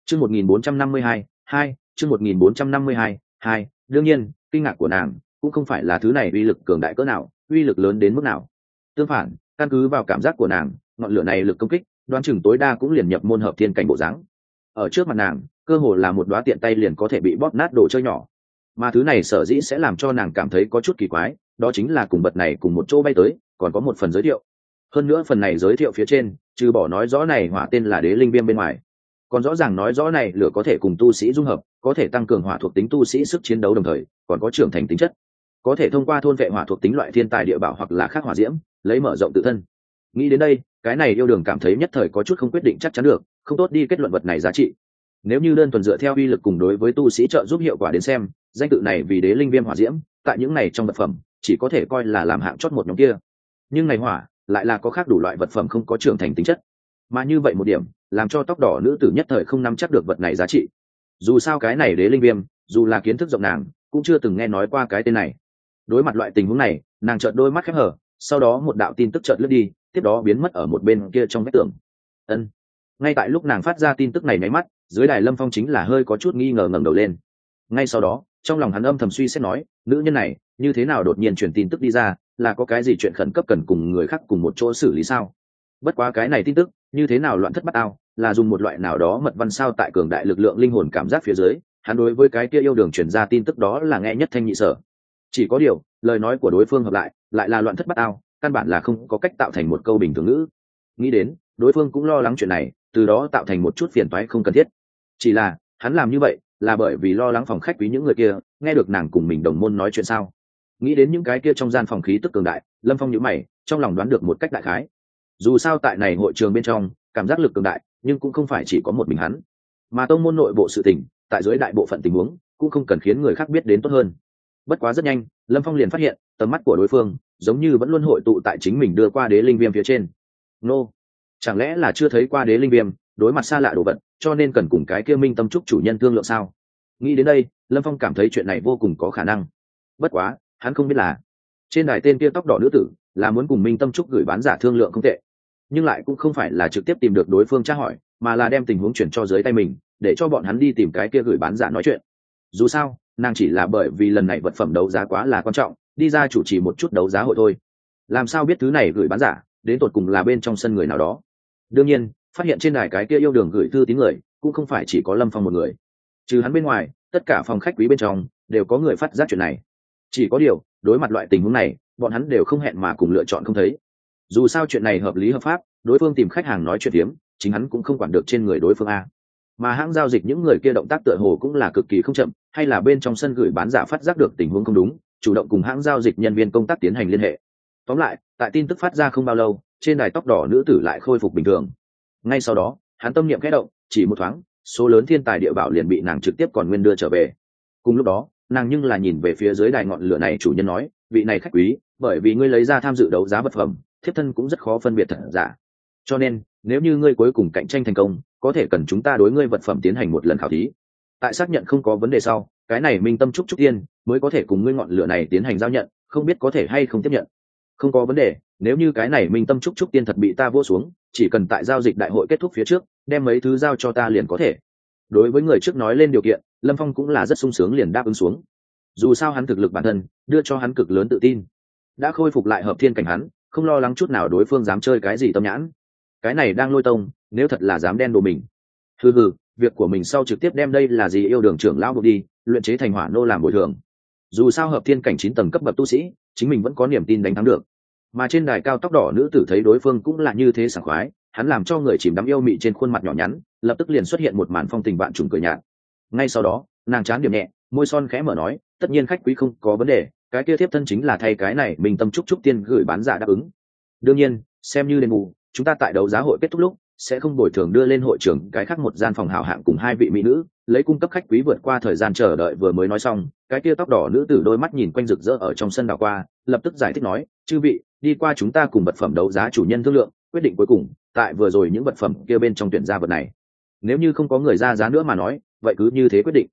Chương 1452, 2, chương 1452, 2, đương nhiên, kinh ngạc của nàng cũng không phải là thứ này uy lực cường đại cỡ nào, uy lực lớn đến mức nào. Tương phản, căn cứ vào cảm giác của nàng, ngọn lửa này lực công kích, đoán chừng tối đa cũng liền nhập môn hợp thiên cảnh bộ dáng. Ở trước mặt nàng, cơ hồ là một đóa tiện tay liền có thể bị bóp nát đồ chơi nhỏ. Mà thứ này sở dĩ sẽ làm cho nàng cảm thấy có chút kỳ quái, đó chính là cùng vật này cùng một chỗ bay tới, còn có một phần giới thiệu. Hơn nữa phần này giới thiệu phía trên, trừ bỏ nói rõ này hỏa tên là đế linh viêm bên ngoài, còn rõ ràng nói rõ này lửa có thể cùng tu sĩ dung hợp, có thể tăng cường hỏa thuộc tính tu sĩ sức chiến đấu, đồng thời còn có trưởng thành tính chất, có thể thông qua thôn vệ hỏa thuộc tính loại thiên tài địa bảo hoặc là khác hỏa diễm, lấy mở rộng tự thân. Nghĩ đến đây, cái này yêu đường cảm thấy nhất thời có chút không quyết định chắc chắn được, không tốt đi kết luận vật này giá trị. Nếu như đơn thuần dựa theo uy lực cùng đối với tu sĩ trợ giúp hiệu quả đến xem, danh tự này vì đế linh viêm hỏa diễm, tại những này trong vật phẩm chỉ có thể coi là làm hạng chót một nhóm kia. Nhưng này hỏa lại là có khác đủ loại vật phẩm không có trưởng thành tính chất, mà như vậy một điểm làm cho tóc đỏ nữ tử nhất thời không nắm chắc được vật này giá trị. Dù sao cái này đế linh viêm, dù là kiến thức rộng nàng cũng chưa từng nghe nói qua cái tên này. Đối mặt loại tình huống này, nàng chợt đôi mắt khép hở, sau đó một đạo tin tức chợt lướt đi, tiếp đó biến mất ở một bên kia trong vách tường. Ân. Ngay tại lúc nàng phát ra tin tức này nháy mắt, dưới đài Lâm Phong chính là hơi có chút nghi ngờ ngẩng đầu lên. Ngay sau đó, trong lòng hắn âm thầm suy xét nói, nữ nhân này như thế nào đột nhiên truyền tin tức đi ra, là có cái gì chuyện khẩn cấp cần cùng người khác cùng một chỗ xử lý sao? Bất quá cái này tin tức như thế nào loạn thất bát ao, là dùng một loại nào đó mật văn sao tại cường đại lực lượng linh hồn cảm giác phía dưới, hắn đối với cái kia yêu đường truyền ra tin tức đó là nghe nhất thanh nhị sở. Chỉ có điều, lời nói của đối phương hợp lại là loạn thất bát ao, căn bản là không có cách tạo thành một câu bình thường ngữ. Nghĩ đến, đối phương cũng lo lắng chuyện này, từ đó tạo thành một chút phiền toái không cần thiết. Chỉ là, hắn làm như vậy là bởi vì lo lắng phòng khách quý những người kia nghe được nàng cùng mình đồng môn nói chuyện sao. Nghĩ đến những cái kia trong gian phòng khí tức cường đại, Lâm Phong nhíu mày, trong lòng đoán được một cách đại khái. Dù sao tại này hội trường bên trong, cảm giác lực cường đại, nhưng cũng không phải chỉ có một mình hắn, mà tông môn nội bộ sự tình, tại dưới đại bộ phận tình huống, cũng không cần khiến người khác biết đến tốt hơn. Bất quá rất nhanh, Lâm Phong liền phát hiện, tầm mắt của đối phương giống như vẫn luôn hội tụ tại chính mình đưa qua đế linh viêm phía trên. Nô, chẳng lẽ là chưa thấy qua đế linh viêm, đối mặt xa lạ đồ vật, cho nên cần cùng cái kia Minh Tâm Trúc chủ nhân thương lượng sao? Nghĩ đến đây, Lâm Phong cảm thấy chuyện này vô cùng có khả năng. Bất quá, hắn không biết là trên đài tên kia tóc đỏ nữ tử là muốn cùng Minh Tâm Trúc gửi bán giả thương lượng không tệ, nhưng lại cũng không phải là trực tiếp tìm được đối phương tra hỏi, mà là đem tình huống chuyển cho dưới tay mình, để cho bọn hắn đi tìm cái kia gửi bán giả nói chuyện. Dù sao, nàng chỉ là bởi vì lần này vật phẩm đấu giá quá là quan trọng, đi ra chủ trì một chút đấu giá hội thôi. Làm sao biết thứ này gửi bán giả đến tột cùng là bên trong sân người nào đó? Đương nhiên, phát hiện trên đài cái kia yêu đường gửi thư tín người cũng không phải chỉ có Lâm Phong một người. Trừ hắn bên ngoài, tất cả phòng khách quý bên trong đều có người phát giác chuyện này. Chỉ có điều, đối mặt loại tình huống này, bọn hắn đều không hẹn mà cùng lựa chọn không thấy. Dù sao chuyện này hợp lý hợp pháp, đối phương tìm khách hàng nói chuyện tiếm, chính hắn cũng không quản được trên người đối phương a. Mà hãng giao dịch những người kia động tác tựa hồ cũng là cực kỳ không chậm, hay là bên trong sân gửi bán giả phát giác được tình huống không đúng, chủ động cùng hãng giao dịch nhân viên công tác tiến hành liên hệ. Tóm lại, tại tin tức phát ra không bao lâu, trên đài tóc đỏ nữ tử lại khôi phục bình thường. Ngay sau đó, hắn tâm niệm khẽ động, chỉ một thoáng, số lớn thiên tài địa bảo liền bị nàng trực tiếp còn nguyên đưa trở về. Cùng lúc đó, nàng nhưng là nhìn về phía dưới đài ngọn lửa này chủ nhân nói, vị này khách quý, bởi vì ngươi lấy ra tham dự đấu giá vật phẩm, thiếp thân cũng rất khó phân biệt thật giả. Cho nên, nếu như ngươi cuối cùng cạnh tranh thành công, có thể cần chúng ta đối ngươi vật phẩm tiến hành một lần khảo thí. Tại xác nhận không có vấn đề sau, cái này Minh Tâm Trúc Tiên mới có thể cùng ngươi ngọn lửa này tiến hành giao nhận, không biết có thể hay không tiếp nhận. Không có vấn đề, nếu như cái này Minh Tâm Trúc Tiên thật bị ta vỗ xuống, chỉ cần tại giao dịch đại hội kết thúc phía trước, đem mấy thứ giao cho ta liền có thể. Đối với người trước nói lên điều kiện, Lâm Phong cũng là rất sung sướng liền đáp ứng xuống. Dù sao hắn thực lực bản thân đưa cho hắn cực lớn tự tin, đã khôi phục lại hợp thiên cảnh hắn, không lo lắng chút nào đối phương dám chơi cái gì tâm nhãn. Cái này đang lôi tông, nếu thật là dám đen đồ mình, hừ, việc của mình sau trực tiếp đem đây là gì yêu đường trưởng lão buộc đi luyện chế thành hỏa nô làm bồi thường. Dù sao hợp thiên cảnh 9 tầng cấp bậc tu sĩ, chính mình vẫn có niềm tin đánh thắng được. Mà trên đài cao tóc đỏ nữ tử thấy đối phương cũng là như thế sảng khoái, hắn làm cho người chìm đắm yêu mị trên khuôn mặt nhỏ nhắn lập tức liền xuất hiện một màn phong tình bạn trùng cười nhạt. Ngay sau đó, nàng chán điểm nhẹ, môi son khẽ mở nói, tất nhiên khách quý không có vấn đề, cái kia thiếp thân chính là thay cái này Minh Tâm Trúc Tiên gửi bán giả đáp ứng. Đương nhiên, xem như đền bù, chúng ta tại đấu giá hội kết thúc lúc sẽ không bồi thường đưa lên hội trưởng cái khác một gian phòng hảo hạng cùng 2 vị mỹ nữ, lấy cung cấp khách quý vượt qua thời gian chờ đợi. Vừa mới nói xong, cái kia tóc đỏ nữ tử đôi mắt nhìn quanh rực rỡ ở trong sân đảo qua, lập tức giải thích nói, chư vị, đi qua chúng ta cùng vật phẩm đấu giá chủ nhân thương lượng, quyết định cuối cùng, tại vừa rồi những vật phẩm kia bên trong tuyển ra vật này. Nếu như không có người ra giá nữa mà nói, vậy cứ như thế quyết định.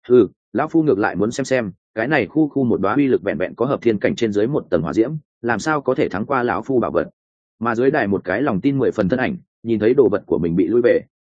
Lão phu ngược lại muốn xem, cái này khu một đóa uy lực vẹn vẹn có hợp thiên cảnh trên dưới một tầng hỏa diễm, làm sao có thể thắng qua lão phu bảo vật. Mà dưới đài một cái lòng tin 10 phần thân ảnh, nhìn thấy đồ vật của mình bị lui về,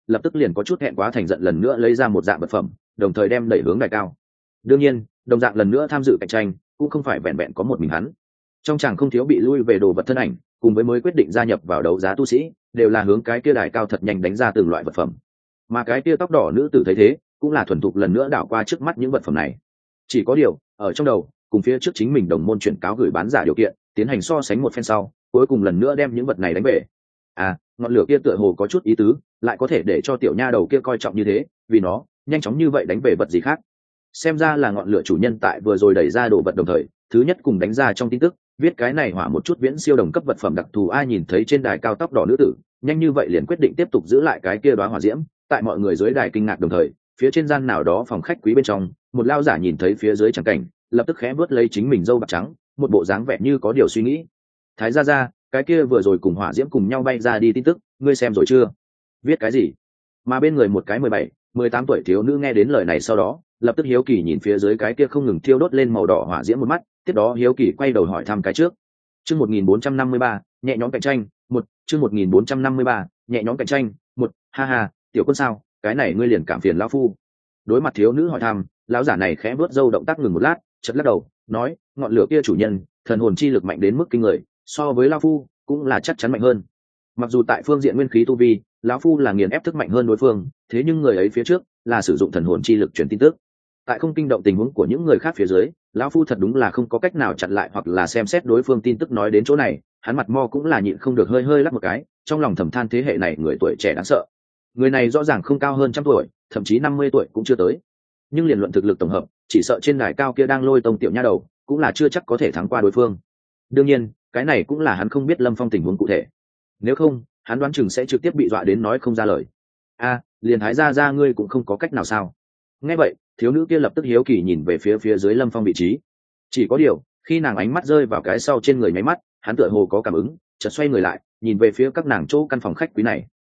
lập tức liền có chút hẹn quá thành giận, lần nữa lấy ra một dạng vật phẩm, đồng thời đem đẩy hướng đài cao. Đương nhiên đồng dạng lần nữa tham dự cạnh tranh cũng không phải vẹn vẹn có một mình hắn, trong chàng không thiếu bị lui về đồ vật thân ảnh cùng với mới quyết định gia nhập vào đấu giá tu sĩ đều là hướng cái kia đài cao thật nhanh đánh ra từng loại vật phẩm. Mà cái kia tóc đỏ nữ tử thấy thế cũng là thuần thục lần nữa đảo qua trước mắt những vật phẩm này. Chỉ có điều ở trong đầu cùng phía trước chính mình đồng môn chuyển cáo gửi bán giả điều kiện tiến hành so sánh một phen sau, cuối cùng lần nữa đem những vật này đánh về. Ngọn lửa kia tựa hồ có chút ý tứ, lại có thể để cho tiểu nha đầu kia coi trọng như thế, vì nó nhanh chóng như vậy đánh về vật gì khác. Xem ra là ngọn lửa chủ nhân tại vừa rồi đẩy ra đồ vật đồng thời thứ nhất cùng đánh ra trong tin tức viết cái này hỏa một chút viễn siêu đồng cấp vật phẩm đặc thù. Ai nhìn thấy trên đài cao tóc đỏ nữ tử nhanh như vậy liền quyết định tiếp tục giữ lại cái kia đóa hỏa diễm. Tại mọi người dưới đài kinh ngạc đồng thời, phía trên gian nào đó phòng khách quý bên trong, một lao giả nhìn thấy phía dưới tràng cảnh, lập tức khẽ vớt lấy chính mình râu bạc trắng, một bộ dáng vẻ như có điều suy nghĩ. Thái gia, cái kia vừa rồi cùng hỏa diễm cùng nhau bay ra đi tin tức, ngươi xem rồi chưa? Viết cái gì? Mà bên người một cái 17, 18 tuổi thiếu nữ nghe đến lời này sau đó, lập tức hiếu kỳ nhìn phía dưới cái kia không ngừng thiêu đốt lên màu đỏ hỏa diễm một mắt, tiếp đó hiếu kỳ quay đầu hỏi thăm cái trước. Chương 1453, nhẹ nhõm cạnh tranh, chương 1453, nhẹ nhõm cạnh tranh, ha ha, tiểu quân sao, cái này ngươi liền cảm phiền lão phu. Đối mặt thiếu nữ hỏi thăm, lão giả này khẽ vớt râu động tác ngừng một lát, chợt lắc đầu, nói, ngọn lửa kia chủ nhân, thần hồn chi lực mạnh đến mức kinh người, so với lão phu cũng là chắc chắn mạnh hơn. Mặc dù tại phương diện nguyên khí tu vi, lão phu là nghiền ép thức mạnh hơn đối phương, thế nhưng người ấy phía trước là sử dụng thần hồn chi lực truyền tin tức. Tại không kinh động tình huống của những người khác phía dưới, lão phu thật đúng là không có cách nào chặn lại hoặc là xem xét đối phương tin tức. Nói đến chỗ này, hắn mặt mo cũng là nhịn không được hơi hơi lắc một cái, trong lòng thầm than thế hệ này người tuổi trẻ đáng sợ. Người này rõ ràng không cao hơn 100 tuổi, thậm chí 50 tuổi cũng chưa tới, nhưng liền luận thực lực tổng hợp, chỉ sợ trên đài cao kia đang lôi tông tiểu nha đầu cũng là chưa chắc có thể thắng qua đối phương. Đương nhiên cái này cũng là hắn không biết Lâm Phong tình huống cụ thể, nếu không hắn đoán chừng sẽ trực tiếp bị dọa đến nói không ra lời. Liền Thái gia ngươi cũng không có cách nào sao? Nghe vậy thiếu nữ kia lập tức hiếu kỳ nhìn về phía dưới Lâm Phong vị trí. Chỉ có điều khi nàng ánh mắt rơi vào cái sau trên người nháy mắt, hắn tựa hồ có cảm ứng, chợt xoay người lại nhìn về phía các nàng chỗ căn phòng khách quý này.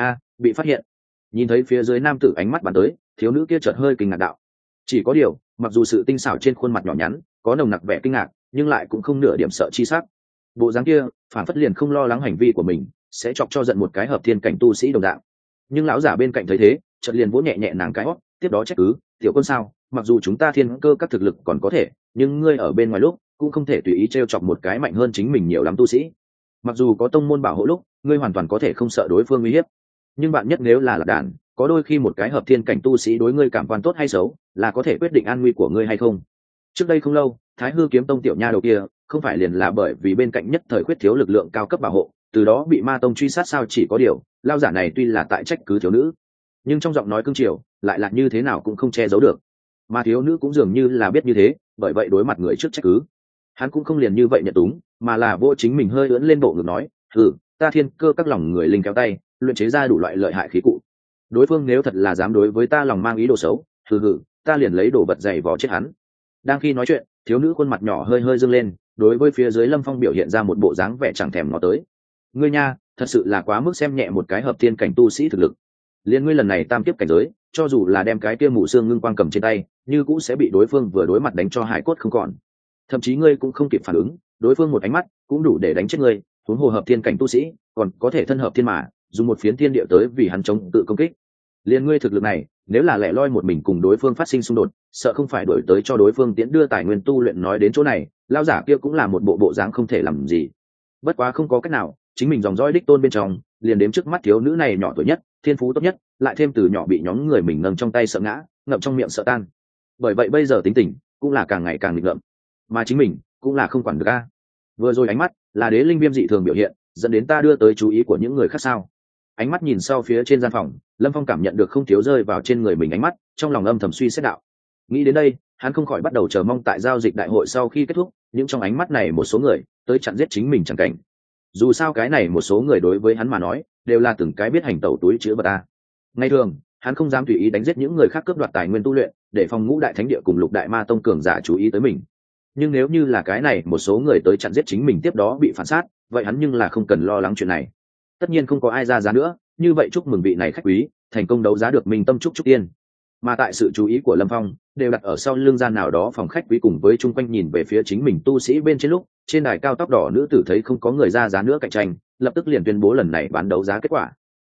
Bị phát hiện. Nhìn thấy phía dưới nam tử ánh mắt bắn tới, thiếu nữ kia chợt hơi kinh ngạc đạo. Chỉ có điều mặc dù sự tinh xảo trên khuôn mặt nhỏ nhắn có nồng nặc vẻ kinh ngạc, nhưng lại cũng không nửa điểm sợ chi sắc. Bộ dáng kia phản phất liền không lo lắng hành vi của mình sẽ chọc cho giận một cái hợp thiên cảnh tu sĩ đồng dạng. Nhưng lão giả bên cạnh thấy thế, chợt liền vỗ nhẹ nhẹ nàng cái hót, tiếp đó trách cứ, tiểu quân sao, mặc dù chúng ta thiên cơ các thực lực còn có thể, nhưng ngươi ở bên ngoài lúc cũng không thể tùy ý trêu chọc một cái mạnh hơn chính mình nhiều lắm tu sĩ. Mặc dù có tông môn bảo hộ lúc, ngươi hoàn toàn có thể không sợ đối phương uy hiếp, nhưng bạn nhất nếu là lạc đàn, có đôi khi một cái hợp thiên cảnh tu sĩ đối ngươi cảm quan tốt hay xấu là có thể quyết định an nguy của ngươi hay không. Trước đây không lâu, Thái Hư kiếm tông tiểu nha đầu kia không phải liền là bởi vì bên cạnh nhất thời khuyết thiếu lực lượng cao cấp bảo hộ, từ đó bị ma tông truy sát sao? Chỉ có điều lao giả này tuy là tại trách cứ thiếu nữ, nhưng trong giọng nói cương triều lại là như thế nào cũng không che giấu được. Mà thiếu nữ cũng dường như là biết như thế, bởi vậy đối mặt người trước trách cứ, hắn cũng không liền như vậy nhận túng, mà là vô chính mình hơi ưỡn lên bộ ngực nói, ta thiên cơ các lòng người linh kéo tay luyện chế ra đủ loại lợi hại khí cụ, đối phương nếu thật là dám đối với ta lòng mang ý đồ xấu, ta liền lấy đồ vật dày vò chết hắn. Đang khi nói chuyện, thiếu nữ khuôn mặt nhỏ hơi hơi dâng lên, đối với phía dưới Lâm Phong biểu hiện ra một bộ dáng vẻ chẳng thèm ngó tới. Ngươi nha, thật sự là quá mức xem nhẹ một cái hợp thiên cảnh tu sĩ thực lực. Liên ngươi lần này tam kiếp cảnh giới, cho dù là đem cái kia mù xương ngưng quang cầm trên tay, như cũng sẽ bị đối phương vừa đối mặt đánh cho hải cốt không còn. Thậm chí ngươi cũng không kịp phản ứng, đối phương một ánh mắt cũng đủ để đánh chết ngươi. Huống hồ hợp thiên cảnh tu sĩ, còn có thể thân hợp thiên mà dùng một phiến thiên địa tới vì hắn chống tự công kích. Liên ngươi thực lực này, nếu là lẻ loi một mình cùng đối phương phát sinh xung đột, sợ không phải đổi tới cho đối phương tiễn đưa tài nguyên tu luyện. Nói đến chỗ này, lão giả kia cũng là một bộ dáng không thể làm gì. Bất quá không có cách nào, chính mình dòng dõi đích tôn bên trong, liền đếm trước mắt thiếu nữ này nhỏ tuổi nhất, thiên phú tốt nhất, lại thêm từ nhỏ bị nhóm người mình nâng trong tay sợ ngã, ngậm trong miệng sợ tan. Bởi vậy bây giờ tính tình cũng là càng ngày càng nghịch ngợm, mà chính mình cũng là không quản được a. Vừa rồi ánh mắt là đế linh viêm dị thường biểu hiện, dẫn đến ta đưa tới chú ý của những người khác sao? Ánh mắt nhìn sau phía trên gian phòng, Lâm Phong cảm nhận được không thiếu rơi vào trên người mình ánh mắt, trong lòng âm thầm suy xét đạo. Nghĩ đến đây, hắn không khỏi bắt đầu chờ mong tại giao dịch đại hội sau khi kết thúc, những trong ánh mắt này một số người tới chặn giết chính mình chẳng cảnh. Dù sao cái này một số người đối với hắn mà nói, đều là từng cái biết hành tẩu túi chứa vật a. Ngày thường, hắn không dám tùy ý đánh giết những người khác cướp đoạt tài nguyên tu luyện, để phòng ngũ đại thánh địa cùng lục đại ma tông cường giả chú ý tới mình. Nhưng nếu như là cái này một số người tới chặn giết chính mình tiếp đó bị phản sát, vậy hắn nhưng là không cần lo lắng chuyện này. Tất nhiên không có ai ra giá nữa, như vậy chúc mừng vị này khách quý thành công đấu giá được Minh Tâm Trúc Tiên. Mà tại sự chú ý của Lâm Phong đều đặt ở sau lưng gian nào đó phòng khách quý cùng với chung quanh nhìn về phía chính mình tu sĩ bên trên lúc, trên đài cao tóc đỏ nữ tử thấy không có người ra giá nữa cạnh tranh, lập tức liền tuyên bố lần này bán đấu giá kết quả.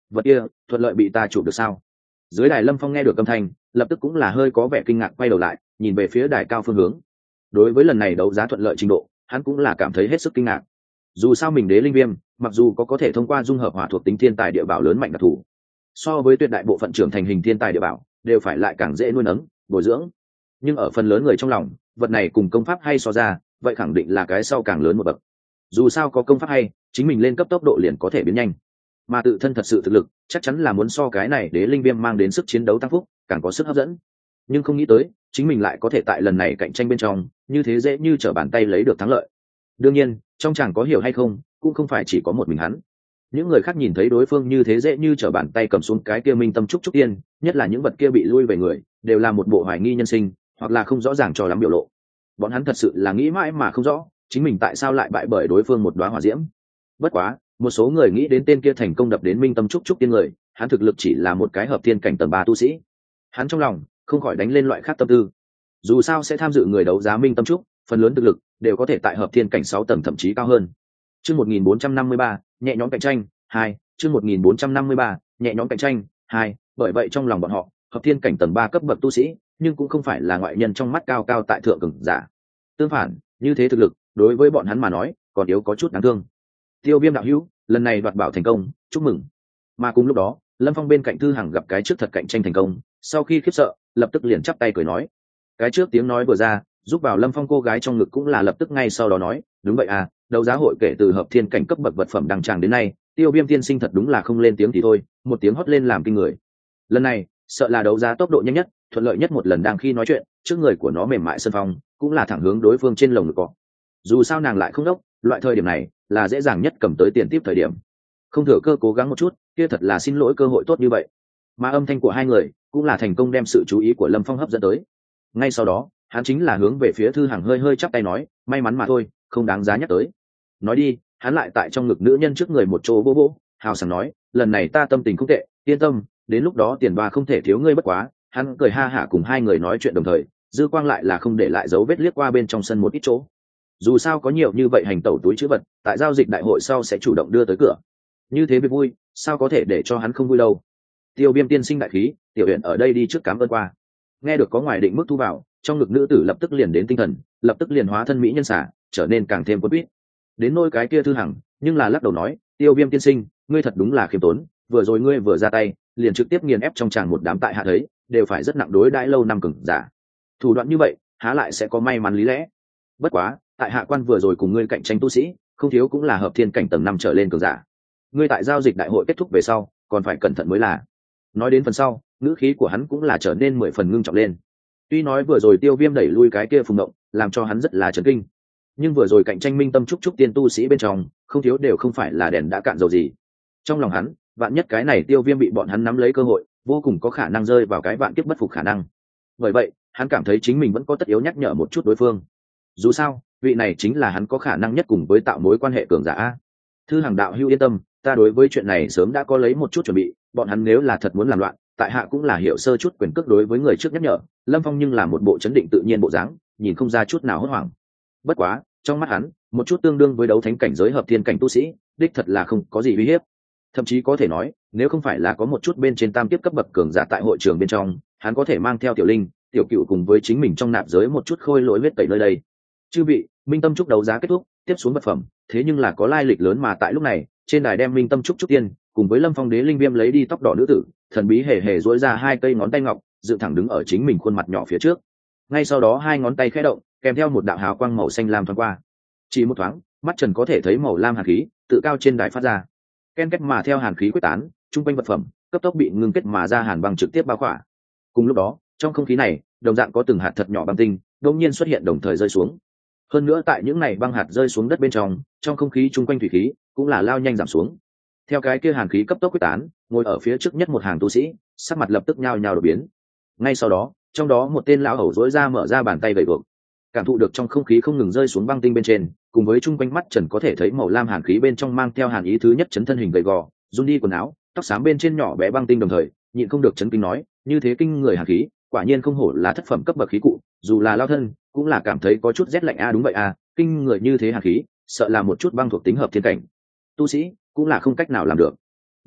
vật kia thuận lợi bị ta chụp được sao? Dưới đài Lâm Phong nghe được âm thanh, lập tức cũng là hơi có vẻ kinh ngạc, quay đầu lại nhìn về phía đài cao phương hướng. Đối với lần này đấu giá thuận lợi trình độ, hắn cũng là cảm thấy hết sức kinh ngạc. Dù sao mình đế linh viêm mặc dù có thể thông qua dung hợp hỏa thuộc tính thiên tài địa bảo lớn mạnh đặc thù, so với tuyệt đại bộ phận trưởng thành hình thiên tài địa bảo đều phải lại càng dễ nuôi nấng bồi dưỡng, nhưng ở phần lớn người trong lòng, vật này cùng công pháp hay so ra, vậy khẳng định là cái sau càng lớn một bậc. Dù sao có công pháp hay, chính mình lên cấp tốc độ liền có thể biến nhanh, mà tự thân thật sự thực lực chắc chắn là muốn so cái này đế linh viêm mang đến sức chiến đấu tăng phúc càng có sức hấp dẫn. Nhưng không nghĩ tới chính mình lại có thể tại lần này cạnh tranh bên trong như thế dễ như trở bàn tay lấy được thắng lợi. Đương nhiên trong chàng có hiểu hay không cũng không phải chỉ có một mình hắn, những người khác nhìn thấy đối phương như thế dễ như trở bàn tay cầm xuống cái kia minh tâm trúc trúc tiên, nhất là những vật kia bị lui về người, đều là một bộ hoài nghi nhân sinh hoặc là không rõ ràng cho lắm biểu lộ. Bọn hắn thật sự là nghĩ mãi mà không rõ chính mình tại sao lại bại bởi đối phương một đóa hỏa diễm. Bất quá một số người nghĩ đến tên kia thành công đập đến minh tâm trúc trúc tiên người, hắn thực lực chỉ là một cái hợp thiên cảnh tầng 3 tu sĩ, hắn trong lòng không khỏi đánh lên loại khác tâm tư. Dù sao sẽ tham dự người đấu giá minh tâm trúc, phần lớn thực lực đều có thể tại hợp thiên cảnh 6 tầng thậm chí cao hơn. Chương 1453, nhẹ nhõm cạnh tranh 2, chương 1453, nhẹ nhõm cạnh tranh 2, bởi vậy trong lòng bọn họ, hợp thiên cảnh tầng 3 cấp bậc tu sĩ, nhưng cũng không phải là ngoại nhân trong mắt cao cao tại thượng cường giả. Tương phản, như thế thực lực, đối với bọn hắn mà nói, còn yếu có chút đáng thương. Tiêu Viêm đạo hữu, lần này đoạt bảo thành công, chúc mừng. Mà cùng lúc đó, Lâm Phong bên cạnh Thư Hằng gặp cái trước thật cạnh tranh thành công, sau khi khiếp sợ, lập tức liền chắp tay cười nói. Cái trước tiếng nói vừa ra, giúp vào Lâm Phong cô gái trong ngực cũng là lập tức ngay sau đó nói, đúng vậy à, đấu giá hội kể từ hợp thiên cảnh cấp bậc vật phẩm đăng tràng đến nay, Tiêu Viêm tiên sinh thật đúng là không lên tiếng thì thôi, một tiếng hót lên làm kinh người. Lần này, sợ là đấu giá tốc độ nhanh nhất, thuận lợi nhất một lần. Đang khi nói chuyện, trước người của nó mềm mại Sơn Phong cũng là thẳng hướng đối phương trên lồng ngực cọ. Dù sao nàng lại không đốc, loại thời điểm này là dễ dàng nhất cầm tới tiền tiếp thời điểm. Không thừa cơ cố gắng một chút, kia thật là xin lỗi cơ hội tốt như vậy. Mà âm thanh của hai người cũng là thành công đem sự chú ý của Lâm Phong hấp dẫn tới. Ngay sau đó, hắn chính là hướng về phía Thư Hằng hơi hơi chắp tay nói, may mắn mà thôi, không đáng giá nhắc tới. Nói đi, hắn lại tại trong ngực nữ nhân trước người một chỗ vô vô, hào sảng nói, lần này ta tâm tình không tệ, yên tâm, đến lúc đó tiền đoa không thể thiếu ngươi bất quá. Hắn cười ha hả cùng hai người nói chuyện đồng thời, dư quang lại là không để lại dấu vết liếc qua bên trong sân một ít chỗ. Dù sao có nhiều như vậy hành tẩu túi chữ vật, tại giao dịch đại hội sau sẽ chủ động đưa tới cửa. Như thế việc vui, sao có thể để cho hắn không vui đâu. Tiêu Viêm tiên sinh đại khí, tiểu huyện ở đây đi trước cám ơn qua. Nghe được có ngoài định mức thu vào, trong ngực nữ tử lập tức liền đến tinh thần, lập tức liền hóa thân mỹ nhân xả, trở nên càng thêm quấn quýt. Đến nôi cái kia Thư Hằng, nhưng là lắc đầu nói, Tiêu Viêm tiên sinh, ngươi thật đúng là khiêm tốn, vừa rồi ngươi vừa ra tay, liền trực tiếp nghiền ép trong tràng một đám tại hạ thấy, đều phải rất nặng đối đãi lâu năm cường giả. Thủ đoạn như vậy, há lại sẽ có may mắn lý lẽ. Bất quá, tại hạ quan vừa rồi cùng ngươi cạnh tranh tu sĩ, không thiếu cũng là hợp thiên cảnh tầng 5 trở lên cường giả. Ngươi tại giao dịch đại hội kết thúc về sau, còn phải cẩn thận mới là. Nói đến phần sau, ngữ khí của hắn cũng là trở nên 10 phần ngưng trọng lên. Tuy nói vừa rồi Tiêu Viêm đẩy lui cái kia phùng động, làm cho hắn rất là chấn kinh, nhưng vừa rồi cạnh tranh minh tâm trúc trúc tiên tu sĩ bên trong, không thiếu đều không phải là đèn đã cạn dầu gì. Trong lòng hắn, vạn nhất cái này Tiêu Viêm bị bọn hắn nắm lấy cơ hội, vô cùng có khả năng rơi vào cái vạn kiếp bất phục khả năng. Bởi vậy, hắn cảm thấy chính mình vẫn có tất yếu nhắc nhở một chút đối phương. Dù sao, vị này chính là hắn có khả năng nhất cùng với tạo mối quan hệ cường giả. Thư Hằng đạo hữu yên tâm, ta đối với chuyện này sớm đã có lấy một chút chuẩn bị, bọn hắn nếu là thật muốn làm loạn, tại hạ cũng là hiểu sơ chút quyền cước. Đối với người trước nhắc nhở, Lâm Phong nhưng là một bộ chấn định tự nhiên bộ dáng, nhìn không ra chút nào hốt hoảng. Bất quá, trong mắt hắn, một chút tương đương với đấu thánh cảnh giới hợp thiên cảnh tu sĩ, đích thật là không có gì uy hiếp. Thậm chí có thể nói, nếu không phải là có một chút bên trên tam tiếp cấp bậc cường giả tại hội trường bên trong, hắn có thể mang theo Tiểu Linh, Tiểu Cựu cùng với chính mình trong nạp giới một chút khôi lỗi huyết tẩy nơi đây. Chư vị, minh tâm trúc đấu giá kết thúc, tiếp xuống vật phẩm, thế nhưng là có lai lịch lớn. Mà tại lúc này, trên đài đem minh tâm trúc trúc tiên cùng với Lâm Phong đế linh viêm lấy đi tóc đỏ nữ tử, thần bí hề hề duỗi ra hai cây ngón tay ngọc, dựng thẳng đứng ở chính mình khuôn mặt nhỏ phía trước. Ngay sau đó hai ngón tay khẽ động, kèm theo một đạo hào quang màu xanh lam thoáng qua. Chỉ một thoáng, mắt trần có thể thấy màu lam hàn khí tự cao trên đài phát ra. Ken kết mà theo hàn khí quyết tán, trung quanh vật phẩm cấp tốc bị ngưng kết mà ra hàn băng trực tiếp bao khỏa. Cùng lúc đó, trong không khí này, đồng dạng có từng hạt thật nhỏ băng tinh đột nhiên xuất hiện đồng thời rơi xuống. Hơn nữa tại những này băng hạt rơi xuống đất bên trong không khí chung quanh thủy khí cũng là lao nhanh giảm xuống. Theo cái kia hàn khí cấp tốc quyết tán, ngồi ở phía trước nhất một hàng tu sĩ, sắc mặt lập tức nhao nhao đổi biến. Ngay sau đó, trong đó một tên lão hầu rỗi ra mở ra bàn tay gầy guộc, cảm thụ được trong không khí không ngừng rơi xuống băng tinh bên trên, cùng với chung quanh mắt trần có thể thấy màu lam hàn khí bên trong mang theo hàn ý thứ nhất chấn thân hình gầy gò, run đi quần áo, tóc xám bên trên nhỏ bé băng tinh đồng thời, nhịn không được chấn kinh nói, như thế kinh người hàn khí, quả nhiên không hổ là thất phẩm cấp bậc khí cụ, dù là lao thân cũng là cảm thấy có chút rét lạnh. Đúng vậy kinh người như thế hàn khí, sợ là một chút băng thuộc tính hợp thiên cảnh tu sĩ cũng là không cách nào làm được. Nghe vậy,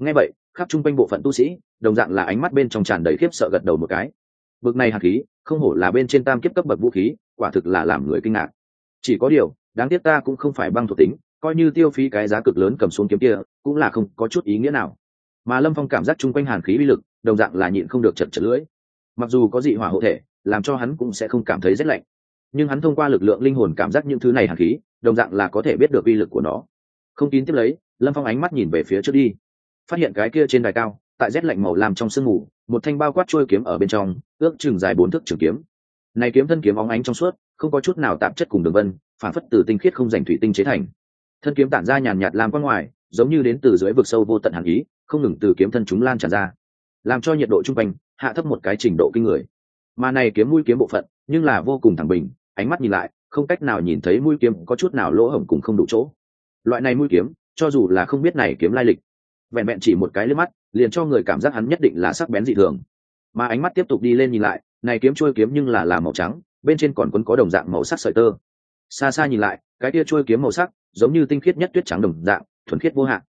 khắp chung quanh bộ phận tu sĩ đồng dạng là ánh mắt bên trong tràn đầy khiếp sợ gật đầu một cái. Bực này hàn khí không hổ là bên trên tam kiếp cấp bậc vũ khí, quả thực là làm người kinh ngạc. Chỉ có điều đáng tiếc ta cũng không phải băng thuộc tính, coi như tiêu phí cái giá cực lớn cầm xuống kiếm kia cũng là không có chút ý nghĩa nào. Mà Lâm Phong cảm giác chung quanh hàn khí uy lực đồng dạng là nhịn không được chật chật lưỡi. Mặc dù có dị hỏa hộ thể làm cho hắn cũng sẽ không cảm thấy rét lạnh, nhưng hắn thông qua lực lượng linh hồn cảm giác những thứ này hàn khí đồng dạng là có thể biết được uy lực của nó. Không kín tiếp lấy, Lâm Phong ánh mắt nhìn về phía trước đi, phát hiện cái kia trên đài cao tại rét lạnh màu làm trong sương mù một thanh bao quát trôi kiếm ở bên trong, ước chừng dài 4 thước trường kiếm. Này kiếm thân kiếm óng ánh trong suốt, không có chút nào tạp chất cùng đường vân, phản phất từ tinh khiết không rành thủy tinh chế thành. Thân kiếm tản ra nhàn nhạt lam quang ngoài, giống như đến từ dưới vực sâu vô tận hàn ý, không ngừng từ kiếm thân chúng lan tràn ra, làm cho nhiệt độ trung quanh hạ thấp một cái trình độ kinh người. Mà này kiếm mũi kiếm bộ phận, nhưng là vô cùng thẳng bình, ánh mắt nhìn lại, không cách nào nhìn thấy mũi kiếm có chút nào lỗ hổng cùng không đủ chỗ. Loại này mũi kiếm, cho dù là không biết này kiếm lai lịch, vẹn vẹn chỉ một cái liếc mắt, liền cho người cảm giác hắn nhất định là sắc bén dị thường. Mà ánh mắt tiếp tục đi lên nhìn lại, này kiếm chuôi kiếm nhưng là màu trắng, bên trên còn quấn có đồng dạng màu sắc sợi tơ. Xa xa nhìn lại, cái kia chuôi kiếm màu sắc giống như tinh khiết nhất tuyết trắng đồng dạng, thuần khiết vô hạn.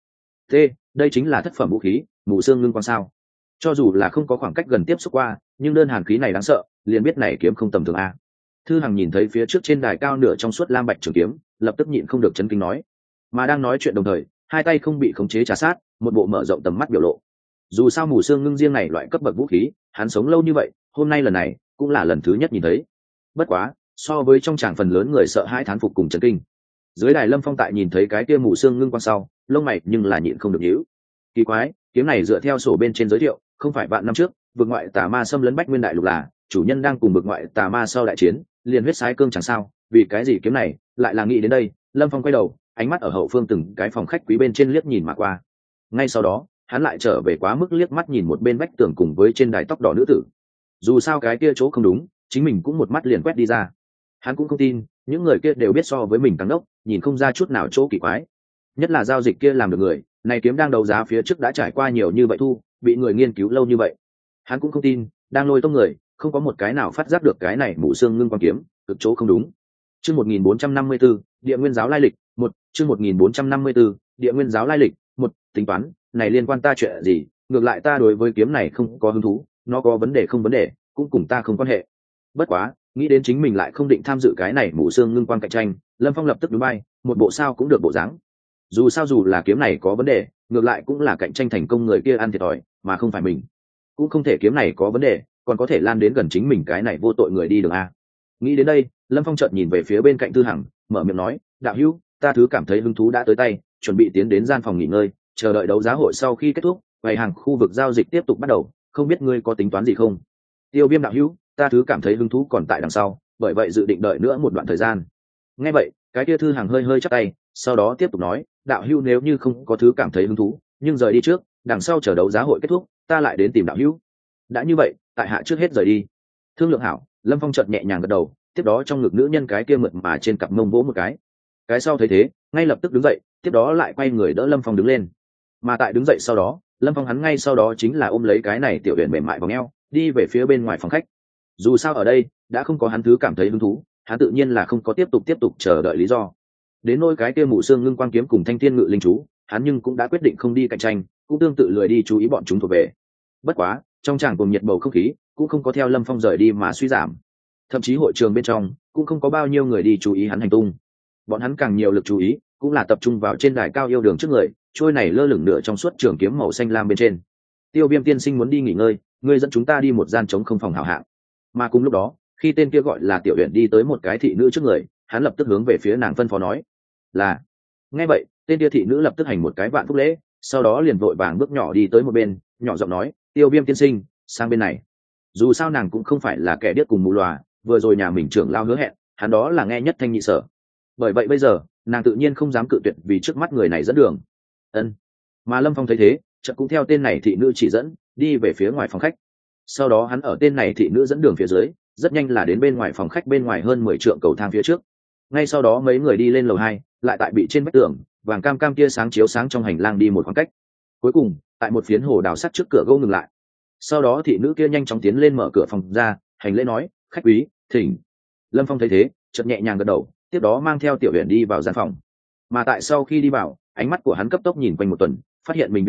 Đây chính là thất phẩm vũ khí, Mù Xương Ngưng Quang sao? Cho dù là không có khoảng cách gần tiếp xúc qua, nhưng đơn hàn khí này đáng sợ, liền biết này kiếm không tầm thường a. Thư Hằng nhìn thấy phía trước trên đài cao nửa trong suốt lam bạch trường kiếm, lập tức nhịn không được chấn kinh nói. Mà đang nói chuyện đồng thời, hai tay không bị khống chế trà sát, một bộ mở rộng tầm mắt biểu lộ. Dù sao Mù Xương Ngưng riêng này loại cấp bậc vũ khí, hắn sống lâu như vậy, hôm nay lần này cũng là lần thứ nhất nhìn thấy. Bất quá, so với trong tràng phần lớn người sợ hãi thán phục cùng chấn kinh, dưới đài Lâm Phong tại nhìn thấy cái kia Mù Xương Ngưng Quang sau, lông mày nhưng là nhịn không được nhíu. Kỳ quái, kiếm này dựa theo sổ bên trên giới thiệu, không phải vạn năm trước vực ngoại tà ma xâm lấn Bách Nguyên đại lục là chủ nhân đang cùng vực ngoại tà ma sau đại chiến liền huyết sái cương chẳng sao, vì cái gì kiếm này lại là nghĩ đến đây. Lâm Phong quay đầu, ánh mắt ở hậu phương từng cái phòng khách quý bên trên liếc nhìn mà qua. Ngay sau đó hắn lại trở về quá mức liếc mắt nhìn một bên vách tường cùng với trên đài tóc đỏ nữ tử. Dù sao cái kia chỗ không đúng, chính mình cũng một mắt liền quét đi ra. Hắn cũng không tin những người kia đều biết so với mình càng đốc, nhìn không ra chút nào chỗ kỳ quái. Nhất là giao dịch kia làm được người này, kiếm đang đấu giá phía trước đã trải qua nhiều như vậy thu, bị người nghiên cứu lâu như vậy. Hắn cũng không tin đang lôi tông người không có một cái nào phát giác được cái này Mù Xương Ngưng Quang kiếm cực chỗ không đúng. Chương 1454, Địa Nguyên giáo lai lịch, 1, chương 1454, Địa Nguyên giáo lai lịch, 1, tính toán, này liên quan ta chuyện gì, ngược lại ta đối với kiếm này không có hứng thú, nó có vấn đề không vấn đề, cũng cùng ta không quan hệ. Bất quá, nghĩ đến chính mình lại không định tham dự cái này Mù Xương Ngưng Quang cạnh tranh, Lâm Phong lập tức núi bay, một bộ sao cũng được bộ dáng. Dù sao dù là kiếm này có vấn đề, ngược lại cũng là cạnh tranh thành công người kia ăn thiệt thòi, mà không phải mình. Cũng không thể kiếm này có vấn đề còn có thể lan đến gần chính mình cái này vô tội người đi đường a. Nghĩ đến đây, Lâm Phong chợt nhìn về phía bên cạnh Thư Hằng, mở miệng nói, đạo hữu, ta thứ cảm thấy hứng thú đã tới tay, chuẩn bị tiến đến gian phòng nghỉ ngơi, chờ đợi đấu giá hội sau khi kết thúc, quầy hàng khu vực giao dịch tiếp tục bắt đầu, không biết ngươi có tính toán gì không? Tiêu Viêm đạo hữu, ta thứ cảm thấy hứng thú còn tại đằng sau, bởi vậy dự định đợi nữa một đoạn thời gian. Nghe vậy, cái kia Thư Hằng hơi hơi chắp tay, sau đó tiếp tục nói, đạo hữu nếu như không có thứ cảm thấy hứng thú, nhưng rời đi trước, đằng sau chờ đấu giá hội kết thúc, ta lại đến tìm đạo hữu. Đã như vậy, tại hạ trước hết rời đi. Thương lượng hảo. Lâm Phong chợt nhẹ nhàng gật đầu, tiếp đó trong ngực nữ nhân cái kia mượt mà trên cặp mông vỗ một cái sau thấy thế, ngay lập tức đứng dậy, tiếp đó lại quay người đỡ Lâm Phong đứng lên. Mà tại đứng dậy sau đó, Lâm Phong hắn ngay sau đó chính là ôm lấy cái này tiểu huyền mềm mại vòng eo, đi về phía bên ngoài phòng khách. Dù sao ở đây đã không có hắn thứ cảm thấy hứng thú, hắn tự nhiên là không có tiếp tục chờ đợi lý do. Đến nỗi cái kia Mù Xương Ngưng Quang kiếm cùng Thanh Thiên Ngự Linh chú, hắn nhưng cũng đã quyết định không đi cạnh tranh, cũng tương tự lười đi chú ý bọn chúng thuộc về. Bất quá, trong tràng cùng nhiệt bầu không khí cũng không có theo Lâm Phong rời đi mà suy giảm, thậm chí hội trường bên trong cũng không có bao nhiêu người đi chú ý hắn hành tung. Bọn hắn càng nhiều lực chú ý cũng là tập trung vào trên đài cao yêu đường trước người, trôi này lơ lửng nửa trong suốt trường kiếm màu xanh lam bên trên. Tiêu Viêm tiên sinh muốn đi nghỉ ngơi, ngươi dẫn chúng ta đi một gian trống không phòng hảo hạng. Mà cùng lúc đó, khi tên kia gọi là Tiểu Uyển đi tới một cái thị nữ trước người, hắn lập tức hướng về phía nàng phân phó nói là. Nghe vậy, tên kia thị nữ lập tức hành một cái vạn phúc lễ, sau đó liền vội vàng bước nhỏ đi tới một bên, nhỏ giọng nói, Tiêu Viêm tiên sinh, sang bên này. Dù sao nàng cũng không phải là kẻ điếc cùng mù lòa, vừa rồi nhà mình trưởng lao hứa hẹn, hắn đó là nghe nhất thanh nhị sở. Bởi vậy bây giờ, nàng tự nhiên không dám cự tuyệt vì trước mắt người này dẫn đường. Ân. Mà Lâm Phong thấy thế, chợt cũng theo tên này thị nữ chỉ dẫn, đi về phía ngoài phòng khách. Sau đó hắn ở tên này thị nữ dẫn đường phía dưới, rất nhanh là đến bên ngoài phòng khách bên ngoài hơn 10 trượng cầu thang phía trước. Ngay sau đó mấy người đi lên lầu 2, lại tại bị trên vách tường vàng cam cam kia sáng chiếu sáng trong hành lang đi một khoảng cách. Cuối cùng, tại một phiến hồ đào sắt trước cửa gỗ ngừng lại. Sau đó thị nữ kia nhanh chóng tiến lên mở cửa phòng ra, hành lễ nói, khách quý, thỉnh. Lâm Phong thấy thế, chợt nhẹ nhàng gật đầu, tiếp đó mang theo Tiểu Uyển đi vào gian phòng. Mà tại sau khi đi vào, ánh mắt của hắn cấp tốc nhìn quanh một tuần, phát hiện mình vị trí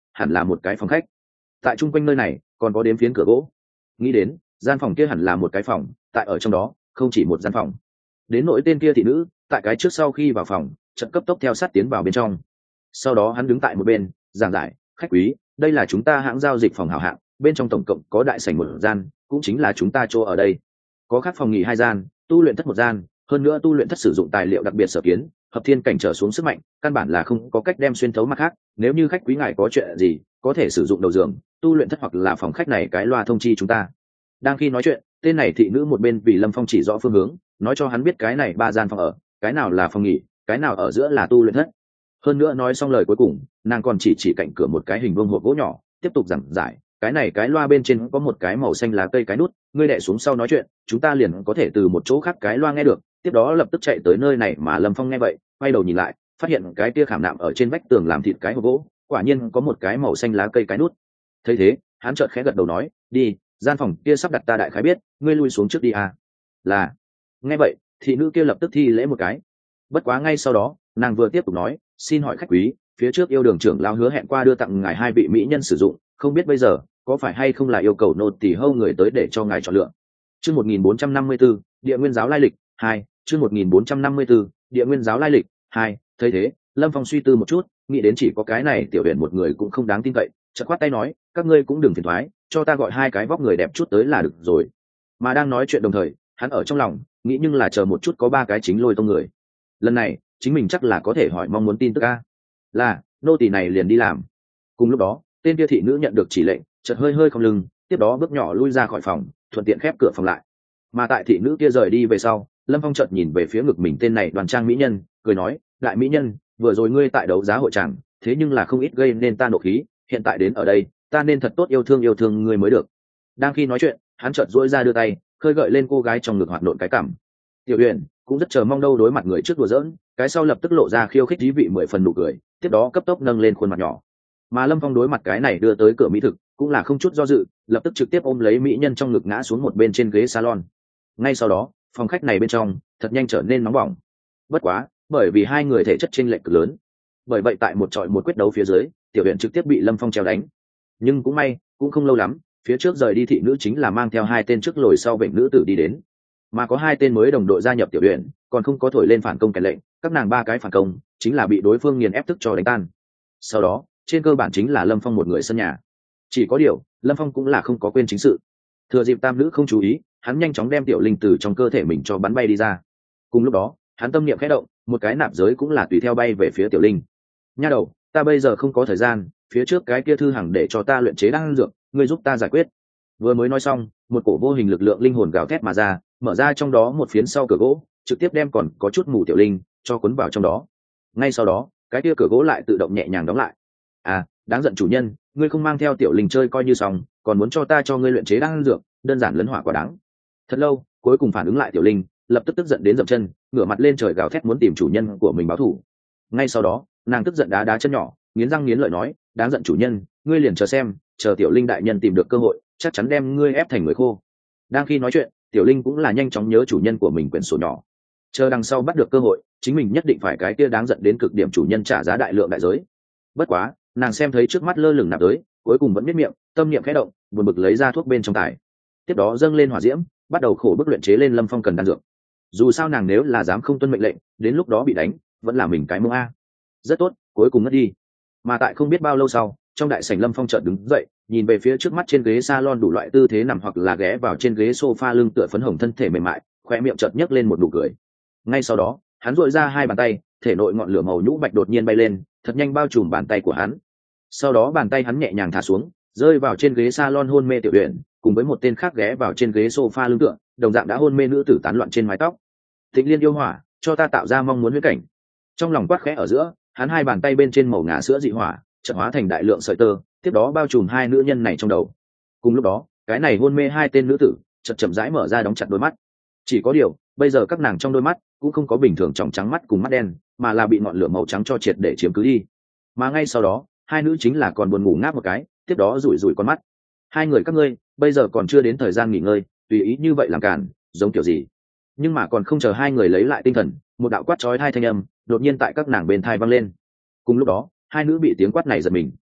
hẳn là một cái phòng khách. Tại chung quanh nơi này còn có đếm phiến cửa gỗ, nghĩ đến gian phòng kia hẳn là một cái phòng, tại ở trong đó không chỉ một gian phòng. Đến nỗi tên kia thị nữ tại cái trước sau khi vào phòng trận cấp tốc theo sát tiến vào bên trong. Sau đó hắn đứng tại một bên giảng giải, khách quý, đây là chúng ta hãng giao dịch phòng hảo hạng, bên trong tổng cộng có đại sảnh một gian, cũng chính là chúng ta chỗ ở đây, có khác phòng nghỉ 2 gian, tu luyện thất 1 gian, hơn nữa tu luyện thất sử dụng tài liệu đặc biệt sở kiến, hợp thiên cảnh trở xuống sức mạnh, căn bản là không có cách đem xuyên thấu mặt khác. Nếu như khách quý ngài có chuyện gì, có thể sử dụng đầu giường, tu luyện thất hoặc là phòng khách này cái loa thông chi chúng ta. Đang khi nói chuyện, tên này thị nữ một bên vì Lâm Phong chỉ rõ phương hướng, nói cho hắn biết cái này 3 gian phòng ở, cái nào là phòng nghỉ, cái nào ở giữa là tu luyện thất. Hơn nữa nói xong lời cuối cùng, nàng còn chỉ cạnh cửa một cái hình vuông hộp gỗ nhỏ, tiếp tục giảng giải, cái này cái loa bên trên có một cái màu xanh lá cây cái nút, ngươi đè xuống sau nói chuyện, chúng ta liền có thể từ một chỗ khác cái loa nghe được. Tiếp đó lập tức chạy tới nơi này. Mà Lâm Phong nghe vậy, quay đầu nhìn lại, phát hiện cái kia khảm nạm ở trên vách tường làm thịt cái hộp gỗ, quả nhiên có một cái màu xanh lá cây cái nút. Thấy thế, hắn chợt khẽ gật đầu nói, đi, gian phòng kia sắp đặt ta đại khái biết, ngươi lui xuống trước đi à. Là. Nghe vậy, thị nữ kia lập tức thi lễ một cái. Bất quá ngay sau đó, nàng vừa tiếp tục nói, xin hỏi khách quý, phía trước yêu đường trưởng lao hứa hẹn qua đưa tặng ngài 2 vị mỹ nhân sử dụng, không biết bây giờ có phải hay không là yêu cầu nô tỳ hâu người tới để cho ngài chọn lựa. Chương 1454, Địa Nguyên giáo lai lịch 2, chương 1454, Địa Nguyên giáo lai lịch 2. Thấy thế, Lâm Phong suy tư một chút, nghĩ đến chỉ có cái này tiểu huyện một người cũng không đáng tin cậy, chợt khoát tay nói, các ngươi cũng đừng phiền toái, cho ta gọi 2 cái vóc người đẹp chút tới là được rồi. Mà đang nói chuyện đồng thời, hắn ở trong lòng nghĩ nhưng là chờ một chút có 3 cái chính lôi tông người. Lần này, chính mình chắc là có thể hỏi mong muốn tin tức a. Là, nô tỳ này liền đi làm. Cùng lúc đó, tên kia thị nữ nhận được chỉ lệnh, chợt hơi hơi cong lưng, tiếp đó bước nhỏ lui ra khỏi phòng, thuận tiện khép cửa phòng lại. Mà tại thị nữ kia rời đi về sau, Lâm Phong chợt nhìn về phía ngực mình tên này đoàn trang mỹ nhân, cười nói, đại mỹ nhân, vừa rồi ngươi tại đấu giá hội tràng, thế nhưng là không ít gây nên ta nộ khí, hiện tại đến ở đây, ta nên thật tốt yêu thương ngươi mới được. Đang khi nói chuyện, hắn chợt duỗi ra đưa tay, khơi gợi lên cô gái trong ngực hoạt nộn cái cằm. Tiểu Huyền cũng rất chờ mong đâu đối mặt người trước đùa giỡn, cái sau lập tức lộ ra khiêu khích dí vị 10 phần nụ cười, tiếp đó cấp tốc nâng lên khuôn mặt nhỏ. Mà Lâm Phong đối mặt cái này đưa tới cửa mỹ thực, cũng là không chút do dự, lập tức trực tiếp ôm lấy mỹ nhân trong ngực ngã xuống một bên trên ghế salon. Ngay sau đó, phòng khách này bên trong thật nhanh trở nên nóng bỏng. Bất quá, bởi vì 2 người thể chất chênh lệch cực lớn, bởi vậy tại một trọi một quyết đấu phía dưới, Tiểu Huyền trực tiếp bị Lâm Phong treo đánh. Nhưng cũng may, cũng không lâu lắm, phía trước rời đi thị nữ chính là mang theo 2 tên trước lồi sau bệnh nữ tử đi đến. Mà có 2 tên mới đồng đội gia nhập Tiểu Huyền, còn không có thổi lên phản công kèn lệnh, các nàng 3 cái phản công chính là bị đối phương nghiền ép thức cho đánh tan. Sau đó, trên cơ bản chính là Lâm Phong một người sân nhà. Chỉ có điều, Lâm Phong cũng là không có quên chính sự. Thừa dịp tam nữ không chú ý, hắn nhanh chóng đem tiểu linh từ trong cơ thể mình cho bắn bay đi ra. Cùng lúc đó, hắn tâm niệm khẽ động, một cái nạp giới cũng là tùy theo bay về phía tiểu linh. Nha đầu, ta bây giờ không có thời gian, phía trước cái kia thư hằng để cho ta luyện chế đan dược, ngươi giúp ta giải quyết. Vừa mới nói xong, một cổ vô hình lực lượng linh hồn gào thét mà ra, mở ra trong đó một phiến sau cửa gỗ, trực tiếp đem còn có chút mù tiểu linh cho cuốn vào trong đó. Ngay sau đó, cái kia cửa gỗ lại tự động nhẹ nhàng đóng lại. À, đáng giận chủ nhân, ngươi không mang theo tiểu linh chơi coi như xong, còn muốn cho ta cho ngươi luyện chế đan dược, đơn giản lấn hỏa quá đáng. Thật lâu, cuối cùng phản ứng lại tiểu linh, lập tức tức giận đến dậm chân, ngửa mặt lên trời gào thét muốn tìm chủ nhân của mình báo thù. Ngay sau đó, nàng tức giận đá đá chân nhỏ, nghiến răng nghiến lợi nói, đáng giận chủ nhân, ngươi liền chờ xem, chờ tiểu linh đại nhân tìm được cơ hội, chắc chắn đem ngươi ép thành người khô. Đang khi nói chuyện, tiểu linh cũng là nhanh chóng nhớ chủ nhân của mình quyển sổ nhỏ, chờ đằng sau bắt được cơ hội, chính mình nhất định phải cái kia đáng giận đến cực điểm chủ nhân trả giá đại lượng đại giới. Bất quá, nàng xem thấy trước mắt lơ lửng nạp giới, cuối cùng vẫn biết miệng, tâm niệm khẽ động, buồn bực lấy ra thuốc bên trong tài, tiếp đó dâng lên hỏa diễm, bắt đầu khổ bức luyện chế lên Lâm Phong cần đan dược. Dù sao nàng nếu là dám không tuân mệnh lệnh, đến lúc đó bị đánh, vẫn là mình cái mông a. Rất tốt, cuối cùng ngất đi. Mà tại không biết bao lâu sau, trong đại sảnh Lâm Phong chợt đứng dậy, nhìn về phía trước mắt trên ghế salon đủ loại tư thế nằm hoặc là ghé vào trên ghế sofa lưng tựa phấn hồng thân thể mềm mại, khoe miệng chợt nhấc lên một nụ cười. Ngay sau đó, hắn duỗi ra 2 bàn tay, thể nội ngọn lửa màu nhũ bạch đột nhiên bay lên, thật nhanh bao trùm bàn tay của hắn. Sau đó bàn tay hắn nhẹ nhàng thả xuống, rơi vào trên ghế salon hôn mê Tiểu Uyển, cùng với một tên khác ghé vào trên ghế sofa lưng tựa, đồng dạng đã hôn mê nữ tử tán loạn trên mái tóc. Tịnh Liên yêu hỏa, cho ta tạo ra mong muốn huyễn cảnh. Trong lòng quát khẽ ở giữa, hắn 2 bàn tay bên trên màu ngà sữa dị hỏa, chợt hóa thành đại lượng sợi tơ, tiếp đó bao trùm 2 nữ nhân này trong đầu. Cùng lúc đó, cái này hôn mê 2 tên nữ tử, chợt chậm rãi mở ra đóng chặt đôi mắt. Chỉ có điều, bây giờ các nàng trong đôi mắt cũng không có bình thường tròng trắng mắt cùng mắt đen, mà là bị ngọn lửa màu trắng cho triệt để chiếm cứ đi. Mà ngay sau đó, 2 nữ chính là còn buồn ngủ ngáp một cái, tiếp đó rủi rủi con mắt. 2 người các ngươi, bây giờ còn chưa đến thời gian nghỉ ngơi, tùy ý như vậy làm cản, giống kiểu gì? Nhưng mà còn không chờ 2 người lấy lại tinh thần, một đạo quát chói tai thanh âm đột nhiên tại các nàng bên tai vang lên. Cùng lúc đó, 2 nữ bị tiếng quát này giật mình,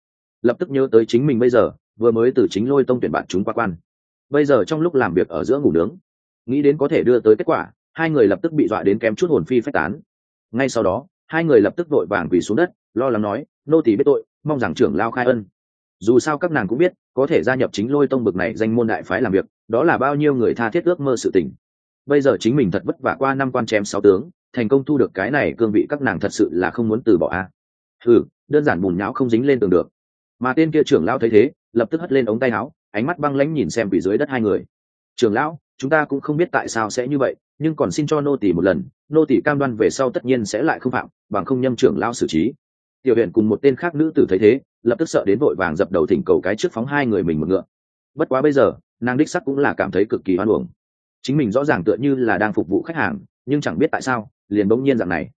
lập tức nhớ tới chính mình bây giờ vừa mới từ chính lôi tông tuyển bạn chúng qua quan, bây giờ trong lúc làm việc ở giữa ngủ nướng, nghĩ đến có thể đưa tới kết quả, hai người lập tức bị dọa đến kém chút hồn phi phách tán. Ngay sau đó hai người lập tức vội vàng quỳ xuống đất lo lắng nói, nô tỳ biết tội, mong rằng trưởng lao khai ân. Dù sao các nàng cũng biết có thể gia nhập chính lôi tông bực này danh môn đại phái làm việc, đó là bao nhiêu người tha thiết ước mơ sự tình. Bây giờ chính mình thật vất vả qua 5 quan chém 6 tướng, thành công thu được cái này cương vị, các nàng thật sự là không muốn từ bỏ a. Đơn giản bùn nhão không dính lên tường được. Mà tên kia trưởng lão thấy thế lập tức hất lên ống tay áo, ánh mắt băng lãnh nhìn xem quỷ dưới đất hai người. Trưởng lão, chúng ta cũng không biết tại sao sẽ như vậy, nhưng còn xin cho nô tỳ một lần, nô tỳ cam đoan về sau tất nhiên sẽ lại không phạm, bằng không nhâm trưởng lão xử trí. Tiểu huyện cùng một tên khác nữ tử thấy thế lập tức sợ đến vội vàng dập đầu thỉnh cầu cái trước phóng hai người mình một ngựa. Bất quá bây giờ nàng đích sắc cũng là cảm thấy cực kỳ hoan uổng, chính mình rõ ràng tựa như là đang phục vụ khách hàng, nhưng chẳng biết tại sao liền bỗng nhiên dạng này.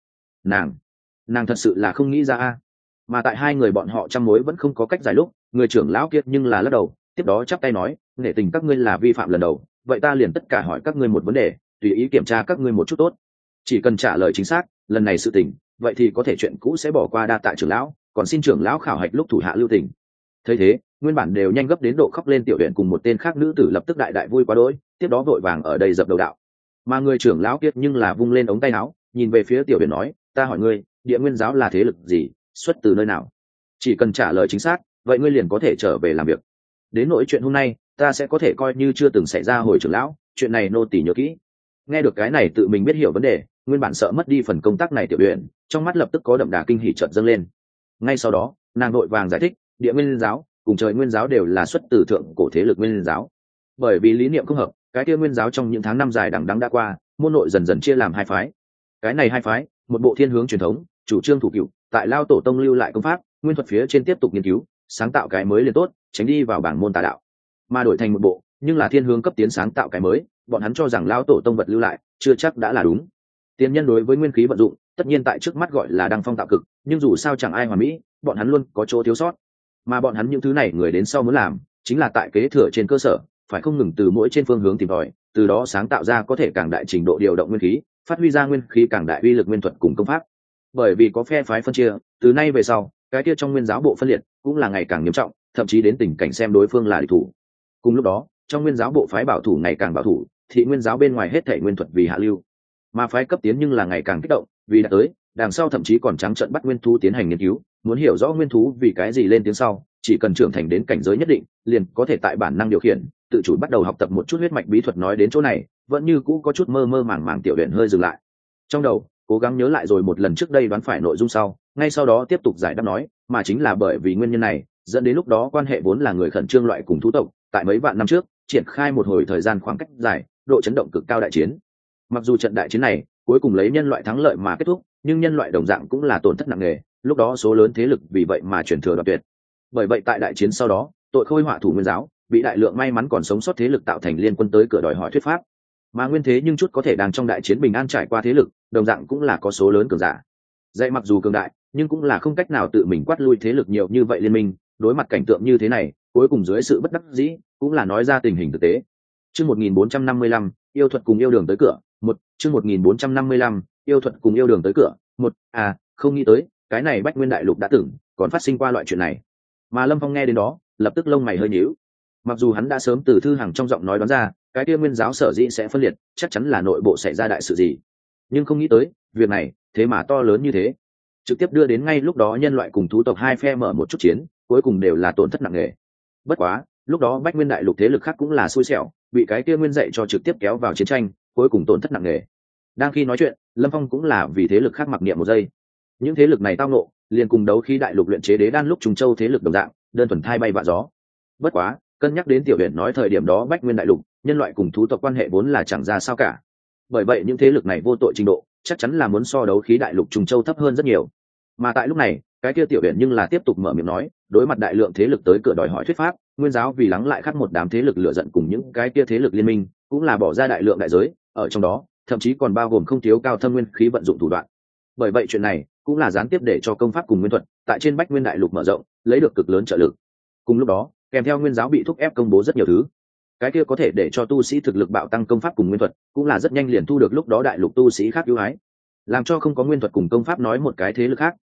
Nàng thật sự là không nghĩ ra a. Mà tại hai người bọn họ trăm mối vẫn không có cách giải lúc, người trưởng lão kiệt nhưng là lắc đầu, tiếp đó chắp tay nói, nể tình các ngươi là vi phạm lần đầu, vậy ta liền tất cả hỏi các ngươi một vấn đề, tùy ý kiểm tra các ngươi một chút tốt, chỉ cần trả lời chính xác lần này sự tình, vậy thì có thể chuyện cũ sẽ bỏ qua, đa tạ trưởng lão, còn xin trưởng lão khảo hạch lúc thủ hạ lưu tình. Thấy thế nguyên bản đều nhanh gấp đến độ khóc lên tiểu huyện cùng một tên khác nữ tử lập tức đại đại vui quá đỗi, tiếp đó vội vàng ở đây dập đầu đạo. Mà người trưởng lão kiệt nhưng là vung lên ống tay áo nhìn về phía tiểu huyện nói, ta hỏi ngươi, Địa Nguyên giáo là thế lực gì, xuất từ nơi nào? Chỉ cần trả lời chính xác vậy ngươi liền có thể trở về làm việc. Đến nỗi chuyện hôm nay ta sẽ có thể coi như chưa từng xảy ra, hồi trưởng lão, chuyện này nô tỳ nhớ kỹ. Nghe được cái này tự mình biết hiểu vấn đề, nguyên bản sợ mất đi phần công tác này tiểu huyện trong mắt lập tức có đậm đà kinh hỉ chợt dâng lên. Ngay sau đó nàng vội vàng giải thích, Địa Nguyên giáo cùng Trời Nguyên giáo đều là xuất từ thượng cổ thế lực Nguyên giáo. Bởi vì lý niệm không hợp, cái kia Nguyên giáo trong những tháng năm dài đằng đẵng đã qua, môn nội dần dần chia làm hai phái. Cái này hai phái, một bộ thiên hướng truyền thống, chủ trương thủ cựu, tại lao tổ tông lưu lại công pháp nguyên thuật phía trên tiếp tục nghiên cứu sáng tạo cái mới liền tốt, tránh đi vào bảng môn tà đạo. Mà đổi thành một bộ nhưng là thiên hướng cấp tiến, sáng tạo cái mới, bọn hắn cho rằng lao tổ tông vật lưu lại chưa chắc đã là đúng. Tiên nhân đối với nguyên khí vận dụng tất nhiên tại trước mắt gọi là đăng phong tạo cực, nhưng dù sao chẳng ai hoàn mỹ, bọn hắn luôn có chỗ thiếu sót. Mà bọn hắn những thứ này người đến sau muốn làm chính là tại kế thừa trên cơ sở, phải không ngừng từ mỗi trên phương hướng tìm tòi, từ đó sáng tạo ra có thể càng đại trình độ điều động nguyên khí, phát huy ra nguyên khí càng đại uy lực nguyên thuật cùng công pháp. Bởi vì có phe phái phân chia, từ nay về sau cái kia trong Nguyên giáo bộ phân liệt cũng là ngày càng nghiêm trọng, thậm chí đến tình cảnh xem đối phương là địch thủ. Cùng lúc đó trong Nguyên giáo bộ phái bảo thủ ngày càng bảo thủ, thị Nguyên giáo bên ngoài hết thảy nguyên thuật vì hạ lưu, mà phái cấp tiến nhưng là ngày càng kích động, vì đã tới đằng sau thậm chí còn trắng trợn bắt nguyên thú tiến hành nghiên cứu, muốn hiểu rõ nguyên thú vì cái gì lên tiếng sau, chỉ cần trưởng thành đến cảnh giới nhất định liền có thể tại bản năng điều khiển tự chủ bắt đầu học tập một chút huyết mạch bí thuật. Nói đến chỗ này vẫn như cũ có chút mơ mơ màng màng, tiểu huyện hơi dừng lại trong đầu, cố gắng nhớ lại rồi một lần trước đây đoán phải nội dung sau, ngay sau đó tiếp tục giải đáp nói, mà chính là bởi vì nguyên nhân này dẫn đến lúc đó quan hệ vốn là người khẩn trương loại cùng thú tộc tại mấy vạn năm trước triển khai một hồi thời gian khoảng cách dài, độ chấn động cực cao đại chiến. Mặc dù trận đại chiến này cuối cùng lấy nhân loại thắng lợi mà kết thúc, nhưng nhân loại đồng dạng cũng là tổn thất nặng nề, lúc đó số lớn thế lực vì vậy mà chuyển thừa đoạt tuyệt. Bởi vậy tại đại chiến sau đó, tội khôi họa thủ Nguyên giáo bị đại lượng may mắn còn sống sót thế lực tạo thành liên quân tới cửa đòi hỏi thuyết pháp. Mà nguyên thế nhưng chút có thể đang trong đại chiến bình an trải qua thế lực đồng dạng cũng là có số lớn cường giả. Dạy mặc dù cường đại nhưng cũng là không cách nào tự mình quát lui thế lực nhiều như vậy liên minh, đối mặt cảnh tượng như thế này cuối cùng dưới sự bất đắc dĩ cũng là nói ra tình hình thực tế. Chương 1455, yêu thuật cùng yêu đường tới cửa. Chương 1455, yêu thuật cùng yêu đường tới cửa. Không nghĩ tới cái này Bách Nguyên đại lục đã từng còn phát sinh qua loại chuyện này. Mà Lâm Phong nghe đến đó lập tức lông mày hơi nhíu. Mặc dù hắn đã sớm từ Thư Hằng trong giọng nói đoán ra cái kia Nguyên giáo sở dĩ sẽ phân liệt chắc chắn là nội bộ xảy ra đại sự gì, nhưng không nghĩ tới việc này thế mà to lớn như thế, trực tiếp đưa đến ngay lúc đó nhân loại cùng thú tộc hai phe mở một chút chiến, cuối cùng đều là tổn thất nặng nề. Bất quá lúc đó Bách Nguyên đại lục thế lực khác cũng là xui xẻo, bị cái kia Nguyên dạy cho trực tiếp kéo vào chiến tranh, cuối cùng tổn thất nặng nề. Đang khi nói chuyện Lâm Phong cũng là vì thế lực khác mặc niệm một giây. Những thế lực này tao nộ liền cùng đấu khí đại lục luyện chế đế đan lúc Trùng Châu thế lực đồng dạng, đơn thuần thai bay vạ gió. Bất quá cân nhắc đến tiểu huyện nói thời điểm đó Bách Nguyên đại lục nhân loại cùng thú tộc quan hệ vốn là chẳng ra sao cả, bởi vậy những thế lực này vô tội trình độ chắc chắn là muốn so đấu khí đại lục Trùng Châu thấp hơn rất nhiều. Mà tại lúc này cái kia tiểu huyện nhưng là tiếp tục mở miệng nói, đối mặt đại lượng thế lực tới cửa đòi hỏi thuyết pháp, Nguyên giáo vì lắng lại khắc một đám thế lực lựa giận cùng những cái kia thế lực liên minh cũng là bỏ ra đại lượng đại giới, ở trong đó thậm chí còn bao gồm không thiếu cao thâm nguyên khí vận dụng thủ đoạn. Bởi vậy chuyện này cũng là gián tiếp để cho công pháp cùng nguyên thuật tại trên Bách Nguyên đại lục mở rộng, lấy được cực lớn trợ lực. Cùng lúc đó kèm theo Nguyên giáo bị thúc ép công bố rất nhiều thứ, cái kia có thể để cho tu sĩ thực lực bạo tăng công pháp cùng nguyên thuật cũng là rất nhanh liền thu được lúc đó đại lục tu sĩ khác ưu ái, làm cho không có nguyên thuật cùng công pháp nói một cái thế lực khác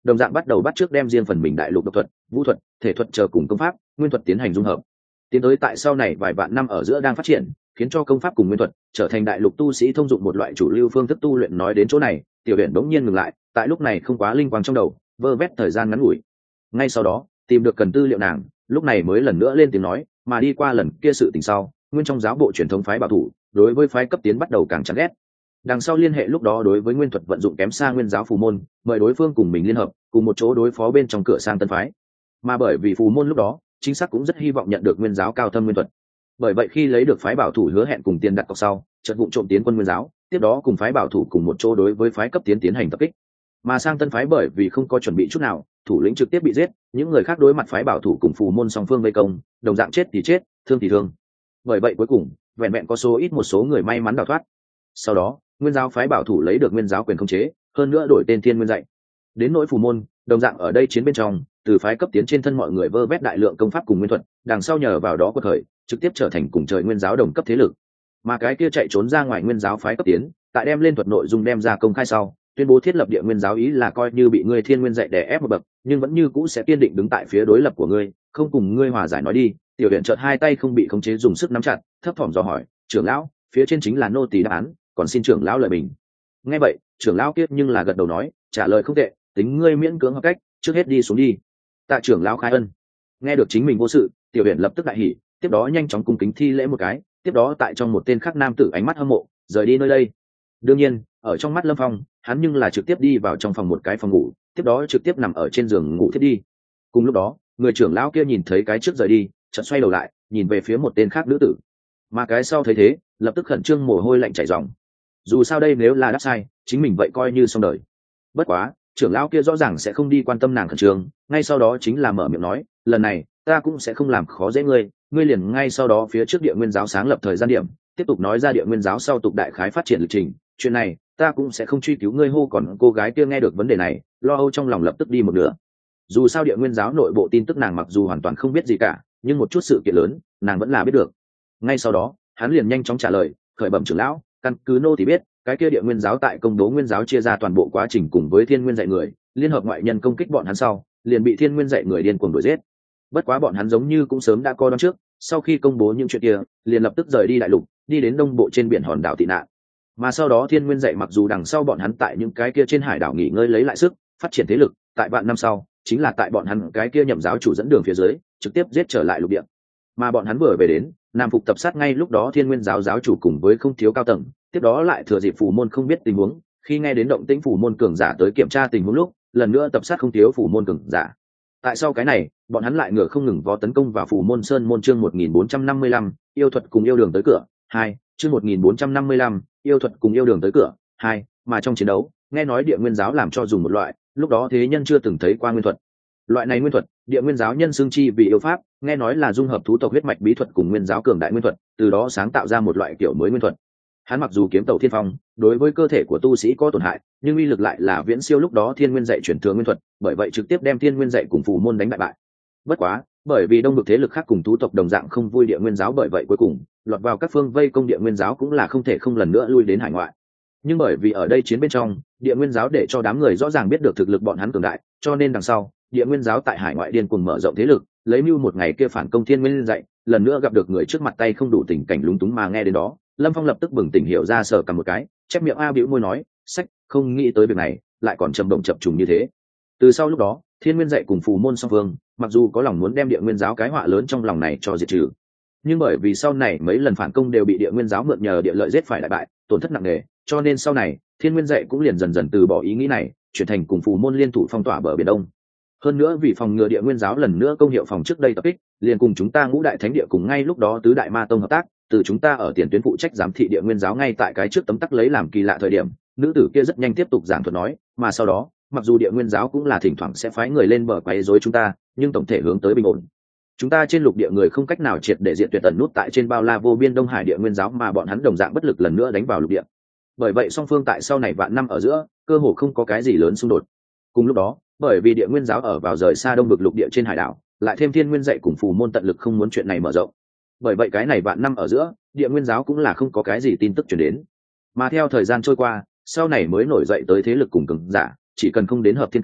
đồng dạng bắt đầu bắt chước đem riêng phần mình đại lục độc thuật, vũ thuật, thể thuật chờ cùng công pháp, nguyên thuật tiến hành dung hợp. Tiến tới tại sau này vài vạn năm ở giữa đang phát triển, khiến cho công pháp cùng nguyên thuật trở thành đại lục tu sĩ thông dụng một loại chủ lưu phương thức tu luyện. Nói đến chỗ này, Tiểu Huyền bỗng nhiên ngừng lại, tại lúc này không quá linh quang trong đầu, vơ vét thời gian ngắn ngủi. Ngay sau đó, tìm được cần tư liệu nàng, lúc này mới lần nữa lên tiếng nói, mà đi qua lần kia sự tình sau, nguyên trong giáo bộ truyền thống phái bảo thủ, đối với phái cấp tiến bắt đầu càng chán ghét. Đằng sau liên hệ lúc đó đối với nguyên thuật vận dụng kém xa nguyên giáo phù môn, mời đối phương cùng mình liên hợp, cùng một chỗ đối phó bên trong cửa sang tân phái. Mà bởi vì phù môn lúc đó chính xác cũng rất hy vọng nhận được nguyên giáo cao thâm nguyên thuật, bởi vậy khi lấy được phái bảo thủ hứa hẹn cùng tiền đặt cọc sau, chợt vụ trộm tiến quân nguyên giáo, tiếp đó cùng phái bảo thủ cùng một chỗ đối với phái cấp tiến tiến hành tập kích. Mà sang tân phái bởi vì không có chuẩn bị chút nào, thủ lĩnh trực tiếp bị giết, những người khác đối mặt phái bảo thủ cùng phù môn song phương vây công, đồng dạng chết thì chết, thương thì thương. Bởi vậy cuối cùng vẹn vẹn có số ít một số người may mắn đào thoát. Sau đó nguyên giáo phái bảo thủ lấy được nguyên giáo quyền khống chế, hơn nữa đổi tên Thiên Nguyên dạy. Đến nỗi phù môn, đồng dạng ở đây chiến bên trong, từ phái cấp tiến trên thân mọi người vơ vét đại lượng công pháp cùng nguyên thuật, đằng sau nhờ vào đó quật khởi, trực tiếp trở thành cùng trời nguyên giáo đồng cấp thế lực. Mà cái kia chạy trốn ra ngoài nguyên giáo phái cấp tiến, tại đem lên thuật nội dung đem ra công khai sau, tuyên bố thiết lập địa nguyên giáo, ý là coi như bị ngươi Thiên Nguyên dạy đè ép một bậc, nhưng vẫn như cũ sẽ kiên định đứng tại phía đối lập của ngươi, không cùng ngươi hòa giải nói đi. Tiểu Huyền chợt hai tay không bị khống chế dùng sức nắm chặt, thấp thỏm dò hỏi, trưởng lão, phía trên chính là nô tỳ đáp án, còn xin trưởng lão lời bình. Nghe vậy trưởng lão kiết nhưng là gật đầu nói, trả lời không tệ, tính ngươi miễn cưỡng hợp cách, trước hết đi xuống đi. Tạ trưởng lão khai ân. Nghe được chính mình vô sự, Tiểu Huyền lập tức đại hỉ, tiếp đó nhanh chóng cung kính thi lễ một cái, tiếp đó tại trong một tên khác nam tử ánh mắt hâm mộ rời đi nơi đây. Đương nhiên ở trong mắt Lâm Phong, hắn nhưng là trực tiếp đi vào trong phòng một cái phòng ngủ, tiếp đó trực tiếp nằm ở trên giường ngủ thiết đi. Cùng lúc đó người trưởng lão kia nhìn thấy cái trước rời đi, chợt xoay đầu lại nhìn về phía một tên khác nữ tử, mà cái sau thấy thế lập tức khẩn trương mồ hôi lạnh chảy ròng. Dù sao đây nếu là đáp sai, chính mình vậy coi như xong đời. Bất quá trưởng lão kia rõ ràng sẽ không đi quan tâm nàng khẩn trương, ngay sau đó chính là mở miệng nói, lần này ta cũng sẽ không làm khó dễ ngươi, ngươi liền ngay sau đó phía trước địa nguyên giáo sáng lập thời gian điểm, tiếp tục nói ra địa nguyên giáo sau tục đại khái phát triển lịch trình. Chuyện này ta cũng sẽ không truy cứu ngươi. Hô. Còn cô gái kia nghe được vấn đề này, lo âu trong lòng lập tức đi một nửa. Dù sao địa nguyên giáo nội bộ tin tức nàng mặc dù hoàn toàn không biết gì cả, nhưng một chút sự kiện lớn nàng vẫn là biết được. Ngay sau đó hắn liền nhanh chóng trả lời, khởi bẩm trưởng lão, căn cứ nô thì biết, cái kia địa nguyên giáo tại công bố nguyên giáo chia ra toàn bộ quá trình cùng với Thiên Nguyên dạy người liên hợp ngoại nhân công kích bọn hắn sau, liền bị Thiên Nguyên dạy người điên cuồng đuổi giết. Bất quá bọn hắn giống như cũng sớm đã coi đoán trước, sau khi công bố những chuyện kia liền lập tức rời đi đại lục, đi đến đông bộ trên biển hòn đảo tị nạn. Mà sau đó Thiên Nguyên dạy mặc dù đằng sau bọn hắn tại những cái kia trên hải đảo nghỉ ngơi lấy lại sức, phát triển thế lực, tại vạn năm sau chính là tại bọn hắn cái kia nhậm giáo chủ dẫn đường phía dưới trực tiếp giết trở lại lục địa. Mà bọn hắn vừa về đến Nam Phục tập sát ngay lúc đó Thiên Nguyên giáo giáo chủ cùng với không thiếu cao tầng, tiếp đó lại thừa dịp phù môn không biết tình huống, khi nghe đến động tĩnh phù môn cường giả tới kiểm tra tình huống lúc, lần nữa tập sát không thiếu phù môn cường giả. Tại sau cái này, bọn hắn lại ngựa không ngừng vó tấn công vào phù môn sơn môn. Chương 1455, yêu thuật cùng yêu đường tới cửa 2. Chương 1455, yêu thuật cùng yêu đường tới cửa 2. Mà trong chiến đấu, nghe nói địa nguyên giáo làm cho dùng một loại lúc đó thế nhân chưa từng thấy qua nguyên thuật. Loại này nguyên thuật, địa nguyên giáo nhân xưng chi vì yêu pháp, nghe nói là dung hợp thú tộc huyết mạch bí thuật cùng nguyên giáo cường đại nguyên thuật, từ đó sáng tạo ra một loại kiểu mới nguyên thuật. Hắn mặc dù kiếm tẩu thiên phong, đối với cơ thể của tu sĩ có tổn hại, nhưng uy lực lại là viễn siêu lúc đó Thiên Nguyên dạy chuyển thừa nguyên thuật, bởi vậy trực tiếp đem Thiên Nguyên dạy cùng phù môn đánh bại. Bất quá, bởi vì đông vực thế lực khác cùng thú tộc đồng dạng không vui địa nguyên giáo, bởi vậy cuối cùng lọt vào các phương vây công địa nguyên giáo cũng là không thể không lần nữa lui đến hải ngoại. Nhưng bởi vì ở đây chiến bên trong, địa nguyên giáo để cho đám người rõ ràng biết được thực lực bọn hắn cường đại, cho nên đằng sau địa nguyên giáo tại hải ngoại điên cuồng mở rộng thế lực, lấy mưu một ngày kia phản công Thiên Nguyên dạy, lần nữa gặp được người trước mặt tay không đủ tình cảnh lúng túng. Mà nghe đến đó, Lâm Phong lập tức bừng tỉnh hiểu ra, sờ cầm một cái, chép miệng bĩu môi nói, sách, không nghĩ tới việc này lại còn trầm động chập trùng như thế. Từ sau lúc đó, Thiên Nguyên dạy cùng phù môn song phương mặc dù có lòng muốn đem địa nguyên giáo cái họa lớn trong lòng này cho diệt trừ, nhưng bởi vì sau này mấy lần phản công đều bị địa nguyên giáo mượn nhờ địa lợi giết phải đại bại, tổn thất nặng nề, cho nên sau này Thiên Nguyên dạy cũng liền dần dần từ bỏ ý nghĩ này, chuyển thành cùng phù môn liên thủ phong tỏa bờ biển đông. Hơn nữa vì phòng ngừa địa nguyên giáo lần nữa công hiệu phòng trước đây tập kích, liền cùng chúng ta Ngũ Đại Thánh Địa cùng ngay lúc đó Tứ Đại Ma Tông hợp tác, từ chúng ta ở tiền tuyến phụ trách giám thị địa nguyên giáo. Ngay tại cái trước tấm tắc lấy làm kỳ lạ thời điểm, nữ tử kia rất nhanh tiếp tục giảng thuật nói, mà sau đó mặc dù địa nguyên giáo cũng là thỉnh thoảng sẽ phái người lên bờ quấy rối chúng ta, nhưng tổng thể hướng tới bình ổn. Chúng ta trên lục địa người không cách nào triệt để diệt tuyệt ẩn nút tại trên bao la vô biên Đông Hải địa nguyên giáo, mà bọn hắn đồng dạng bất lực lần nữa đánh vào lục địa. Bởi vậy song phương tại sau này vạn năm ở giữa cơ hồ không có cái gì lớn xung đột. Cùng lúc đó, bởi vì địa nguyên giáo ở vào rời xa đông vực lục địa trên hải đảo, lại thêm Thiên Nguyên dạy cùng phù môn tận lực không muốn chuyện này mở rộng, bởi vậy cái này vạn năm ở giữa địa nguyên giáo cũng là không có cái gì tin tức truyền đến. Mà theo thời gian trôi qua, sau này mới nổi dậy tới thế lực cùng cường giả, chỉ cần không đến hợp thiên cảnh,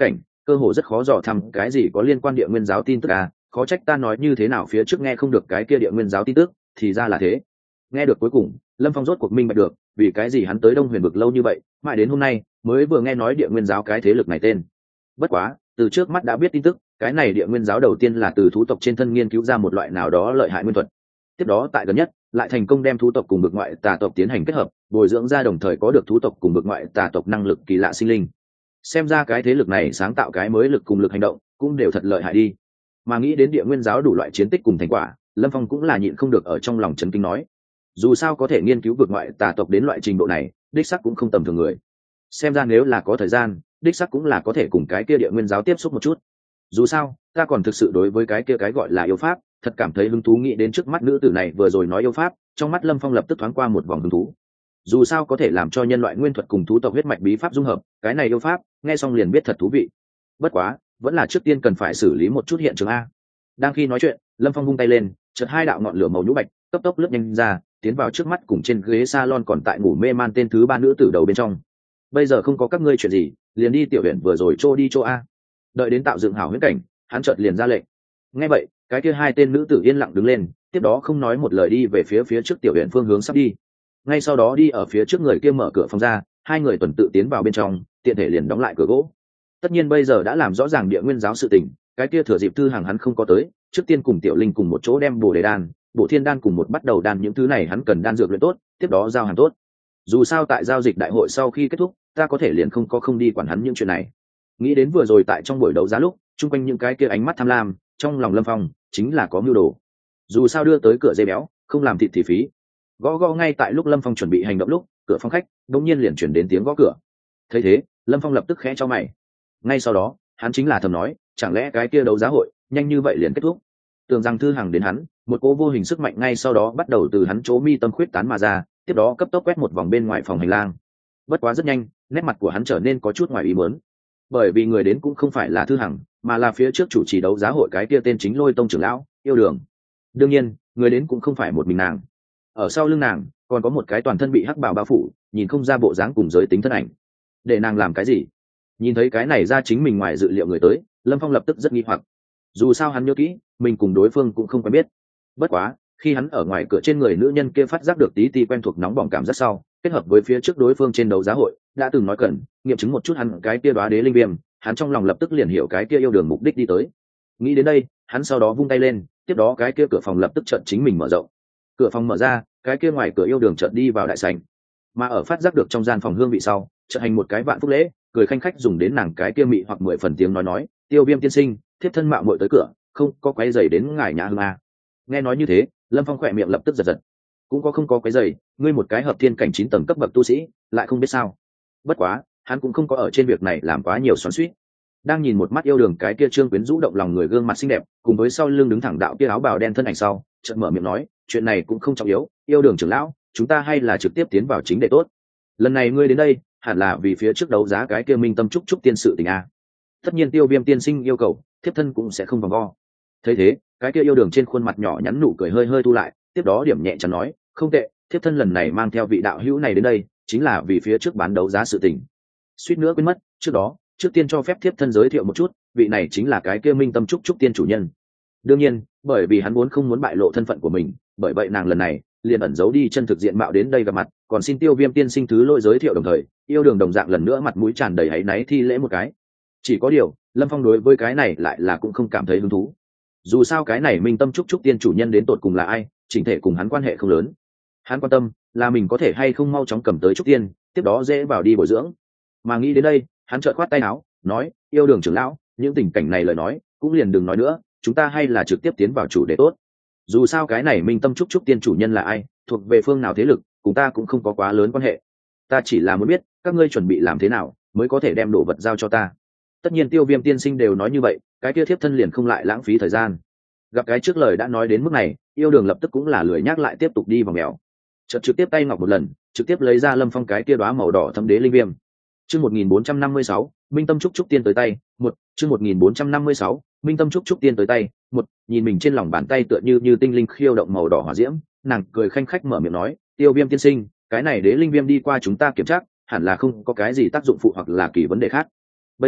cơ hồ rất khó dò thăm cái gì có liên quan địa nguyên giáo tin tức à, khó trách ta nói như thế nào phía trước nghe không được cái kia địa nguyên giáo tin tức, thì ra là thế. Nghe được cuối cùng, Lâm Phong rốt cuộc minh bạch được vì cái gì hắn tới Đông Huyền vực lâu như vậy, mãi đến hôm nay mới vừa nghe nói địa nguyên giáo cái thế lực này tên. Bất quá, từ trước mắt đã biết tin tức, cái này địa nguyên giáo đầu tiên là từ thú tộc trên thân nghiên cứu ra một loại nào đó lợi hại nguyên thuật. Tiếp đó tại gần nhất, lại thành công đem thú tộc cùng vực ngoại tà tộc tiến hành kết hợp, bồi dưỡng ra đồng thời có được thú tộc cùng vực ngoại tà tộc năng lực kỳ lạ sinh linh. Xem ra cái thế lực này sáng tạo cái mới lực cùng lực hành động, cũng đều thật lợi hại đi. Mà nghĩ đến địa nguyên giáo đủ loại chiến tích cùng thành quả, Lâm Phong cũng là nhịn không được ở trong lòng chấn kinh nói, dù sao có thể nghiên cứu vực ngoại tà tộc đến loại trình độ này, đích sắc cũng không tầm thường người. Xem ra nếu là có thời gian, đích sắc cũng là có thể cùng cái kia địa nguyên giáo tiếp xúc một chút. Dù sao ta còn thực sự đối với cái kia cái gọi là yêu pháp thật cảm thấy hứng thú. Nghĩ đến trước mắt nữ tử này vừa rồi nói yêu pháp, trong mắt Lâm Phong lập tức thoáng qua một vòng hứng thú. Dù sao có thể làm cho nhân loại nguyên thuật cùng thú tộc huyết mạch bí pháp dung hợp, cái này yêu pháp nghe xong liền biết thật thú vị. Bất quá vẫn là trước tiên cần phải xử lý một chút hiện trường a. Đang khi nói chuyện, Lâm Phong vung tay lên, chợt hai đạo ngọn lửa màu nhũ bạch cấp tốc lướt nhanh ra, tiến vào trước mắt cùng trên ghế salon còn tại ngủ mê man tên thứ ba nữ tử đầu bên trong. Bây giờ không có các ngươi chuyện gì, liền đi tiểu huyện vừa rồi trô đi chỗ a. Đợi đến tạo dựng hảo huyễn cảnh, hắn chợt liền ra lệnh. Nghe vậy, cái kia hai tên nữ tử yên lặng đứng lên, tiếp đó không nói một lời đi về phía trước tiểu huyện phương hướng sắp đi. Ngay sau đó đi ở phía trước người kia mở cửa phòng ra, hai người tuần tự tiến vào bên trong, tiện thể liền đóng lại cửa gỗ. Tất nhiên bây giờ đã làm rõ ràng địa nguyên giáo sự tình, cái kia thừa dịp thư hàng hắn không có tới, trước tiên cùng tiểu linh cùng một chỗ đem bổ đề đan, bộ thiên đan cùng một bắt đầu đan những thứ này hắn cần đan dược luyện tốt, tiếp đó giao hàng tốt. Dù sao tại giao dịch đại hội sau khi kết thúc, ta có thể liền không đi quản hắn những chuyện này. Nghĩ đến vừa rồi tại trong buổi đấu giá lúc, chung quanh những cái kia ánh mắt tham lam, trong lòng Lâm Phong chính là có mưu đồ. Dù sao đưa tới cửa dây béo, không làm thịt thì phí. Gõ ngay tại lúc Lâm Phong chuẩn bị hành động lúc, cửa phòng khách đột nhiên liền chuyển đến tiếng gõ cửa. Thấy thế, Lâm Phong lập tức khẽ cho mày. Ngay sau đó, hắn chính là thầm nói, chẳng lẽ cái kia đấu giá hội nhanh như vậy liền kết thúc? Tưởng rằng thư hàng đến hắn, một cỗ vô hình sức mạnh ngay sau đó bắt đầu từ hắn chỗ mi tâm khuyết tán mà ra, tiếp đó cấp tốc quét một vòng bên ngoài phòng hành lang. Bất quá rất nhanh, nét mặt của hắn trở nên có chút ngoài ý muốn, bởi vì người đến cũng không phải là thư hằng, mà là phía trước chủ trì đấu giá hội cái kia tên chính Lôi Tông trưởng lão Yêu Đường. Đương nhiên, người đến cũng không phải một mình nàng, ở sau lưng nàng còn có một cái toàn thân bị hắc bào bao phủ, nhìn không ra bộ dáng cùng giới tính thân ảnh. Để nàng làm cái gì? Nhìn thấy cái này ra chính mình ngoài dự liệu người tới, Lâm Phong lập tức rất nghi hoặc. Dù sao hắn nhớ kỹ, mình cùng đối phương cũng không quen biết. Bất quá, khi hắn ở ngoài cửa trên người nữ nhân kia phát giác được tí ti quen thuộc nóng bỏng cảm giác sau, kết hợp với phía trước đối phương trên đấu giá hội đã từng nói cần nghiệm chứng một chút hắn cái kia đoá đế linh viêm, hắn trong lòng lập tức liền hiểu cái kia Yêu Đường mục đích đi tới. Nghĩ đến đây, hắn sau đó vung tay lên, tiếp đó cái kia cửa phòng lập tức chợt chính mình mở rộng. Cửa phòng mở ra, cái kia ngoài cửa Yêu Đường chợt đi vào đại sảnh, mà ở phát giác được trong gian phòng hương vị sau, chợt hành một cái vạn phúc lễ, cười khanh khách dùng đến nàng cái kia mị hoặc 10 phần tiếng nói, Tiêu Viêm tiên sinh, thiếp thân mạo muội tới cửa, không có quấy rầy đến ngài nhà hương à. Nghe nói như thế, Lâm Phong khỏe miệng lập tức giật giật. Cũng không có quấy rầy, ngươi một cái hợp thiên cảnh 9 tầng cấp bậc tu sĩ, lại không biết sao? Bất quá, hắn cũng không có ở trên việc này làm quá nhiều xoắn xuýt. Đang nhìn một mắt Yêu Đường cái kia trương quyến rũ động lòng người gương mặt xinh đẹp, cùng với sau lưng đứng thẳng đạo kia áo bào đen thân ảnh sau, chợt mở miệng nói, chuyện này cũng không trọng yếu, Yêu Đường trưởng lão, chúng ta hay là trực tiếp tiến vào chính đề tốt. Lần này ngươi đến đây, hẳn là vì phía trước đấu giá cái kia Minh Tâm trúc tiên sự tình a. Tất nhiên Tiêu Viêm tiên sinh yêu cầu, thiếp thân cũng sẽ không vòng vo. Thấy thế, cái kia Yêu Đường trên khuôn mặt nhỏ nhắn nụ cười hơi hơi thu lại, tiếp đó điểm nhẹ chắn nói, không tệ, thiếp thân lần này mang theo vị đạo hữu này đến đây, chính là vì phía trước bán đấu giá sự tình. Suýt nữa quên mất, trước đó, trước tiên cho phép thiếp thân giới thiệu một chút, vị này chính là cái kia Minh Tâm trúc tiên chủ nhân. Đương nhiên, bởi vì hắn vốn không muốn bại lộ thân phận của mình, bởi vậy nàng lần này liền ẩn giấu đi chân thực diện mạo đến đây gặp mặt, còn xin Tiêu Viêm tiên sinh thứ lỗi giới thiệu đồng thời, Yêu Đường đồng dạng lần nữa mặt mũi tràn đầy áy náy thi lễ một cái. Chỉ có điều, Lâm Phong đối với cái này lại là cũng không cảm thấy hứng thú. Dù sao cái này Minh Tâm trúc tiên chủ nhân đến tột cùng là ai, chỉnh thể cùng hắn quan hệ không lớn. Hắn quan tâm là mình có thể hay không mau chóng cầm tới trúc tiên, tiếp đó dễ vào đi bồi dưỡng. Mà nghĩ đến đây, hắn chợt khoát tay áo, nói, Yêu Đường trưởng lão, những tình cảnh này lời nói cũng liền đừng nói nữa, chúng ta hay là trực tiếp tiến vào chủ đề tốt. Dù sao cái này Minh Tâm trúc tiên chủ nhân là ai, thuộc về phương nào thế lực, cùng ta cũng không có quá lớn quan hệ. Ta chỉ là muốn biết các ngươi chuẩn bị làm thế nào mới có thể đem đồ vật giao cho ta. Tất nhiên Tiêu Viêm tiên sinh đều nói như vậy, cái kia thiếp thân liền không lại lãng phí thời gian. Gặp cái trước lời đã nói đến mức này, Yêu Đường lập tức cũng là lười nhắc lại tiếp tục đi vào mèo, chợt trực tiếp tay ngọc một lần, trực tiếp lấy ra Lâm Phong cái kia đóa màu đỏ thâm đế linh viêm. Chương 1456, Minh Tâm trúc tiên tới tay, một. Chương 1456, Minh Tâm trúc tiên tới tay, một. Nhìn mình trên lòng bàn tay tựa như tinh linh khiêu động màu đỏ hỏa diễm, nàng cười khanh khách mở miệng nói, Tiêu Viêm tiên sinh, cái này đế linh viêm đi qua chúng ta kiểm tra, hẳn là không có cái gì tác dụng phụ hoặc là kỳ vấn đề khác. Bây giờ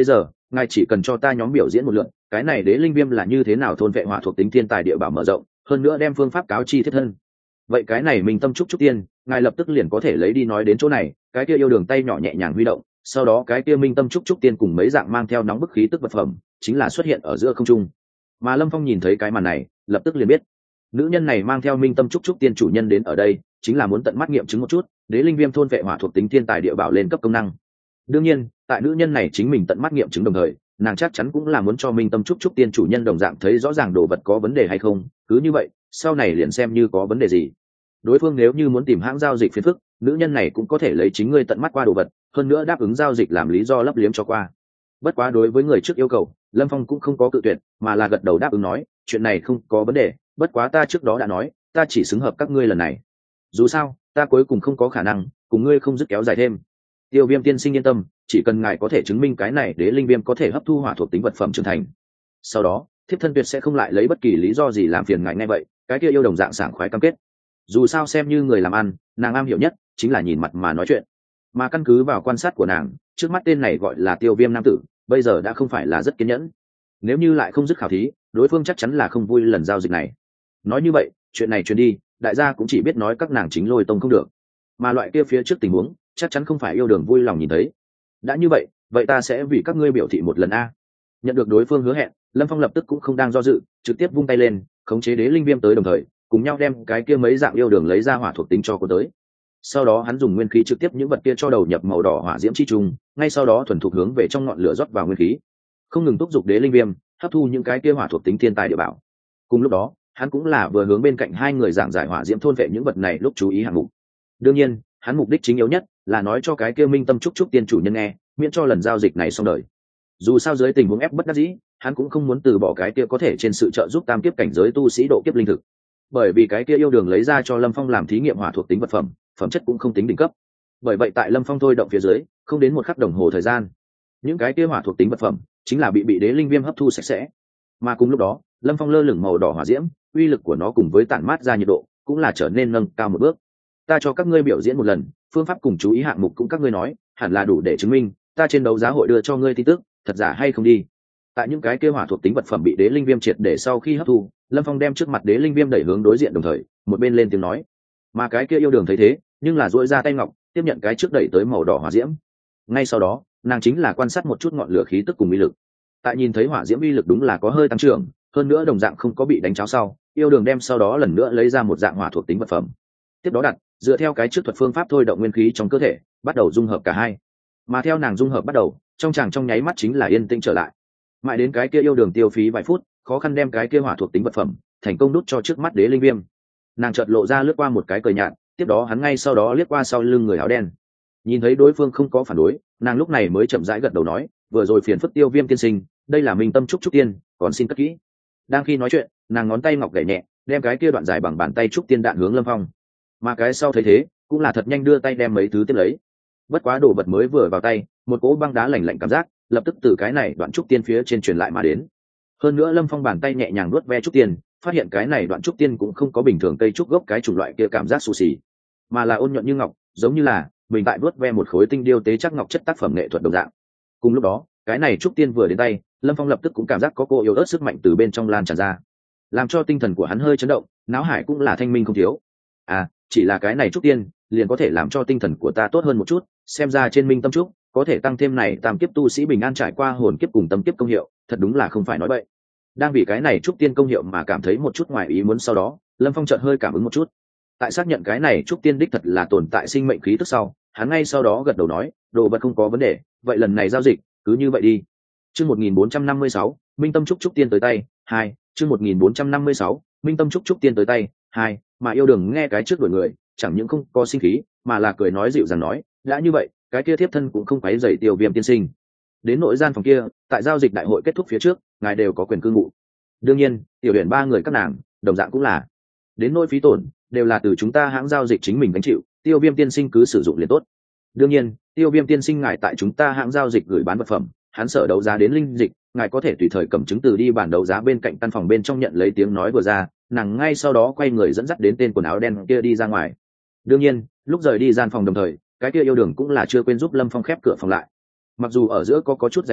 ngài chỉ cần cho ta nhóm biểu diễn một lượt cái này đế linh viêm là như thế nào thôn vệ hỏa thuộc tính thiên tài địa bảo mở rộng, hơn nữa đem phương pháp cáo chi thiết thân. Vậy cái này minh tâm trúc trúc tiên ngài lập tức liền có thể lấy đi. Nói đến chỗ này, cái kia yêu đường tay nhỏ nhẹ nhàng huy động, sau đó cái kia minh tâm trúc trúc tiên cùng mấy dạng mang theo nóng bức khí tức vật phẩm chính là xuất hiện ở giữa không trung. Mà Lâm Phong nhìn thấy cái màn này lập tức liền biết nữ nhân này mang theo minh tâm trúc trúc tiên chủ nhân đến ở đây chính là muốn tận mắt nghiệm chứng một chút đế linh viêm thôn vệ hỏa thuộc tính thiên tài địa bảo lên cấp công năng. Đương nhiên tại nữ nhân này chính mình tận mắt nghiệm chứng đồng thời, nàng chắc chắn cũng là muốn cho minh tâm trúc trúc tiên chủ nhân đồng dạng thấy rõ ràng đồ vật có vấn đề hay không, cứ như vậy sau này liền xem như có vấn đề gì, đối phương nếu như muốn tìm hãng giao dịch phiền phức, nữ nhân này cũng có thể lấy chính ngươi tận mắt qua đồ vật, hơn nữa đáp ứng giao dịch làm lý do lấp liếm cho qua. Bất quá đối với người trước yêu cầu, Lâm Phong cũng không có cự tuyệt, mà là gật đầu đáp ứng nói chuyện này không có vấn đề, bất quá ta trước đó đã nói ta chỉ xứng hợp các ngươi lần này, dù sao ta cuối cùng không có khả năng cùng ngươi không dứt kéo dài thêm. Tiêu Viêm tiên sinh yên tâm, chỉ cần ngài có thể chứng minh cái này đế linh viêm có thể hấp thu hỏa thuộc tính vật phẩm trưởng thành, sau đó thiếp thân tuyệt sẽ không lại lấy bất kỳ lý do gì làm phiền ngài. Nghe vậy cái kia yêu đồng dạng sảng khoái cam kết, dù sao xem như người làm ăn, nàng am hiểu nhất chính là nhìn mặt mà nói chuyện. Mà căn cứ vào quan sát của nàng, trước mắt tên này gọi là Tiêu Viêm nam tử bây giờ đã không phải là rất kiên nhẫn, nếu như lại không dứt khảo thí, đối phương chắc chắn là không vui lần giao dịch này. Nói như vậy chuyện này truyền đi, đại gia cũng chỉ biết nói các nàng chính Lôi Tông không được, mà loại kia phía trước tình huống chắc chắn không phải yêu đường vui lòng nhìn thấy. Đã như vậy, vậy ta sẽ vì các ngươi biểu thị một lần a. Nhận được đối phương hứa hẹn, Lâm Phong lập tức cũng không đang do dự, trực tiếp vung tay lên khống chế đế linh viêm tới, đồng thời cùng nhau đem cái kia mấy dạng yêu đường lấy ra hỏa thuộc tính cho cô tới. Sau đó hắn dùng nguyên khí trực tiếp những vật kia cho đầu nhập màu đỏ hỏa diễm chi trùng, ngay sau đó thuần thục hướng về trong ngọn lửa rót vào nguyên khí, không ngừng thúc giục đế linh viêm hấp thu những cái kia hỏa thuộc tính thiên tài địa bảo. Cùng lúc đó hắn cũng là vừa hướng bên cạnh hai người giảng giải hỏa diễm thôn vệ những vật này lúc chú ý hạng mục. Đương nhiên hắn mục đích chính yếu nhất là nói cho cái kia minh tâm trúc trúc tiên chủ nhân nghe, miễn cho lần giao dịch này xong đời. Dù sao dưới tình huống ép bất đắc dĩ, hắn cũng không muốn từ bỏ cái kia có thể trên sự trợ giúp tam kiếp cảnh giới tu sĩ độ kiếp linh thực, bởi vì cái kia yêu đường lấy ra cho Lâm Phong làm thí nghiệm hỏa thuộc tính vật phẩm, phẩm chất cũng không tính đỉnh cấp. Bởi vậy tại Lâm Phong thôi động phía dưới, không đến một khắc đồng hồ thời gian, những cái kia hỏa thuộc tính vật phẩm chính là bị đế linh viêm hấp thu sạch sẽ. Mà cùng lúc đó Lâm Phong lơ lửng màu đỏ hỏa diễm, uy lực của nó cùng với tản mát ra nhiệt độ cũng là trở nên nâng cao một bước. Ta cho các ngươi biểu diễn một lần, phương pháp cùng chú ý hạng mục cũng các ngươi nói hẳn là đủ để chứng minh ta trên đấu giá hội đưa cho ngươi tin tức thật giả hay không đi. Tại những cái kia hỏa thuộc tính vật phẩm bị đế linh viêm triệt để sau khi hấp thu, Lâm Phong đem trước mặt đế linh viêm đẩy hướng đối diện, đồng thời một bên lên tiếng nói. Mà cái kia yêu đường thấy thế nhưng là duỗi ra tay ngọc tiếp nhận cái trước đẩy tới màu đỏ hỏa diễm. Ngay sau đó nàng chính là quan sát một chút ngọn lửa khí tức cùng uy lực. Tại nhìn thấy hỏa diễm uy lực đúng là có hơi tăng trưởng, hơn nữa đồng dạng không có bị đánh cháo sau, yêu đường đem sau đó lần nữa lấy ra một dạng hỏa thuộc tính vật phẩm, tiếp đó đặt dựa theo cái trước thuật phương pháp thôi động nguyên khí trong cơ thể, bắt đầu dung hợp cả hai. Mà theo nàng dung hợp bắt đầu, trong chàng trong nháy mắt chính là yên tĩnh trở lại. Mãi đến cái kia yêu đường tiêu phí vài phút, khó khăn đem cái kia hỏa thuộc tính vật phẩm thành công đút cho trước mắt đế linh viêm. Nàng chợt lộ ra lướt qua một cái cười nhạt, tiếp đó hắn ngay sau đó liếc qua sau lưng người áo đen. Nhìn thấy đối phương không có phản đối, nàng lúc này mới chậm rãi gật đầu nói, vừa rồi phiền phức Tiêu Viêm tiên sinh, đây là minh tâm trúc trúc tiên, còn xin cất kỹ. Đang khi nói chuyện, nàng ngón tay ngọc gảy nhẹ, đem cái kia đoạn dài bằng bàn tay trúc tiên đạn hướng Lâm Phong. Mà cái sau thấy thế cũng là thật nhanh đưa tay đem mấy thứ tiếp lấy. Bất quá đồ vật mới vừa vào tay, một cỗ băng đá lạnh lạnh cảm giác lập tức từ cái này đoạn trúc tiên phía trên truyền lại mà đến. Hơn nữa Lâm Phong bàn tay nhẹ nhàng nuốt ve trúc tiên, phát hiện cái này đoạn trúc tiên cũng không có bình thường cây trúc gốc cái chủng loại kia cảm giác xù xì, mà là ôn nhuận như ngọc, giống như là mình tại nuốt ve một khối tinh điêu tế chắc ngọc chất tác phẩm nghệ thuật đồng dạng. Cùng lúc đó cái này trúc tiên vừa đến tay, Lâm Phong lập tức cũng cảm giác có cô yếu ớt sức mạnh từ bên trong lan tràn ra, làm cho tinh thần của hắn hơi chấn động, não hải cũng là thanh minh không thiếu. Chỉ là cái này trúc tiên liền có thể làm cho tinh thần của ta tốt hơn một chút, xem ra trên minh tâm trúc có thể tăng thêm này tam kiếp tu sĩ bình an trải qua hồn kiếp cùng tâm kiếp công hiệu, thật đúng là không phải nói bậy. Đang vì cái này trúc tiên công hiệu mà cảm thấy một chút ngoài ý muốn, sau đó Lâm Phong chợt hơi cảm ứng một chút, tại xác nhận cái này trúc tiên đích thật là tồn tại sinh mệnh khí tức sau, hắn ngay sau đó gật đầu nói, đồ vật không có vấn đề, vậy lần này giao dịch cứ như vậy đi. Chương 1456, minh tâm trúc tiên tới tay 2. Chương 1456, minh tâm trúc tiên tới tay 2. Mà yêu đường nghe cái trước đuổi người chẳng những không có sinh khí, mà là cười nói dịu dàng nói, đã như vậy cái kia thiếp thân cũng không quấy rầy Tiêu Viêm tiên sinh. Đến nội gian phòng kia, tại giao dịch đại hội kết thúc phía trước, ngài đều có quyền cư ngụ. Đương nhiên tiểu huyền ba người các nàng đồng dạng cũng là, đến nỗi phí tổn đều là từ chúng ta hãng giao dịch chính mình gánh chịu, Tiêu Viêm tiên sinh cứ sử dụng liền tốt. Đương nhiên Tiêu Viêm tiên sinh ngài tại chúng ta hãng giao dịch gửi bán vật phẩm, hắn sở đấu giá đến linh dịch, ngài có thể tùy thời cầm chứng từ đi bản đấu giá bên cạnh căn phòng bên trong nhận lấy. Tiếng nói vừa ra, nàng ngay sau đó quay người dẫn dắt đến tên quần áo đen kia đi ra ngoài. Đương nhiên lúc rời đi gian phòng đồng thời, cái kia yêu đường cũng là chưa quên giúp Lâm Phong khép cửa phòng lại. Mặc dù ở giữa có chút dày vò,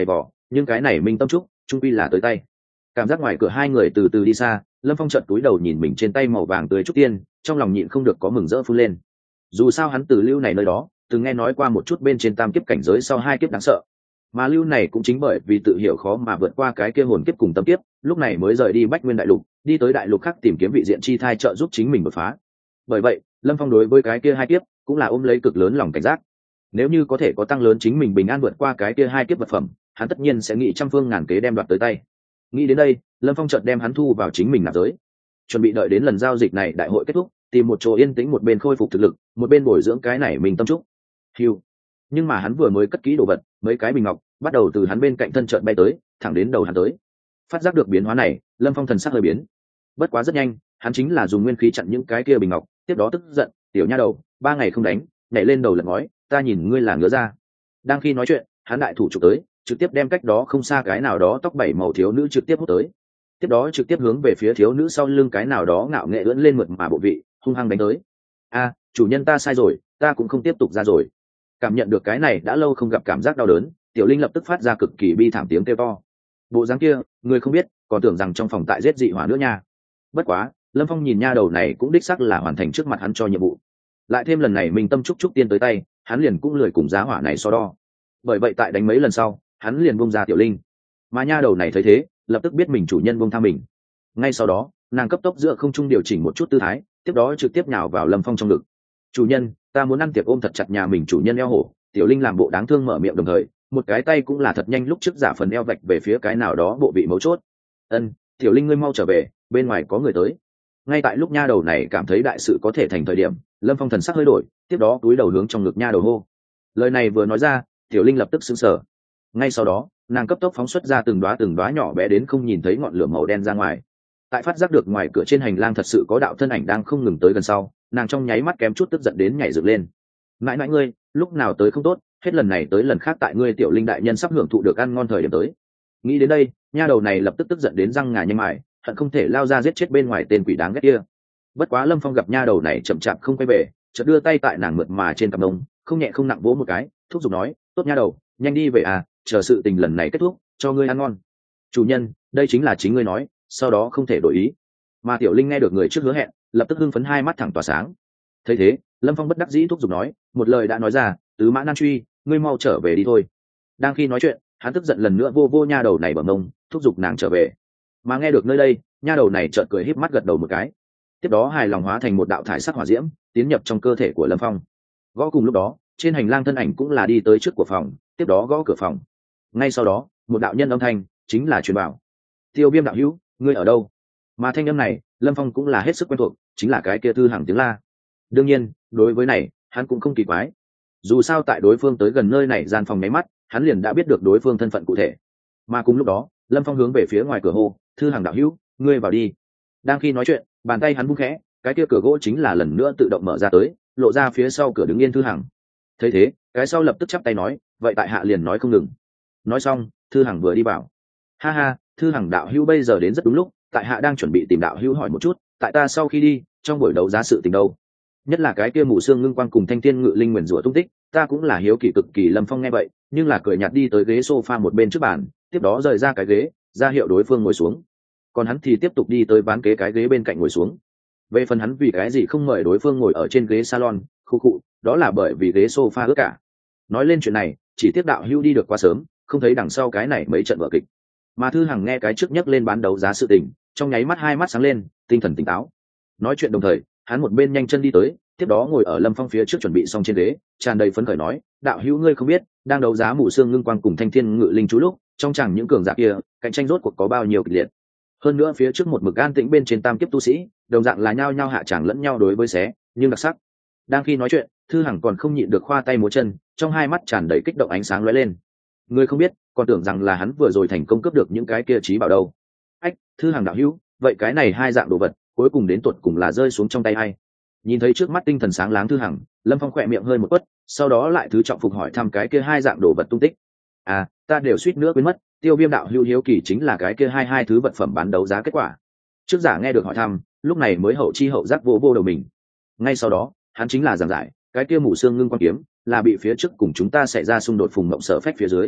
nhưng cái này minh tâm trúc trung quy là tới tay. Cảm giác ngoài cửa hai người từ từ đi xa, Lâm Phong chợt túi đầu nhìn mình trên tay màu vàng tươi trúc tiên, trong lòng nhịn không được có mừng rỡ phun lên. Dù sao hắn từ lưu này nơi đó từng nghe nói qua một chút bên trên tam kiếp cảnh giới sau hai kiếp đáng sợ, mà lưu này cũng chính bởi vì tự hiểu khó mà vượt qua cái kia hồn kiếp cùng tâm kiếp, lúc này mới rời đi Bách Nguyên đại lục, đi tới đại lục khác tìm kiếm vị diện chi thai trợ giúp chính mình đột phá. Bởi vậy Lâm Phong đối với cái kia hai kiếp cũng là ôm lấy cực lớn lòng cảnh giác. Nếu như có thể có tăng lớn chính mình bình an vượt qua cái kia hai kiếp vật phẩm, hắn tất nhiên sẽ nghĩ trăm phương ngàn kế đem đoạt tới tay. Nghĩ đến đây, Lâm Phong chợt đem hắn thu vào chính mình nạp giới, chuẩn bị đợi đến lần giao dịch này đại hội kết thúc, tìm một chỗ yên tĩnh, một bên khôi phục thực lực, một bên bồi dưỡng cái này mình tâm trúc. Hiu. Nhưng mà hắn vừa mới cất kỹ đồ vật, mấy cái bình ngọc bắt đầu từ hắn bên cạnh thân chợt bay tới, thẳng đến đầu hắn tới. Phát giác được biến hóa này, Lâm Phong thần sắc hơi biến. Bất quá rất nhanh, hắn chính là dùng nguyên khí chặn những cái kia bình ngọc, tiếp đó tức giận, tiểu nha đầu, 3 ngày không đánh, nhảy lên đầu lật ngói, ta nhìn ngươi là ngứa ra. Đang khi nói chuyện, hắn đại thủ chụp tới, trực tiếp đem cách đó không xa cái nào đó tóc bảy màu thiếu nữ trực tiếp hút tới, tiếp đó trực tiếp hướng về phía thiếu nữ sau lưng cái nào đó ngạo nghệ ưỡn lên mượt mà bộ vị, hung hăng đánh tới. A, chủ nhân ta sai rồi, ta cũng không tiếp tục ra rồi. Cảm nhận được cái này đã lâu không gặp cảm giác đau đớn, tiểu linh lập tức phát ra cực kỳ bi thảm tiếng kêu to. Bộ dáng kia, người không biết, còn tưởng rằng trong phòng tại giết dị hỏa nữa nha. Bất quá, Lâm Phong nhìn nha đầu này cũng đích xác là hoàn thành trước mặt hắn cho nhiệm vụ. Lại thêm lần này mình tâm trúc trúc tiên tới tay, hắn liền cũng lười cùng giá hỏa này so đo. Bởi vậy tại đánh mấy lần sau, hắn liền buông ra tiểu linh. Mà nha đầu này thấy thế, lập tức biết mình chủ nhân buông tha mình. Ngay sau đó, nàng cấp tốc giữa không trung điều chỉnh một chút tư thái, tiếp đó trực tiếp nhào vào Lâm Phong trong ngực. Chủ nhân, ta muốn ăn tiệc, ôm thật chặt nhà mình chủ nhân eo hổ. Tiểu linh làm bộ đáng thương mở miệng, đồng thời một cái tay cũng là thật nhanh lúc trước giả phần eo vạch về phía cái nào đó bộ vị mấu chốt. Ân, tiểu linh ngươi mau trở về, bên ngoài có người tới. Ngay tại lúc nha đầu này cảm thấy đại sự có thể thành thời điểm, Lâm Phong thần sắc hơi đổi, tiếp đó túi đầu hướng trong ngực nha đầu hô. Lời này vừa nói ra, tiểu linh lập tức sững sờ. Ngay sau đó, nàng cấp tốc phóng xuất ra từng đóa nhỏ bé đến không nhìn thấy ngọn lửa màu đen ra ngoài. Tại phát giác được ngoài cửa trên hành lang thật sự có đạo thân ảnh đang không ngừng tới gần sau, nàng trong nháy mắt kém chút tức giận đến nhảy dựng lên. Mãi mãi ngươi, lúc nào tới không tốt, hết lần này tới lần khác tại ngươi tiểu linh đại nhân sắp hưởng thụ được ăn ngon thời điểm tới. Nghĩ đến đây, nha đầu này lập tức tức giận đến răng ngà nhanh mài, hận không thể lao ra giết chết bên ngoài tên quỷ đáng ghét kia. Bất quá Lâm Phong gặp nha đầu này chậm chạp không quay về, chợt đưa tay tại nàng mượt mà trên cằm mông, không nhẹ không nặng vỗ một cái, thúc giục nói, tốt nha đầu, nhanh đi về à, chờ sự tình lần này kết thúc, cho ngươi ăn ngon. Chủ nhân, đây chính là chính ngươi nói, sau đó không thể đổi ý. Mà tiểu linh nghe được người trước hứa hẹn, lập tức hưng phấn hai mắt thẳng tỏa sáng. Thấy thế, Lâm Phong bất đắc dĩ thúc giục nói, một lời đã nói ra, tứ mã nan truy, ngươi mau trở về đi thôi. Đang khi nói chuyện, hắn tức giận lần nữa vô nha đầu này bờ mông, thúc giục nàng trở về. Mà nghe được nơi đây, nha đầu này chợt cười híp mắt gật đầu một cái, tiếp đó hài lòng hóa thành một đạo thải sắc hỏa diễm, tiến nhập trong cơ thể của Lâm Phong. Gõ cùng lúc đó, trên hành lang thân ảnh cũng là đi tới trước của phòng, tiếp đó gõ cửa phòng. Ngay sau đó, một đạo nhân âm thanh chính là truyền bảo, Tiêu Viêm đạo hữu, ngươi ở đâu? Mà thanh âm này, Lâm Phong cũng là hết sức quen thuộc, chính là cái kia Thư Hằng tiếng la. Đương nhiên, đối với này, hắn cũng không kỳ quái. Dù sao tại đối phương tới gần nơi này gian phòng nháy mắt, hắn liền đã biết được đối phương thân phận cụ thể. Mà cùng lúc đó, Lâm Phong hướng về phía ngoài cửa hô, Thư Hằng đạo hữu, ngươi vào đi. Đang khi nói chuyện, bàn tay hắn vung khẽ, cái kia cửa gỗ chính là lần nữa tự động mở ra tới, lộ ra phía sau cửa đứng yên Thư Hằng. Thấy thế, cái sau lập tức chắp tay nói, vậy tại hạ liền nói không ngừng. Nói xong, Thư Hằng vừa đi vào. Ha ha, Thư Hằng đạo hữu bây giờ đến rất đúng lúc, tại hạ đang chuẩn bị tìm đạo hữu hỏi một chút, tại ta sau khi đi, trong buổi đấu giá sự tình đâu? Nhất là cái kia mù xương ngưng quang cùng thanh thiên ngự linh nguyền rủa tung tích, ta cũng là hiếu kỳ cực kỳ. Lâm Phong nghe vậy, nhưng là cười nhạt đi tới ghế sofa một bên trước bàn, tiếp đó rời ra cái ghế, ra hiệu đối phương ngồi xuống. Còn hắn thì tiếp tục đi tới ván kế cái ghế bên cạnh ngồi xuống. Về phần hắn vì cái gì không mời đối phương ngồi ở trên ghế salon, khu khụ, đó là bởi vì ghế sofa ướt cả. Nói lên chuyện này, chỉ tiếc đạo hữu đi được quá sớm, không thấy đằng sau cái này mấy trận vở kịch. Mà Thư Hằng nghe cái trước nhắc lên bán đấu giá sự tình, trong nháy mắt hai mắt sáng lên, tinh thần tỉnh táo. Nói chuyện đồng thời, hắn một bên nhanh chân đi tới, tiếp đó ngồi ở Lâm Phong phía trước chuẩn bị xong trên ghế, tràn đầy phấn khởi nói, đạo hữu ngươi không biết, đang đấu giá mù xương ngưng quang cùng thanh thiên ngự linh chú lúc, trong chẳng những cường giả kia, cạnh tranh rốt cuộc có bao nhiêu kịch liệt. Hơn nữa phía trước một mực an tĩnh bên trên tam kiếp tu sĩ, đồng dạng là nhao nhao hạ tràng lẫn nhau đối với xé, nhưng đặc sắc. Đang khi nói chuyện, Thư Hằng còn không nhịn được khoa tay múa chân, trong hai mắt tràn đầy kích động ánh sáng lóe lên. Ngươi không biết, còn tưởng rằng là hắn vừa rồi thành công cướp được những cái kia trí bảo đâu. Ách, Thư Hằng đạo hữu, vậy cái này hai dạng đồ vật, cuối cùng đến tuột cùng là rơi xuống trong tay ai? Nhìn thấy trước mắt tinh thần sáng láng Thư Hằng, Lâm Phong khỏe miệng hơi một quất, sau đó lại thứ trọng phục hỏi thăm cái kia hai dạng đồ vật tung tích. À, ta đều suýt nữa quên mất, Tiêu Viêm đạo hữu hiếu kỳ chính là cái kia hai thứ vật phẩm bán đấu giá kết quả. Trước giả nghe được hỏi thăm, lúc này mới hậu chi hậu giác vô đầu mình. Ngay sau đó, hắn chính là giảng giải, cái kia mù xương ngưng quang kiếm là bị phía trước cùng chúng ta xảy ra xung đột phùng mộng sở phách phía dưới.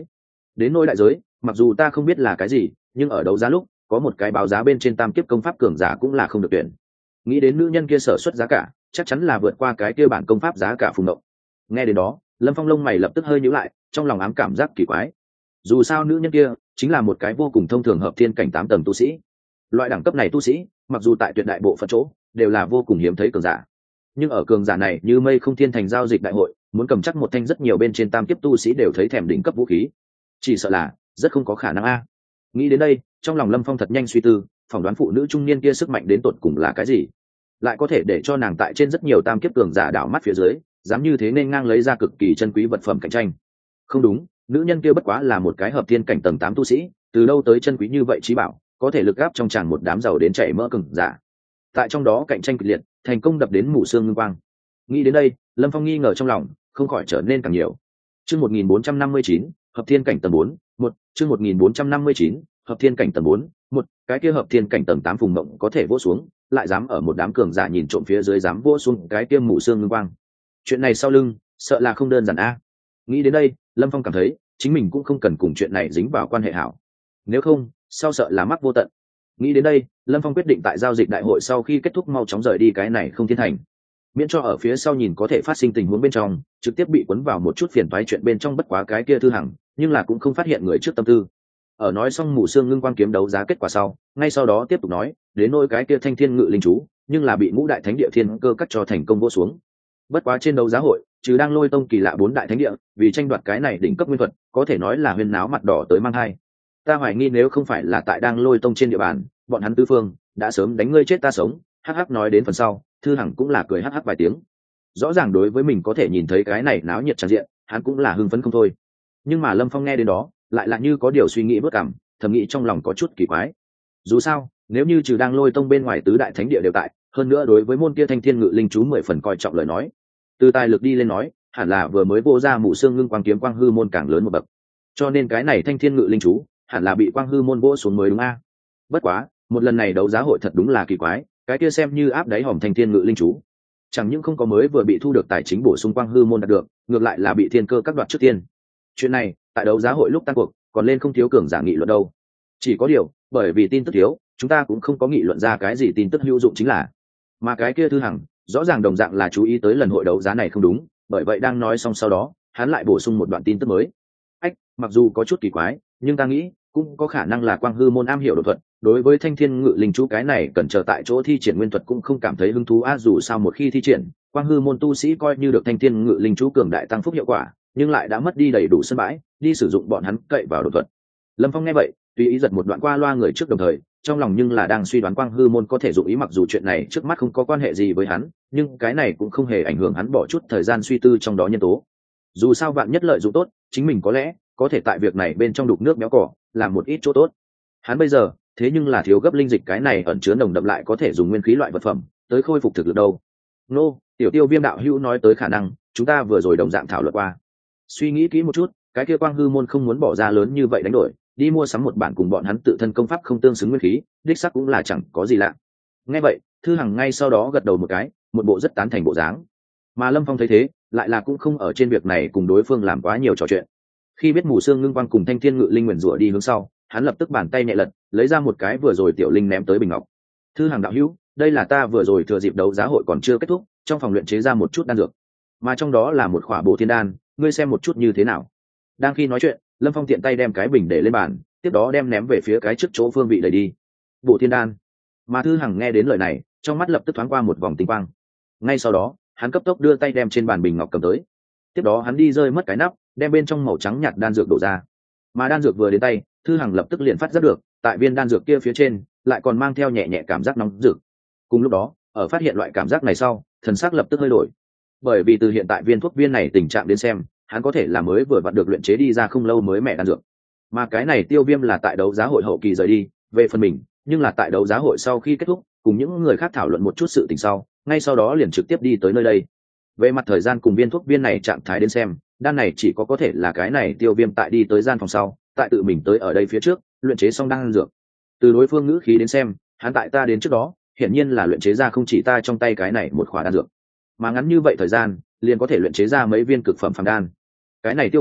Đến nỗi đại giới, mặc dù ta không biết là cái gì, nhưng ở đấu giá lúc có một cái báo giá bên trên tam kiếp công pháp cường giả cũng là không được tuyển. Nghĩ đến nữ nhân kia sở xuất giá cả chắc chắn là vượt qua cái kia bản công pháp giá cả phùng động. Nghe đến đó, Lâm Phong lông mày lập tức hơi nhíu lại, trong lòng ám cảm giác kỳ quái. Dù sao nữ nhân kia chính là một cái vô cùng thông thường hợp thiên cảnh 8 tầng tu sĩ. Loại đẳng cấp này tu sĩ, mặc dù tại tuyệt đại bộ phận chỗ đều là vô cùng hiếm thấy cường giả, nhưng ở cường giả này như mây không thiên thành giao dịch đại hội, muốn cầm chắc một thanh rất nhiều bên trên tam kiếp tu sĩ đều thấy thèm đỉnh cấp vũ khí, chỉ sợ là rất không có khả năng a. Nghĩ đến đây, trong lòng Lâm Phong thật nhanh suy tư, phỏng đoán phụ nữ trung niên kia sức mạnh đến tột cùng là cái gì, lại có thể để cho nàng tại trên rất nhiều tam kiếp cường giả đảo mắt phía dưới dám như thế nên ngang lấy ra cực kỳ chân quý vật phẩm cạnh tranh. Không đúng, nữ nhân kia bất quá là một cái hợp thiên cảnh tầng 8 tu sĩ, từ đâu tới chân quý như vậy trí bảo, có thể lực gáp trong tràn một đám giàu đến chảy mỡ cường giả. Tại trong đó cạnh tranh kịch liệt, thành công đập đến mù xương ngưng quang. Nghĩ đến đây, Lâm Phong nghi ngờ trong lòng không khỏi trở nên càng nhiều. Chương 1459, hợp thiên cảnh tầng 4, 1, chương 1459, hợp thiên cảnh tầng 4, 1, cái kia hợp thiên cảnh tầng 8 phùng mộng có thể vỗ xuống, lại dám ở một đám cường giả nhìn trộm phía dưới dám vỗ xuống cái kia mù xương ngưng quang. Chuyện này sau lưng, sợ là không đơn giản a. Nghĩ đến đây, Lâm Phong cảm thấy chính mình cũng không cần cùng chuyện này dính vào quan hệ hảo. Nếu không, sau sợ là mắc vô tận. Nghĩ đến đây, Lâm Phong quyết định tại giao dịch đại hội sau khi kết thúc mau chóng rời đi cái này không thiên thành, miễn cho ở phía sau nhìn có thể phát sinh tình huống bên trong trực tiếp bị cuốn vào một chút phiền toái chuyện bên trong. Bất quá cái kia Thư Hằng nhưng là cũng không phát hiện người trước tâm tư. Ở nói xong mù xương ngưng quang kiếm đấu giá kết quả sau, ngay sau đó tiếp tục nói đến nỗi cái kia thanh thiên ngự linh chú, nhưng là bị ngũ đại thánh địa thiên cơ cắt cho thành công vô xuống. Bất quá trên đấu giá hội, trừ đang lôi tông kỳ lạ 4 đại thánh địa vì tranh đoạt cái này đỉnh cấp nguyên thuật, có thể nói là huyên náo mặt đỏ tới mang hai. Ta hoài nghi nếu không phải là tại đang lôi tông trên địa bàn, bọn hắn tứ phương đã sớm đánh ngươi chết ta sống. Hắc hắc. Nói đến phần sau, Thư Hằng cũng là cười hắc hắc vài tiếng. Rõ ràng đối với mình có thể nhìn thấy cái này náo nhiệt tràn diện, hắn cũng là hưng phấn không thôi. Nhưng mà Lâm Phong nghe đến đó, lại là như có điều suy nghĩ bước cảm, thầm nghĩ trong lòng có chút kỳ quái. Dù sao, nếu như trừ đang lôi tông bên ngoài tứ đại thánh địa đều tại, hơn nữa đối với môn kia thanh thiên ngự linh chú 10 phần coi trọng lời nói, từ tài lực đi lên nói, hẳn là vừa mới vô ra mù xương ngưng quang kiếm quang hư môn càng lớn một bậc. Cho nên cái này thanh thiên ngự linh chú hẳn là bị quang hư môn vỗ xuống mới đúng a. Bất quá, một lần này đấu giá hội thật đúng là kỳ quái, cái kia xem như áp đáy hòm thanh thiên ngự linh chú, chẳng những không có mới vừa bị thu được tài chính bổ sung quang hư môn đạt được, ngược lại là bị thiên cơ các đoạt trước tiên. Chuyện này tại đấu giá hội lúc tan cuộc còn lên không thiếu cường giả nghị luận đâu. Chỉ có điều, bởi vì tin tức thiếu, chúng ta cũng không có nghị luận ra cái gì tin tức hữu dụng chính là. Mà cái kia Thư Hằng rõ ràng đồng dạng là chú ý tới lần hội đấu giá này không đúng, bởi vậy đang nói xong sau đó, hắn lại bổ sung một đoạn tin tức mới. Ách, mặc dù có chút kỳ quái, nhưng ta nghĩ cũng có khả năng là quang hư môn am hiểu đột thuật, đối với thanh thiên ngự linh chú cái này cần chờ tại chỗ thi triển nguyên thuật cũng không cảm thấy hứng thú a. Dù sao một khi thi triển, quang hư môn tu sĩ coi như được thanh thiên ngự linh chú cường đại tăng phúc hiệu quả, nhưng lại đã mất đi đầy đủ sân bãi đi sử dụng bọn hắn cậy vào đột thuật. Lâm Phong nghe vậy, tùy ý giật một đoạn qua loa người trước, đồng thời trong lòng nhưng là đang suy đoán quang hư môn có thể dụng ý, mặc dù chuyện này trước mắt không có quan hệ gì với hắn, nhưng cái này cũng không hề ảnh hưởng hắn bỏ chút thời gian suy tư trong đó nhân tố. Dù sao vạn nhất lợi dụng tốt, chính mình có lẽ có thể tại việc này bên trong đục nước béo cỏ, làm một ít chỗ tốt. Hắn bây giờ thế nhưng là thiếu gấp linh dịch cái này ẩn chứa nồng đậm lại có thể dùng nguyên khí loại vật phẩm tới khôi phục thực lực đâu. Nô, tiểu Tiêu Viêm đạo hữu nói tới khả năng, chúng ta vừa rồi đồng dạng thảo luận qua. Suy nghĩ kỹ một chút, cái kia quang hư môn không muốn bỏ ra lớn như vậy đánh đổi, đi mua sắm một bản cùng bọn hắn tự thân công pháp không tương xứng nguyên khí, đích xác cũng là chẳng có gì lạ. Nghe vậy, Thư Hằng ngay sau đó gật đầu một cái, một bộ rất tán thành bộ dáng. Mà Lâm Phong thấy thế, lại là cũng không ở trên việc này cùng đối phương làm quá nhiều trò chuyện. Khi biết mù xương ngưng quang cùng thanh thiên ngự linh nguyền rủa đi hướng sau, hắn lập tức bàn tay nhẹ lật, lấy ra một cái vừa rồi tiểu linh ném tới bình ngọc. Thư Hằng đạo hữu, đây là ta vừa rồi thừa dịp đấu giá hội còn chưa kết thúc, trong phòng luyện chế ra một chút đan dược, mà trong đó là một khỏa Bổ Thiên đan, ngươi xem một chút như thế nào. Đang khi nói chuyện, Lâm Phong tiện tay đem cái bình để lên bàn, tiếp đó đem ném về phía cái trước chỗ phương vị đẩy đi. Bổ Thiên đan. Mà Thư Hằng nghe đến lời này, trong mắt lập tức thoáng qua một vòng tinh quang. Ngay sau đó, hắn cấp tốc đưa tay đem trên bàn bình ngọc cầm tới. Tiếp đó hắn đi rơi mất cái nắp, đem bên trong màu trắng nhạt đan dược đổ ra. Mà đan dược vừa đến tay, Thư Hằng lập tức liền phát giác được, tại viên đan dược kia phía trên lại còn mang theo nhẹ nhẹ cảm giác nóng rực. Cùng lúc đó, ở phát hiện loại cảm giác này sau, thần sắc lập tức hơi đổi. Bởi vì từ hiện tại viên thuốc viên này tình trạng đến xem, hắn có thể là mới vừa vặn được luyện chế đi ra không lâu mới mẹ đan dược. Mà cái này Tiêu Viêm là tại đấu giá hội hậu kỳ rời đi, về phần mình, nhưng là tại đấu giá hội sau khi kết thúc, cùng những người khác thảo luận một chút sự tình sau, ngay sau đó liền trực tiếp đi tới nơi đây. Về mặt thời gian cùng viên thuốc viên này trạng thái đến xem, đan này chỉ có thể là cái này Tiêu Viêm tại đi tới gian phòng sau, tại tự mình tới ở đây phía trước, luyện chế xong đan dược. Từ đối phương ngữ khí đến xem, hắn tại ta đến trước đó, hiển nhiên là luyện chế ra không chỉ ta trong tay cái này một khỏa đan dược, mà ngắn như vậy thời gian, liền có thể luyện chế ra mấy viên cực phẩm phàm đan. Cái này Tiêu Viêm,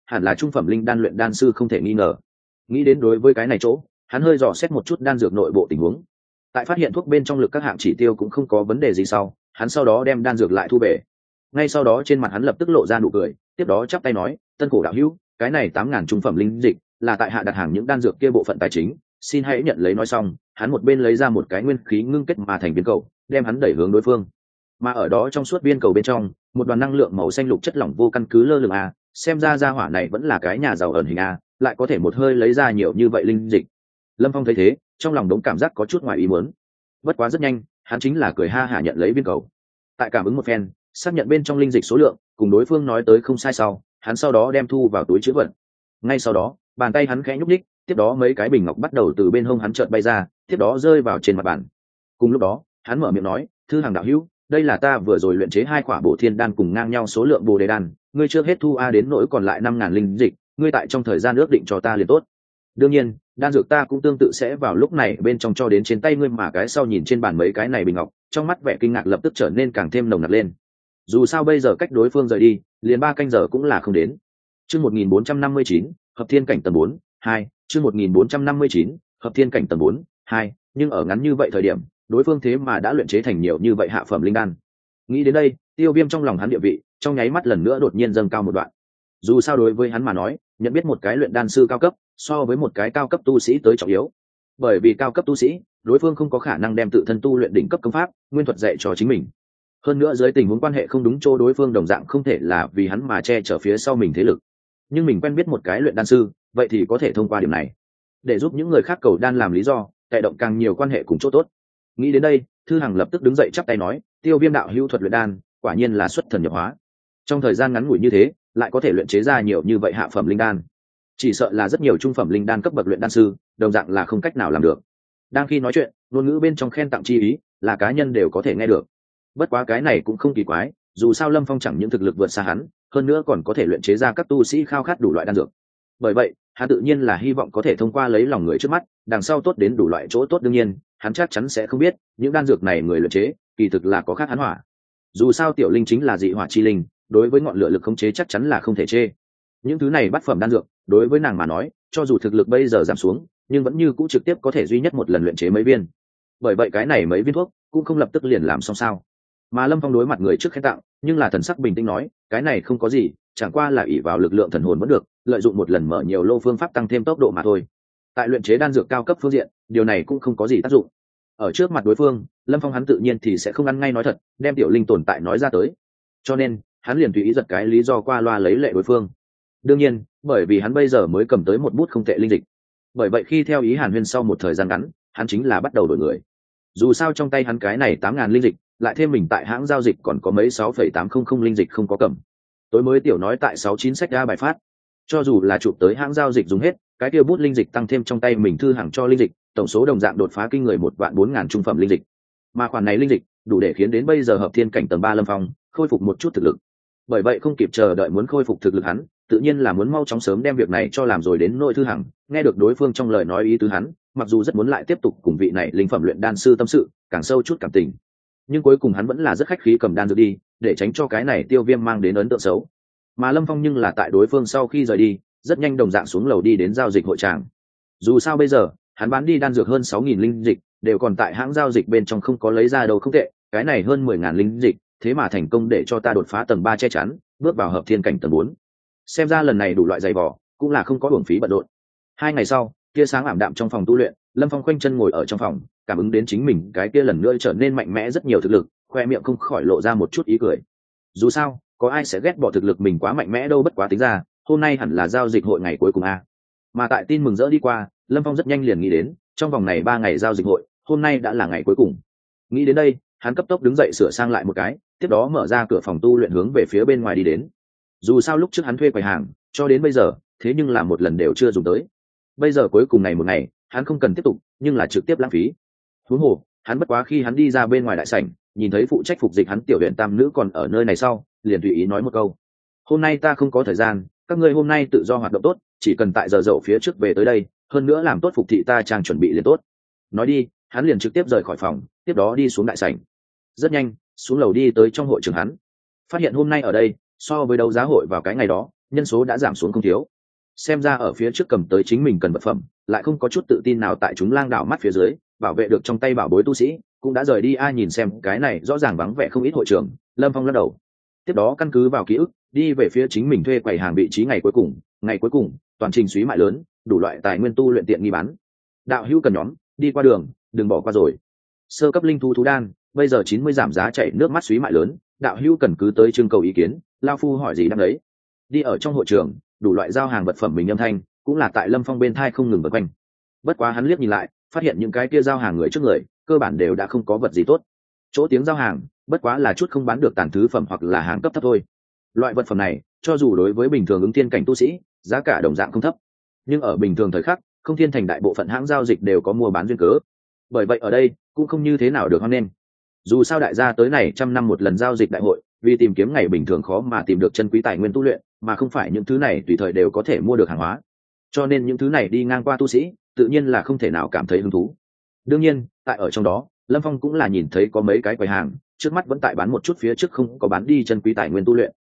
hẳn là trung phẩm linh đan luyện đan sư không thể nghi ngờ. Nghĩ đến đối với cái này chỗ, hắn hơi dò xét một chút đan dược nội bộ tình huống. Tại phát hiện thuốc bên trong lực các hạng chỉ tiêu cũng không có vấn đề gì sau, hắn sau đó đem đan dược lại thu về. Ngay sau đó trên mặt hắn lập tức lộ ra nụ cười, tiếp đó chắp tay nói, Tân Cổ đạo hữu, cái này 8.000 trung phẩm linh dịch là tại hạ đặt hàng những đan dược kia bộ phận tài chính, xin hãy nhận lấy. Nói xong, hắn một bên lấy ra một cái nguyên khí ngưng kết mà thành viên cầu, đem hắn đẩy hướng đối phương. Mà ở đó trong suốt viên cầu bên trong, một đoàn năng lượng màu xanh lục chất lỏng vô căn cứ lơ lửng a, xem ra gia hỏa này vẫn là cái nhà giàu ẩn hình a, lại có thể một hơi lấy ra nhiều như vậy linh dịch. Lâm Phong thấy thế, trong lòng đống cảm giác có chút ngoài ý muốn. Bất quá rất nhanh, hắn chính là cười ha hả nhận lấy viên cầu. Tại cảm ứng một phen, xác nhận bên trong linh dịch số lượng cùng đối phương nói tới không sai sau, hắn sau đó đem thu vào túi trữ vật. Ngay sau đó, bàn tay hắn khẽ nhúc nhích, tiếp đó mấy cái bình ngọc bắt đầu từ bên hông hắn chợt bay ra, tiếp đó rơi vào trên mặt bàn. Cùng lúc đó, hắn mở miệng nói, thư hàng đạo hữu, đây là ta vừa rồi luyện chế 2 quả bổ thiên đan cùng ngang nhau số lượng bồ đề đan, ngươi chưa hết thu a, đến nỗi còn lại 5.000 linh dịch, ngươi tại trong thời gian ước định cho ta liền tốt. Đương nhiên, đan dược ta cũng tương tự sẽ vào lúc này bên trong cho đến trên tay ngươi. Mà cái sau nhìn trên bàn mấy cái này bình ngọc, trong mắt vẻ kinh ngạc lập tức trở nên càng thêm nồng nặc lên. Dù sao bây giờ cách đối phương rời đi liền 3 canh giờ cũng là không đến. Chương 1459, hợp thiên cảnh tầng 4, 2, chương 1459, hợp thiên cảnh tầng 4, 2, nhưng ở ngắn như vậy thời điểm, đối phương thế mà đã luyện chế thành nhiều như vậy hạ phẩm linh đan. Nghĩ đến đây, Tiêu Viêm trong lòng hắn địa vị trong nháy mắt lần nữa đột nhiên dâng cao một đoạn. Dù sao đối với hắn mà nói, nhận biết một cái luyện đan sư cao cấp so với một cái cao cấp tu sĩ tới trọng yếu. Bởi vì cao cấp tu sĩ, đối phương không có khả năng đem tự thân tu luyện đỉnh cấp công pháp, nguyên thuật dạy cho chính mình. Hơn nữa dưới tình huống quan hệ không đúng chỗ, đối phương đồng dạng không thể là vì hắn mà che chở phía sau mình thế lực. Nhưng mình quen biết một cái luyện đan sư, vậy thì có thể thông qua điểm này để giúp những người khác cầu đan làm lý do,帶động càng nhiều quan hệ cùng chỗ tốt. Nghĩ đến đây, Thư Hằng lập tức đứng dậy chắp tay nói, Tiêu Viêm đạo hữu thuật luyện đan quả nhiên là xuất thần nhập hóa. Trong thời gian ngắn ngủi như thế, lại có thể luyện chế ra nhiều như vậy hạ phẩm linh đan, chỉ sợ là rất nhiều trung phẩm linh đan cấp bậc luyện đan sư đồng dạng là không cách nào làm được. Đang khi nói chuyện, ngôn ngữ bên trong khen tặng chi ý là cá nhân đều có thể nghe được. Bất quá cái này cũng không kỳ quái, dù sao Lâm Phong chẳng những thực lực vượt xa hắn, hơn nữa còn có thể luyện chế ra các tu sĩ khao khát đủ loại đan dược. Bởi vậy, hắn tự nhiên là hy vọng có thể thông qua lấy lòng người trước mắt, đằng sau tốt đến đủ loại chỗ tốt. Đương nhiên, hắn chắc chắn sẽ không biết, những đan dược này người luyện chế, kỳ thực là có khác hắn hỏa. Dù sao tiểu linh chính là dị hỏa chi linh, đối với ngọn lửa lực khống chế chắc chắn là không thể chê. Những thứ này bát phẩm đan dược, đối với nàng mà nói, cho dù thực lực bây giờ giảm xuống, nhưng vẫn như cũ trực tiếp có thể duy nhất một lần luyện chế mấy viên. Bởi vậy cái này mấy viên thuốc cũng không lập tức liền làm xong sao. Mà Lâm Phong đối mặt người trước khen tặng, nhưng là thần sắc bình tĩnh nói, cái này không có gì, chẳng qua là ỷ vào lực lượng thần hồn vẫn được, lợi dụng một lần mở nhiều lô phương pháp tăng thêm tốc độ mà thôi. Tại luyện chế đan dược cao cấp phương diện, điều này cũng không có gì tác dụng. Ở trước mặt đối phương, Lâm Phong hắn tự nhiên thì sẽ không ăn ngay nói thật, đem tiểu linh tồn tại nói ra tới. Cho nên, hắn liền tùy ý giật cái lý do qua loa lấy lệ đối phương. Đương nhiên, bởi vì hắn bây giờ mới cầm tới một bút không tệ linh dịch. Bởi vậy khi theo ý Hàn Huyên sau một thời gian ngắn, hắn chính là bắt đầu đổi người. Dù sao trong tay hắn cái này 8.000 linh dịch, lại thêm mình tại hãng giao dịch còn có mấy 6,800 linh dịch không có cầm. Tối mới tiểu nói tại 69 sách ra bài phát. Cho dù là chụp tới hãng giao dịch dùng hết, cái kia bút linh dịch tăng thêm trong tay mình Thư Hằng cho linh dịch, tổng số đồng dạng đột phá kinh người 1.400.000 trung phẩm linh dịch. Mà khoản này linh dịch, đủ để khiến đến bây giờ hợp thiên cảnh tầng 3 Lâm Phong khôi phục một chút thực lực. Bởi vậy không kịp chờ đợi muốn khôi phục thực lực hắn, tự nhiên là muốn mau chóng sớm đem việc này cho làm rồi. Đến nội Thư Hằng, nghe được đối phương trong lời nói ý tứ hắn, mặc dù rất muốn lại tiếp tục cùng vị này linh phẩm luyện đan sư tâm sự, càng sâu chút cảm tình, nhưng cuối cùng hắn vẫn là rất khách khí cầm đan dược đi, để tránh cho cái này Tiêu Viêm mang đến ấn tượng xấu. Mà Lâm Phong nhưng là tại đối phương sau khi rời đi, rất nhanh đồng dạng xuống lầu đi đến giao dịch hội tràng. Dù sao bây giờ, hắn bán đi đan dược hơn 6.000 linh dịch, đều còn tại hãng giao dịch bên trong không có lấy ra đâu. Không tệ, cái này hơn 10.000 linh dịch, thế mà thành công để cho ta đột phá tầng 3 che chắn, bước vào hợp thiên cảnh tầng 4. Xem ra lần này đủ loại dày vò, cũng là không có uổng phí bận rộn. 2 ngày sau, tia sáng ảm đạm trong phòng tu luyện, Lâm Phong khoanh chân ngồi ở trong phòng, cảm ứng đến chính mình cái kia lần nữa trở nên mạnh mẽ rất nhiều thực lực, khoe miệng không khỏi lộ ra một chút ý cười. Dù sao, có ai sẽ ghét bỏ thực lực mình quá mạnh mẽ đâu. Bất quá tính ra, hôm nay hẳn là giao dịch hội ngày cuối cùng a. Mà tại tin mừng rỡ đi qua, Lâm Phong rất nhanh liền nghĩ đến, trong vòng này 3 ngày giao dịch hội, hôm nay đã là ngày cuối cùng. Nghĩ đến đây, hắn cấp tốc đứng dậy sửa sang lại một cái, tiếp đó mở ra cửa phòng tu luyện hướng về phía bên ngoài đi đến. Dù sao lúc trước hắn thuê quầy hàng, cho đến bây giờ, thế nhưng là một lần đều chưa dùng tới. Bây giờ cuối cùng này một ngày, hắn không cần tiếp tục, nhưng là trực tiếp lãng phí. Huống hồ, hắn bất quá khi hắn đi ra bên ngoài đại sảnh, nhìn thấy phụ trách phục dịch hắn tiểu huyện tam nữ còn ở nơi này sau, liền tùy ý nói một câu: hôm nay ta không có thời gian, các ngươi hôm nay tự do hoạt động tốt, chỉ cần tại giờ dậu phía trước về tới đây, hơn nữa làm tốt phục thị ta trang chuẩn bị liền tốt. Nói đi, hắn liền trực tiếp rời khỏi phòng, tiếp đó đi xuống đại sảnh. Rất nhanh, xuống lầu đi tới trong hội trường, hắn phát hiện hôm nay ở đây so với đấu giá hội vào cái ngày đó nhân số đã giảm xuống không thiếu. Xem ra ở phía trước cầm tới chính mình cần vật phẩm, lại không có chút tự tin nào tại chúng lang đảo mắt phía dưới bảo vệ được trong tay bảo bối tu sĩ, cũng đã rời đi. Ai nhìn xem cái này rõ ràng vắng vẻ không ít hội trường, Lâm Phong lắc đầu. Tiếp đó căn cứ vào ký ức, đi về phía chính mình thuê quầy hàng vị trí. Ngày cuối cùng toàn trình suý mại lớn, đủ loại tài nguyên tu luyện tiện nghi bán. Đạo hữu cần nhóm, đi qua đường đừng bỏ qua rồi. Sơ cấp linh thú thú đan bây giờ 90 giảm giá, chảy nước mắt suý mại lớn, đạo hữu cần cứ tới trưng cầu ý kiến. Lao phu hỏi gì đáp đấy. Đi ở trong hội trường, đủ loại giao hàng vật phẩm mình âm thanh cũng là tại Lâm Phong bên thai không ngừng vượt quanh. Bất quá hắn liếc nhìn lại, phát hiện những cái kia giao hàng người trước người cơ bản đều đã không có vật gì tốt. Chỗ tiếng giao hàng bất quá là chút không bán được tàn thứ phẩm hoặc là hàng cấp thấp thôi. Loại vật phẩm này cho dù đối với bình thường ứng thiên cảnh tu sĩ, giá cả đồng dạng không thấp, nhưng ở bình thường thời khắc, Không Thiên Thành đại bộ phận hãng giao dịch đều có mua bán duyên cớ. Bởi vậy ở đây cũng không như thế nào được hoan nghênh. Dù sao đại gia tới này trăm năm một lần giao dịch đại hội, vì tìm kiếm ngày bình thường khó mà tìm được chân quý tài nguyên tu luyện, mà không phải những thứ này tùy thời đều có thể mua được hàng hóa. Cho nên những thứ này đi ngang qua tu sĩ, tự nhiên là không thể nào cảm thấy hứng thú. Đương nhiên, tại ở trong đó, Lâm Phong cũng là nhìn thấy có mấy cái quầy hàng, trước mắt vẫn tại bán một chút phía trước không có bán đi chân quý tài nguyên tu luyện.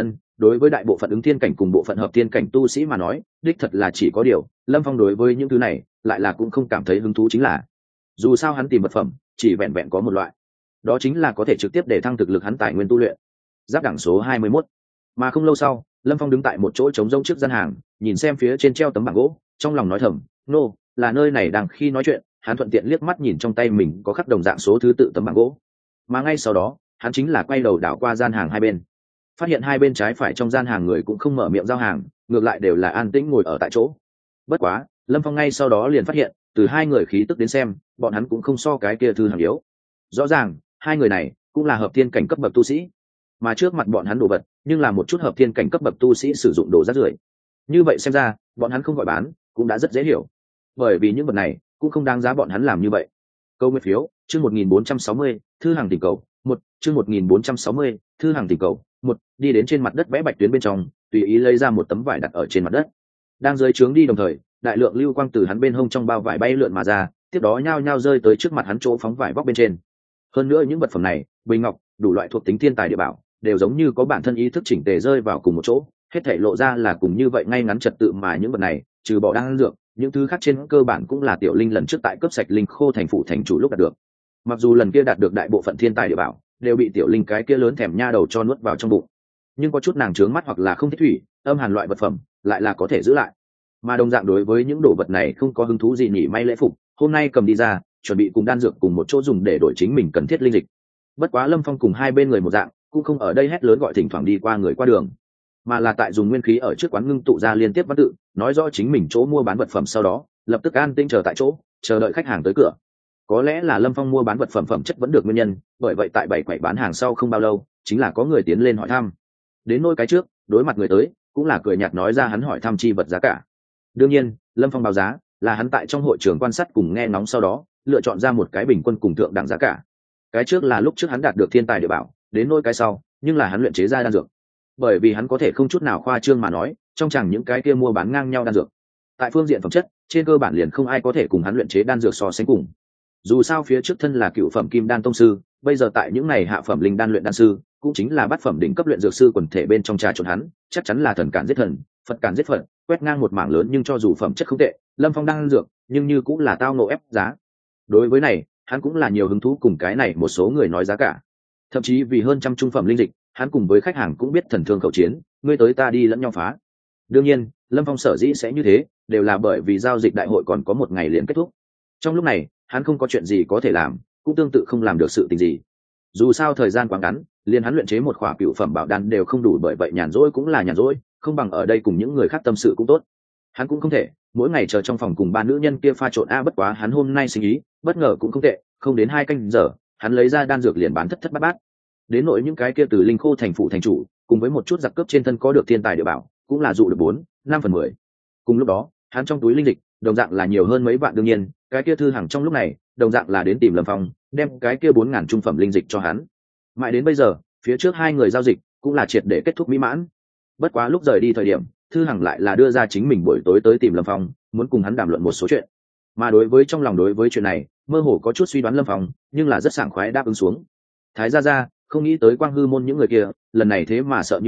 Đối với đại bộ phận ứng thiên cảnh cùng bộ phận hợp thiên cảnh tu sĩ mà nói, đích thật là chỉ có điều, Lâm Phong đối với những thứ này lại là cũng không cảm thấy hứng thú. Chính là dù sao hắn tìm vật phẩm chỉ vẹn vẹn có một loại, đó chính là có thể trực tiếp để thăng thực lực hắn tài nguyên tu luyện. Giáp đẳng số 21. Mà không lâu sau, Lâm Phong đứng tại một chỗ trống rỗng trước gian hàng, nhìn xem phía trên treo tấm bảng gỗ, trong lòng nói thầm, nô, là nơi này. Đang khi nói chuyện, hắn thuận tiện liếc mắt nhìn trong tay mình có khắc đồng dạng số thứ tự tấm bảng gỗ. Mà ngay sau đó, hắn chính là quay đầu đảo qua gian hàng hai bên, phát hiện hai bên trái phải trong gian hàng người cũng không mở miệng giao hàng, ngược lại đều là an tĩnh ngồi ở tại chỗ. Bất quá, Lâm Phong ngay sau đó liền phát hiện, từ hai người khí tức đến xem, bọn hắn cũng không so cái kia thư hàng yếu. Rõ ràng, hai người này cũng là hợp thiên cảnh cấp bậc tu sĩ, mà trước mặt bọn hắn đồ vật nhưng là một chút hợp thiên cảnh cấp bậc tu sĩ sử dụng đồ rác rưởi. Như vậy xem ra, bọn hắn không gọi bán cũng đã rất dễ hiểu, bởi vì những vật này cũng không đáng giá bọn hắn làm như vậy. Câu nguyên phiếu, chương 1460, thư hàng tình cầu, một chương 1460, thư hàng tình cầu, một. Đi đến trên mặt đất vẽ bạch tuyến bên trong, tùy ý lấy ra một tấm vải đặt ở trên mặt đất. Đang dưới trướng đi đồng thời, đại lượng lưu quang từ hắn bên hông trong bao vải bay lượn mà ra, tiếp đó nhao nhao rơi tới trước mặt hắn chỗ phóng vải vóc bên trên. Hơn nữa những vật phẩm này, bình ngọc, đủ loại thuộc tính thiên tài địa bảo, đều giống như có bản thân ý thức chỉnh tề rơi vào cùng một chỗ, hết thảy lộ ra là cùng như vậy ngay ngắn trật tự. Mà những vật này, trừ bỏ đan dược, những thứ khác trên cơ bản cũng là Tiểu Linh lần trước tại cướp sạch linh khô thành phủ thành chủ lúc đạt được. Mặc dù lần kia đạt được đại bộ phận thiên tài địa bảo, đều bị Tiểu Linh cái kia lớn thèm nha đầu cho nuốt vào trong bụng, nhưng có chút nàng trướng mắt hoặc là không thích thủy, âm hàn loại vật phẩm lại là có thể giữ lại. Mà đồng dạng đối với những đồ vật này không có hứng thú gì nhỉ, may lễ phục hôm nay cầm đi ra, chuẩn bị cùng đan dược cùng một chỗ dùng để đổi chính mình cần thiết linh dịch. Bất quá Lâm Phong cùng hai bên người một dạng, cũng không ở đây hét lớn gọi thỉnh thoảng đi qua người qua đường, mà là tại dùng nguyên khí ở trước quán ngưng tụ ra liên tiếp văn tự, nói rõ chính mình chỗ mua bán vật phẩm, sau đó lập tức an tĩnh chờ tại chỗ, chờ đợi khách hàng tới cửa. Có lẽ là Lâm Phong mua bán vật phẩm phẩm chất vẫn được nguyên nhân, bởi vậy tại bảy quầy bán hàng sau không bao lâu, chính là có người tiến lên hỏi thăm. Đến nôi cái trước, đối mặt người tới, cũng là cười nhạt nói ra hắn hỏi thăm chi vật giá cả. Đương nhiên, Lâm Phong báo giá là hắn tại trong hội trường quan sát cùng nghe ngóng, sau đó lựa chọn ra một cái bình quân cùng thượng đẳng giá cả. Cái trước là lúc trước hắn đạt được thiên tài địa bảo, đến nôi cái sau, nhưng là hắn luyện chế ra đan dược. Bởi vì hắn có thể không chút nào khoa trương mà nói, trong chẳng những cái kia mua bán ngang nhau đan dược, tại phương diện phẩm chất, trên cơ bản liền không ai có thể cùng hắn luyện chế đan dược so sánh cùng. Dù sao phía trước thân là cựu phẩm kim đan tông sư, bây giờ tại những này hạ phẩm linh đan luyện đan sư, cũng chính là bát phẩm đỉnh cấp luyện dược sư quần thể bên trong trà trộn, hắn chắc chắn là thần cản giết thần, Phật cản giết Phật, quét ngang một mảng lớn. Nhưng cho dù phẩm chất không tệ, Lâm Phong đan dược nhưng như cũng là tao nộ ép giá. Đối với này, hắn cũng là nhiều hứng thú cùng cái này một số người nói giá cả. Thậm chí vì hơn trăm trung phẩm linh dịch, hắn cùng với khách hàng cũng biết thần thương khẩu chiến, ngươi tới ta đi lẫn nhau phá. Đương nhiên, Lâm Phong sở dĩ sẽ như thế, đều là bởi vì giao dịch đại hội còn có một ngày liền kết thúc. Trong lúc này, hắn không có chuyện gì có thể làm, cũng tương tự không làm được sự tình gì. Dù sao thời gian quá ngắn, liền hắn luyện chế một khỏa cựu phẩm bảo đan đều không đủ, bởi vậy nhàn rỗi cũng là nhàn rỗi, không bằng ở đây cùng những người khác tâm sự cũng tốt. Hắn cũng không thể mỗi ngày chờ trong phòng cùng ba nữ nhân kia pha trộn. Bất quá hắn hôm nay sinh ý bất ngờ cũng không tệ, không đến 2 canh giờ, hắn lấy ra đan dược liền bán thất thất bát bát. Đến nỗi những cái kia từ linh khô thành phủ thành chủ, cùng với một chút giặc cướp trên thân có được thiên tài địa bảo, cũng là dụ được 4-5/10. Cùng lúc đó, hắn trong túi linh dịch đồng dạng là nhiều hơn mấy vạn. Đương nhiên, cái kia thư hàng trong lúc này đồng dạng là đến tìm Lâm Phong, đem cái kia 4.000 trung phẩm linh dịch cho hắn. Mãi đến bây giờ, phía trước hai người giao dịch cũng là triệt để kết thúc mỹ mãn. Bất quá lúc rời đi thời điểm, thư hàng lại là đưa ra chính mình buổi tối tới tìm Lâm Phong, muốn cùng hắn đàm luận một số chuyện. Mà đối với trong lòng đối với chuyện này, mơ hồ có chút suy đoán Lâm Phong, nhưng là rất sảng khoái đáp ứng xuống. Thái gia gia, không nghĩ tới Quang Hư môn những người kia lần này thế mà sợ như thế,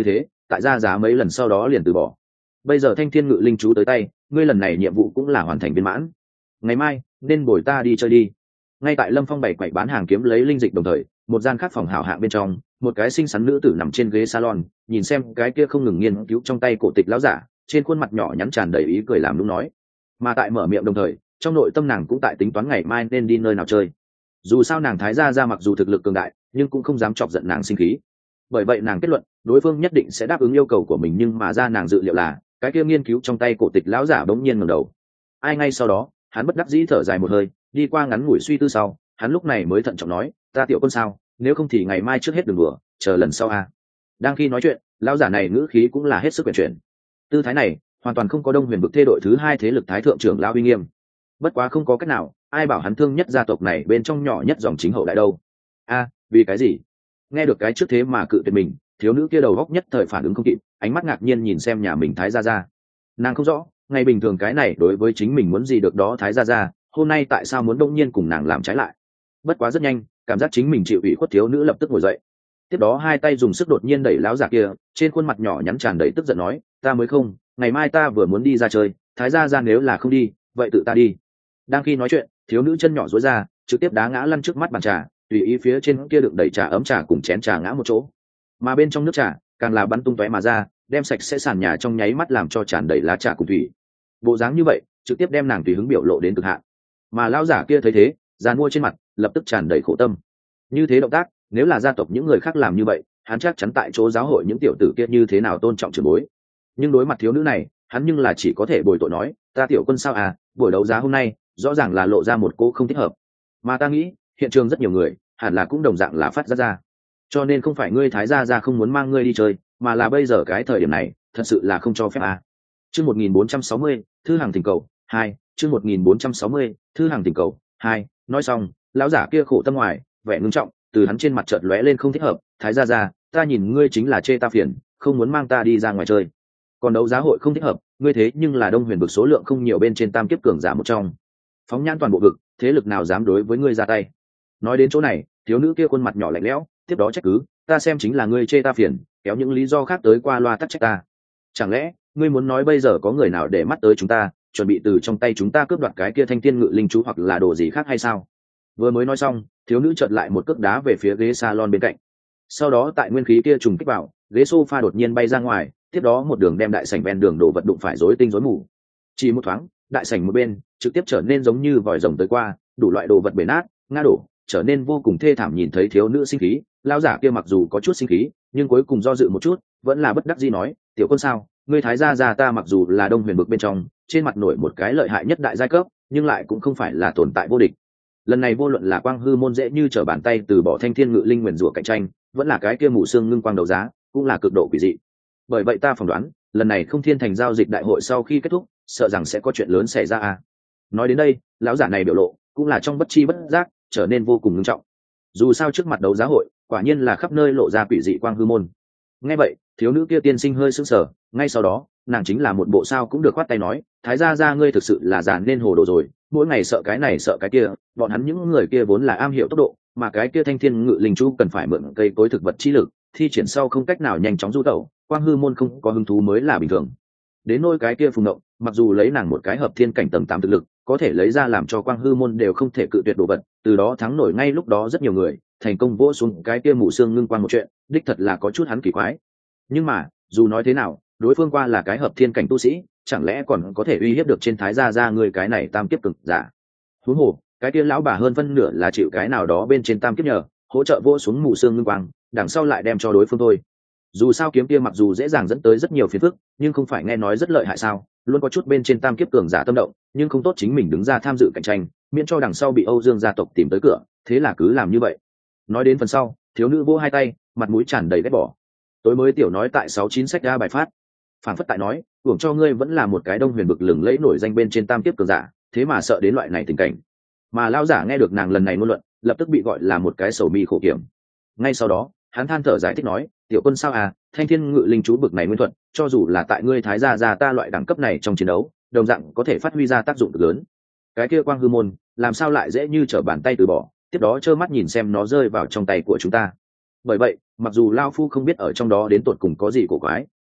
tại ra giá mấy lần sau đó liền từ bỏ. Bây giờ thanh thiên ngự linh chú tới tay, ngươi lần này nhiệm vụ cũng là hoàn thành viên mãn, ngày mai nên bồi ta đi chơi đi. Ngay tại Lâm Phong bày quậy bán hàng kiếm lấy linh dịch đồng thời, một gian khác phòng hảo hạng bên trong, một cái xinh xắn nữ tử nằm trên ghế salon, nhìn xem cái kia không ngừng nghiên cứu trong tay cổ tịch lão giả, trên khuôn mặt nhỏ nhắn tràn đầy ý cười làm đúng nói. Mà tại mở miệng đồng thời, trong nội tâm nàng cũng tại tính toán ngày mai nên đi nơi nào chơi. Dù sao nàng thái gia ra mặc dù thực lực cường đại, nhưng cũng không dám chọc giận nàng sinh khí. Bởi vậy nàng kết luận, đối phương nhất định sẽ đáp ứng yêu cầu của mình, nhưng mà ra nàng dự liệu là, cái kia nghiên cứu trong tay cổ tịch lão giả bỗng nhiên ngẩng đầu. Ai ngay sau đó, hắn bất đắc dĩ thở dài một hơi, đi qua ngắn ngủi suy tư sau, hắn lúc này mới thận trọng nói, ta tiểu quân sao, nếu không thì ngày mai trước hết đừng đùa, chờ lần sau a. Đang khi nói chuyện, lão giả này ngữ khí cũng là hết sức quyển chuyển. Tư thái này hoàn toàn không có Đông Huyền vực thê đội thứ hai thế lực thái thượng trưởng lão uy nghiêm. Bất quá không có cách nào, ai bảo hắn thương nhất gia tộc này bên trong nhỏ nhất dòng chính hậu đại đâu. A, vì cái gì? Nghe được cái trước thế mà cự tuyệt mình, thiếu nữ kia đầu góc nhất thời phản ứng không kịp, ánh mắt ngạc nhiên nhìn xem nhà mình thái gia gia. Nàng không rõ, ngày bình thường cái này đối với chính mình muốn gì được đó thái gia gia, hôm nay tại sao muốn đông nhiên cùng nàng làm trái lại. Bất quá rất nhanh, cảm giác chính mình chịu ủy khuất thiếu nữ lập tức ngồi dậy. Tiếp đó hai tay dùng sức đột nhiên đẩy lão giả kia, trên khuôn mặt nhỏ nhắn tràn đầy tức giận nói, ta mới không, ngày mai ta vừa muốn đi ra chơi, thái gia gia nếu là không đi, vậy tự ta đi. Đang khi nói chuyện, thiếu nữ chân nhỏ duỗi ra, trực tiếp đá ngã lăn trước mắt bàn trà, tùy ý phía trên kia đựng đầy trà ấm trà cùng chén trà ngã một chỗ, mà bên trong nước trà càng là bắn tung tóe mà ra, đem sạch sẽ sàn nhà trong nháy mắt làm cho tràn đầy lá trà cùng thủy. Bộ dáng như vậy trực tiếp đem nàng tùy hứng biểu lộ đến cực hạn. Mà lão giả kia thấy thế, giàn mua trên mặt lập tức tràn đầy khổ tâm. Như thế động tác, nếu là gia tộc những người khác làm như vậy, hắn chắc chắn tại chỗ giáo hội những tiểu tử kia như thế nào tôn trọng trưởng bối. Nhưng đối mặt thiếu nữ này, hắn nhưng là chỉ có thể bồi tội nói, ta tiểu quân sao à, buổi đấu giá hôm nay rõ ràng là lộ ra một cô không thích hợp, mà ta nghĩ hiện trường rất nhiều người hẳn là cũng đồng dạng là phát ra, cho nên không phải ngươi thái gia ra không muốn mang ngươi đi chơi, mà là bây giờ cái thời điểm này thật sự là không cho phép à. Chương 1460, thư hàng tình cầu 2, chương 1460, thư hàng tình cầu 2. Nói xong, lão giả kia khổ tâm ngoài, vẻ ngưng trọng từ hắn trên mặt chợt lóe lên không thích hợp, thái gia ra, ta nhìn ngươi chính là chê ta phiền, không muốn mang ta đi ra ngoài chơi. Còn đấu giá hội không thích hợp, ngươi thế nhưng là Đông Huyền vực số lượng không nhiều bên trên tam kiếp cường giả một trong, phóng nhãn toàn bộ vực, thế lực nào dám đối với ngươi ra tay. Nói đến chỗ này, thiếu nữ kia khuôn mặt nhỏ lạnh lẽo, tiếp đó trách cứ, ta xem chính là ngươi chê ta phiền, kéo những lý do khác tới qua loa tắc trách ta. Chẳng lẽ ngươi muốn nói bây giờ có người nào để mắt tới chúng ta, chuẩn bị từ trong tay chúng ta cướp đoạt cái kia thanh thiên ngự linh chú hoặc là đồ gì khác hay sao? Vừa mới nói xong, thiếu nữ chợt lại một cước đá về phía ghế salon bên cạnh. Sau đó tại nguyên khí kia trùng kích vào, ghế sofa đột nhiên bay ra ngoài, tiếp đó một đường đem đại sảnh ven đường đồ vật đụng phải rối tinh rối mù. Chỉ một thoáng, đại sảnh một bên trực tiếp trở nên giống như vòi rồng tới qua, đủ loại đồ vật bể nát, ngã đổ, trở nên vô cùng thê thảm. Nhìn thấy thiếu nữ sinh khí, lão giả kia mặc dù có chút sinh khí, nhưng cuối cùng do dự một chút, vẫn là bất đắc dĩ nói, tiểu quân sao, ngươi thái gia gia ta mặc dù là Đông Huyền vực bên trong trên mặt nổi một cái lợi hại nhất đại giai cấp, nhưng lại cũng không phải là tồn tại vô địch. Lần này vô luận là Quang Hư môn dễ như trở bàn tay từ bỏ thanh thiên ngự linh nguyền rủa cạnh tranh, vẫn là cái kia mù xương ngưng quang đấu giá, cũng là cực độ quỷ dị. Bởi vậy ta phỏng đoán, lần này không thiên thành giao dịch đại hội sau khi kết thúc, sợ rằng sẽ có chuyện lớn xảy ra à. Nói đến đây, lão giả này biểu lộ cũng là trong bất chi bất giác trở nên vô cùng nghiêm trọng. Dù sao trước mặt đấu giá hội, quả nhiên là khắp nơi lộ ra quỷ dị Quang Hư môn. Nghe vậy, thiếu nữ kia tiên sinh hơi sững sờ, ngay sau đó, nàng chính là một bộ sao cũng được khoát tay nói, thái gia gia ngươi thực sự là già nên hồ đồ rồi, mỗi ngày sợ cái này sợ cái kia, bọn hắn những người kia vốn là am hiểu tốc độ, mà cái kia thanh thiên ngự linh chú cần phải mượn cây cối thực vật chi lực, thi triển sau không cách nào nhanh chóng du tẩu, Quang Hư môn không có hứng thú mới là bình thường. Đến nôi cái kia Phùng Ngộng, mặc dù lấy nàng một cái hợp thiên cảnh tầng 8 thực lực, có thể lấy ra làm cho Quang Hư môn đều không thể cự tuyệt đồ vật, từ đó thắng nổi ngay lúc đó rất nhiều người, thành công vỗ xuống cái kia mù xương ngưng quang một chuyện, đích thật là có chút hắn kỳ quái. Nhưng mà, dù nói thế nào, đối phương qua là cái hợp thiên cảnh tu sĩ, chẳng lẽ còn có thể uy hiếp được trên thái gia gia người cái này tam kiếp cực giả. Huống hồ, cái kia lão bà hơn phân nửa là chịu cái nào đó bên trên tam kiếp nhờ, hỗ trợ vỗ xuống mù xương ngưng quang, đằng sau lại đem cho đối phương thôi. Dù sao kiếm kia mặc dù dễ dàng dẫn tới rất nhiều phiền phức, nhưng không phải nghe nói rất lợi hại sao, luôn có chút bên trên tam kiếp cường giả tâm động, nhưng không tốt chính mình đứng ra tham dự cạnh tranh, miễn cho đằng sau bị Âu Dương gia tộc tìm tới cửa, thế là cứ làm như vậy. Nói đến phần sau, thiếu nữ vỗ hai tay, mặt mũi tràn đầy ghét bỏ. Tối mới tiểu nói tại 69 sách ra bài phát, phản phất tại nói, hưởng cho ngươi vẫn là một cái Đông Huyền vực lừng lẫy nổi danh bên trên tam kiếp cường giả, thế mà sợ đến loại này tình cảnh. Mà lão giả nghe được nàng lần này ngôn luận, lập tức bị gọi là một cái sầu mi khổ kiểm. Ngay sau đó, hắn than thở giải thích nói, tiểu quân sao à, thanh thiên ngự linh chú bực này nguyên thuật, cho dù là tại ngươi thái gia gia ta loại đẳng cấp này trong chiến đấu, đồng dạng có thể phát huy ra tác dụng cực lớn. Cái kia Quang Hư môn, làm sao lại dễ như trở bàn tay từ bỏ, tiếp đó trơ mắt nhìn xem nó rơi vào trong tay của chúng ta. Bởi vậy, mặc dù lao phu không biết ở trong đó đến tột cùng có gì cổ quái,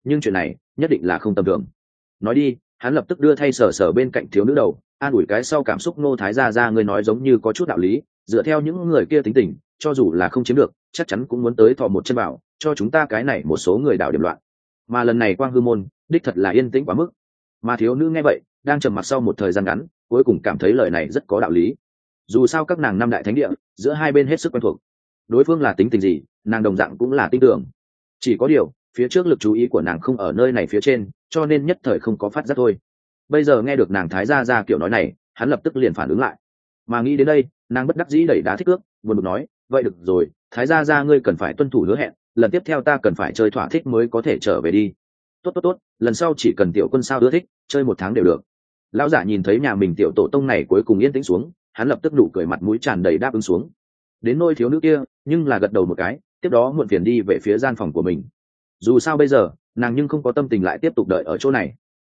nhưng chuyện này nhất định là không tầm thường. Nói đi, hắn lập tức đưa thay sờ sờ bên cạnh thiếu nữ đầu, an ủi cái sau cảm xúc. Ngô Thái gia ngươi nói giống như có chút đạo lý, dựa theo những người kia tính tình, cho dù là không chiếm được, chắc chắn cũng muốn tới thò một chân vào, cho chúng ta cái này một số người đảo điểm loạn. Mà lần này Quang Hư môn đích thật là yên tĩnh quá mức. Mà thiếu nữ nghe vậy, đang trầm mặc sau một thời gian ngắn, cuối cùng cảm thấy lời này rất có đạo lý. Dù sao các nàng năm đại thánh địa giữa hai bên hết sức quen thuộc, đối phương là tính tình gì, nàng đồng dạng cũng là tin tưởng. Chỉ có điều, phía trước lực chú ý của nàng không ở nơi này phía trên, cho nên nhất thời không có phát giác thôi. Bây giờ nghe được nàng Thái gia kiểu nói này, hắn lập tức liền phản ứng lại. Mà nghĩ đến đây, nàng bất đắc dĩ đẩy đá thích ước, buồn bực nói, vậy được rồi, Thái gia ngươi cần phải tuân thủ hứa hẹn, lần tiếp theo ta cần phải chơi thỏa thích mới có thể trở về đi. Tốt, lần sau chỉ cần tiểu quân sao ưa thích, chơi 1 tháng đều được. Lão giả nhìn thấy nhà mình tiểu tổ tông này cuối cùng yên tĩnh xuống, hắn lập tức nụ cười mặt mũi tràn đầy đáp ứng xuống. Đến nôi thiếu nữ kia, nhưng là gật đầu một cái, tiếp đó muộn phiền đi về phía gian phòng của mình. Dù sao bây giờ, nàng nhưng không có tâm tình lại tiếp tục đợi ở chỗ này.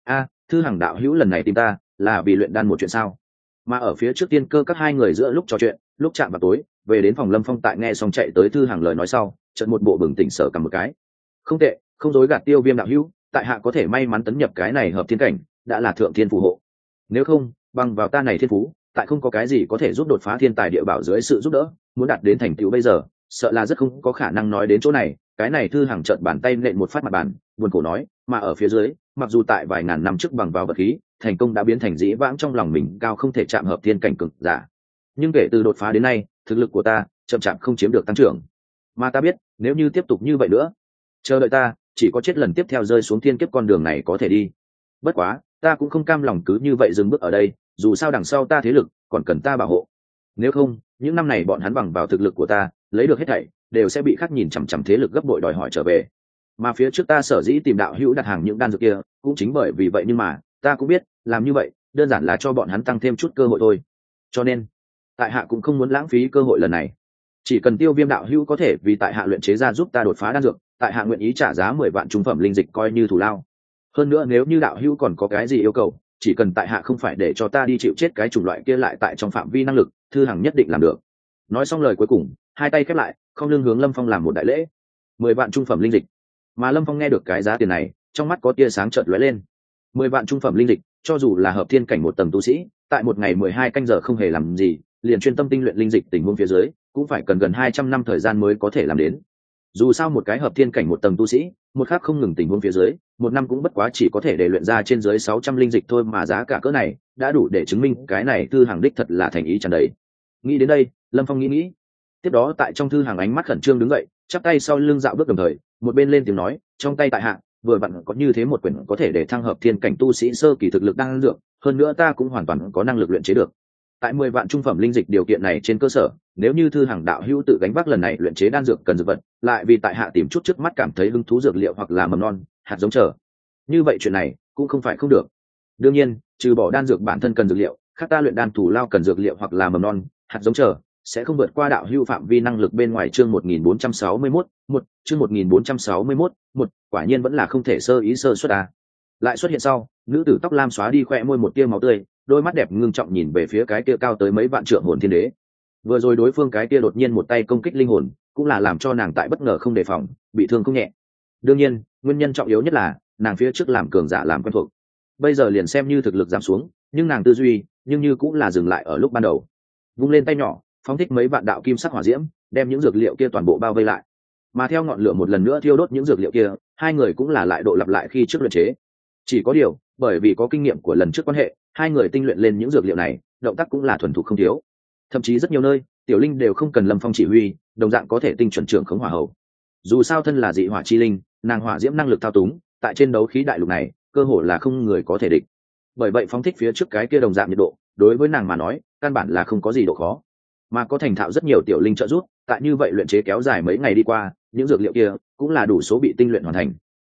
Thư Hằng đạo hữu lần này tìm ta là vì luyện đan một chuyện sao? Mà ở phía trước Tiên Cơ các hai người giữa lúc trò chuyện, lúc chạm vào tối, về đến phòng Lâm Phong tại nghe xong chạy tới Thư Hằng lời nói sau, chợt một bộ bừng tỉnh sở cầm một cái. Không tệ, không dối gạt Tiêu Viêm đạo hữu, tại hạ có thể may mắn tấn nhập cái này hợp thiên cảnh, đã là thượng thiên phù hộ. Nếu không, bằng vào ta này thiên phú, tại không có cái gì có thể giúp đột phá thiên tài địa bảo dưới sự giúp đỡ, muốn đạt đến thành tựu bây giờ, sợ là rất không có khả năng. Nói đến chỗ này, cái này Thư Hằng trợn bàn tay nện một phát mặt bàn, buồn khổ nói, mà ở phía dưới, mặc dù tại vài ngàn năm trước bằng vào vật khí, thành công đã biến thành dĩ vãng trong lòng mình cao không thể chạm hợp thiên cảnh cực giả, nhưng kể từ đột phá đến nay, thực lực của ta chậm chạp không chiếm được tăng trưởng. Mà ta biết, nếu như tiếp tục như vậy nữa, chờ đợi ta chỉ có chết lần tiếp theo rơi xuống thiên kiếp con đường này có thể đi. Bất quá, ta cũng không cam lòng cứ như vậy dừng bước ở đây, dù sao đằng sau ta thế lực còn cần ta bảo hộ. Nếu không, những năm này bọn hắn bằng vào thực lực của ta lấy được hết thảy, đều sẽ bị khắc nhìn chằm chằm thế lực gấp bội đòi hỏi trở về. Mà phía trước ta sở dĩ tìm đạo hữu đặt hàng những đan dược kia, cũng chính bởi vì vậy, nhưng mà ta cũng biết, làm như vậy đơn giản là cho bọn hắn tăng thêm chút cơ hội thôi. Cho nên, tại hạ cũng không muốn lãng phí cơ hội lần này. Chỉ cần Tiêu Viêm đạo hữu có thể vì tại hạ luyện chế ra giúp ta đột phá đan dược, tại hạ nguyện ý trả giá 10 vạn trung phẩm linh dịch coi như thù lao. Hơn nữa nếu như đạo hữu còn có cái gì yêu cầu, chỉ cần tại hạ không phải để cho ta đi chịu chết cái chủng loại kia lại tại trong phạm vi năng lực, Thư Hằng nhất định làm được. Nói xong lời cuối cùng, hai tay khép lại, không lưng hướng Lâm Phong làm một đại lễ. 10 vạn trung phẩm linh dịch. Mà Lâm Phong nghe được cái giá tiền này, trong mắt có tia sáng chợt lóe lên. 10 vạn trung phẩm linh dịch, cho dù là hợp thiên cảnh một tầng tu sĩ, tại một ngày 12 canh giờ không hề làm gì, liền chuyên tâm tinh luyện linh dịch tình huống phía dưới, cũng phải cần gần 200 năm thời gian mới có thể làm đến. Dù sao một cái hợp thiên cảnh một tầng tu sĩ, một khắc không ngừng tình huống phía dưới, một năm cũng bất quá chỉ có thể để luyện ra trên dưới 600 linh dịch thôi, mà giá cả cỡ này đã đủ để chứng minh cái này Thư Hằng đích thật là thành ý tràn đầy. Nghĩ đến đây, Lâm Phong nghĩ, tiếp đó tại trong Thư Hằng ánh mắt khẩn trương đứng dậy, chắp tay sau lưng dạo bước đồng thời, một bên lên tiếng nói, trong tay tại hạ vừa vặn có như thế một quyển có thể để thăng hợp thiên cảnh tu sĩ sơ kỳ thực lực đang dược, hơn nữa ta cũng hoàn toàn có năng lực luyện chế được. Tại 10 vạn trung phẩm linh dịch điều kiện này trên cơ sở, nếu như Thư Hằng đạo hữu tự gánh vác lần này luyện chế đan dược cần dược vật, lại vì tại hạ tìm chút trước mắt cảm thấy hứng thú dược liệu hoặc là mầm non, hạt giống chờ, như vậy chuyện này cũng không phải không được. Đương nhiên, trừ bỏ đan dược bản thân cần dược liệu, khác ta luyện đan thủ lao cần dược liệu hoặc là mầm non, hạt giống chờ, sẽ không vượt qua đạo hữu phạm vi năng lực bên ngoài. Chương 1461, chương 1461, quả nhiên vẫn là không thể sơ ý sơ suất à. Lại xuất hiện sau, nữ tử tóc lam xóa đi khỏe môi một tia máu tươi, đôi mắt đẹp ngưng trọng nhìn về phía cái kia cao tới mấy vạn trượng hồn thiên đế. Vừa rồi đối phương cái kia đột nhiên một tay công kích linh hồn, cũng là làm cho nàng tại bất ngờ không đề phòng, bị thương không nhẹ. Đương nhiên, nguyên nhân trọng yếu nhất là nàng phía trước làm cường giả làm quen thuộc, bây giờ liền xem như thực lực giảm xuống, nhưng nàng tư duy nhưng như cũng là dừng lại ở lúc ban đầu. Vung lên tay nhỏ, phóng thích mấy vạn đạo kim sắc hỏa diễm, đem những dược liệu kia toàn bộ bao vây lại. Mà theo ngọn lửa một lần nữa thiêu đốt những dược liệu kia, hai người cũng là lại độ lặp lại khi trước luyện chế. Chỉ có điều, bởi vì có kinh nghiệm của lần trước quan hệ, hai người tinh luyện lên những dược liệu này, động tác cũng là thuần thục không thiếu. Thậm chí rất nhiều nơi, tiểu linh đều không cần Lâm Phong chỉ huy, đồng dạng có thể tinh chuẩn trưởng khống hỏa hầu. Dù sao thân là dị hỏa chi linh, nàng hỏa diễm năng lực thao túng, tại trên đấu khí đại lục này, cơ hội là không người có thể địch. Bởi vậy phóng thích phía trước cái kia đồng dạng nhiệt độ, đối với nàng mà nói, căn bản là không có gì độ khó. Mà có thành thạo rất nhiều tiểu linh trợ giúp, tại như vậy luyện chế kéo dài mấy ngày đi qua, những dược liệu kia cũng là đủ số bị tinh luyện hoàn thành.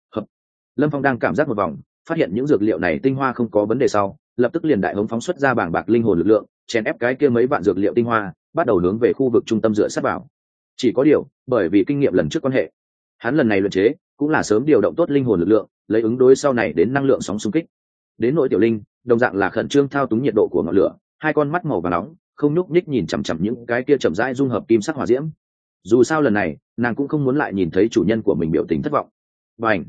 Lâm Phong đang cảm giác một vòng, phát hiện những dược liệu này tinh hoa không có vấn đề sau, lập tức liền đại hống phóng xuất ra bảng bạc linh hồn lực lượng, chèn ép cái kia mấy vạn dược liệu tinh hoa, bắt đầu hướng về khu vực trung tâm dựa sát vào. Chỉ có điều, bởi vì kinh nghiệm lần trước quan hệ, hắn lần này luyện chế cũng là sớm điều động tốt linh hồn lực lượng, lấy ứng đối sau này đến năng lượng sóng xung kích. Đến nội tiểu linh, đồng dạng là khẩn trương thao túng nhiệt độ của ngọn lửa, hai con mắt màu vàng nóng, không nhúc nhích nhìn chằm chằm những cái kia chậm rãi dung hợp kim sắc hỏa diễm. Dù sao lần này, nàng cũng không muốn lại nhìn thấy chủ nhân của mình biểu tình thất vọng. Bành!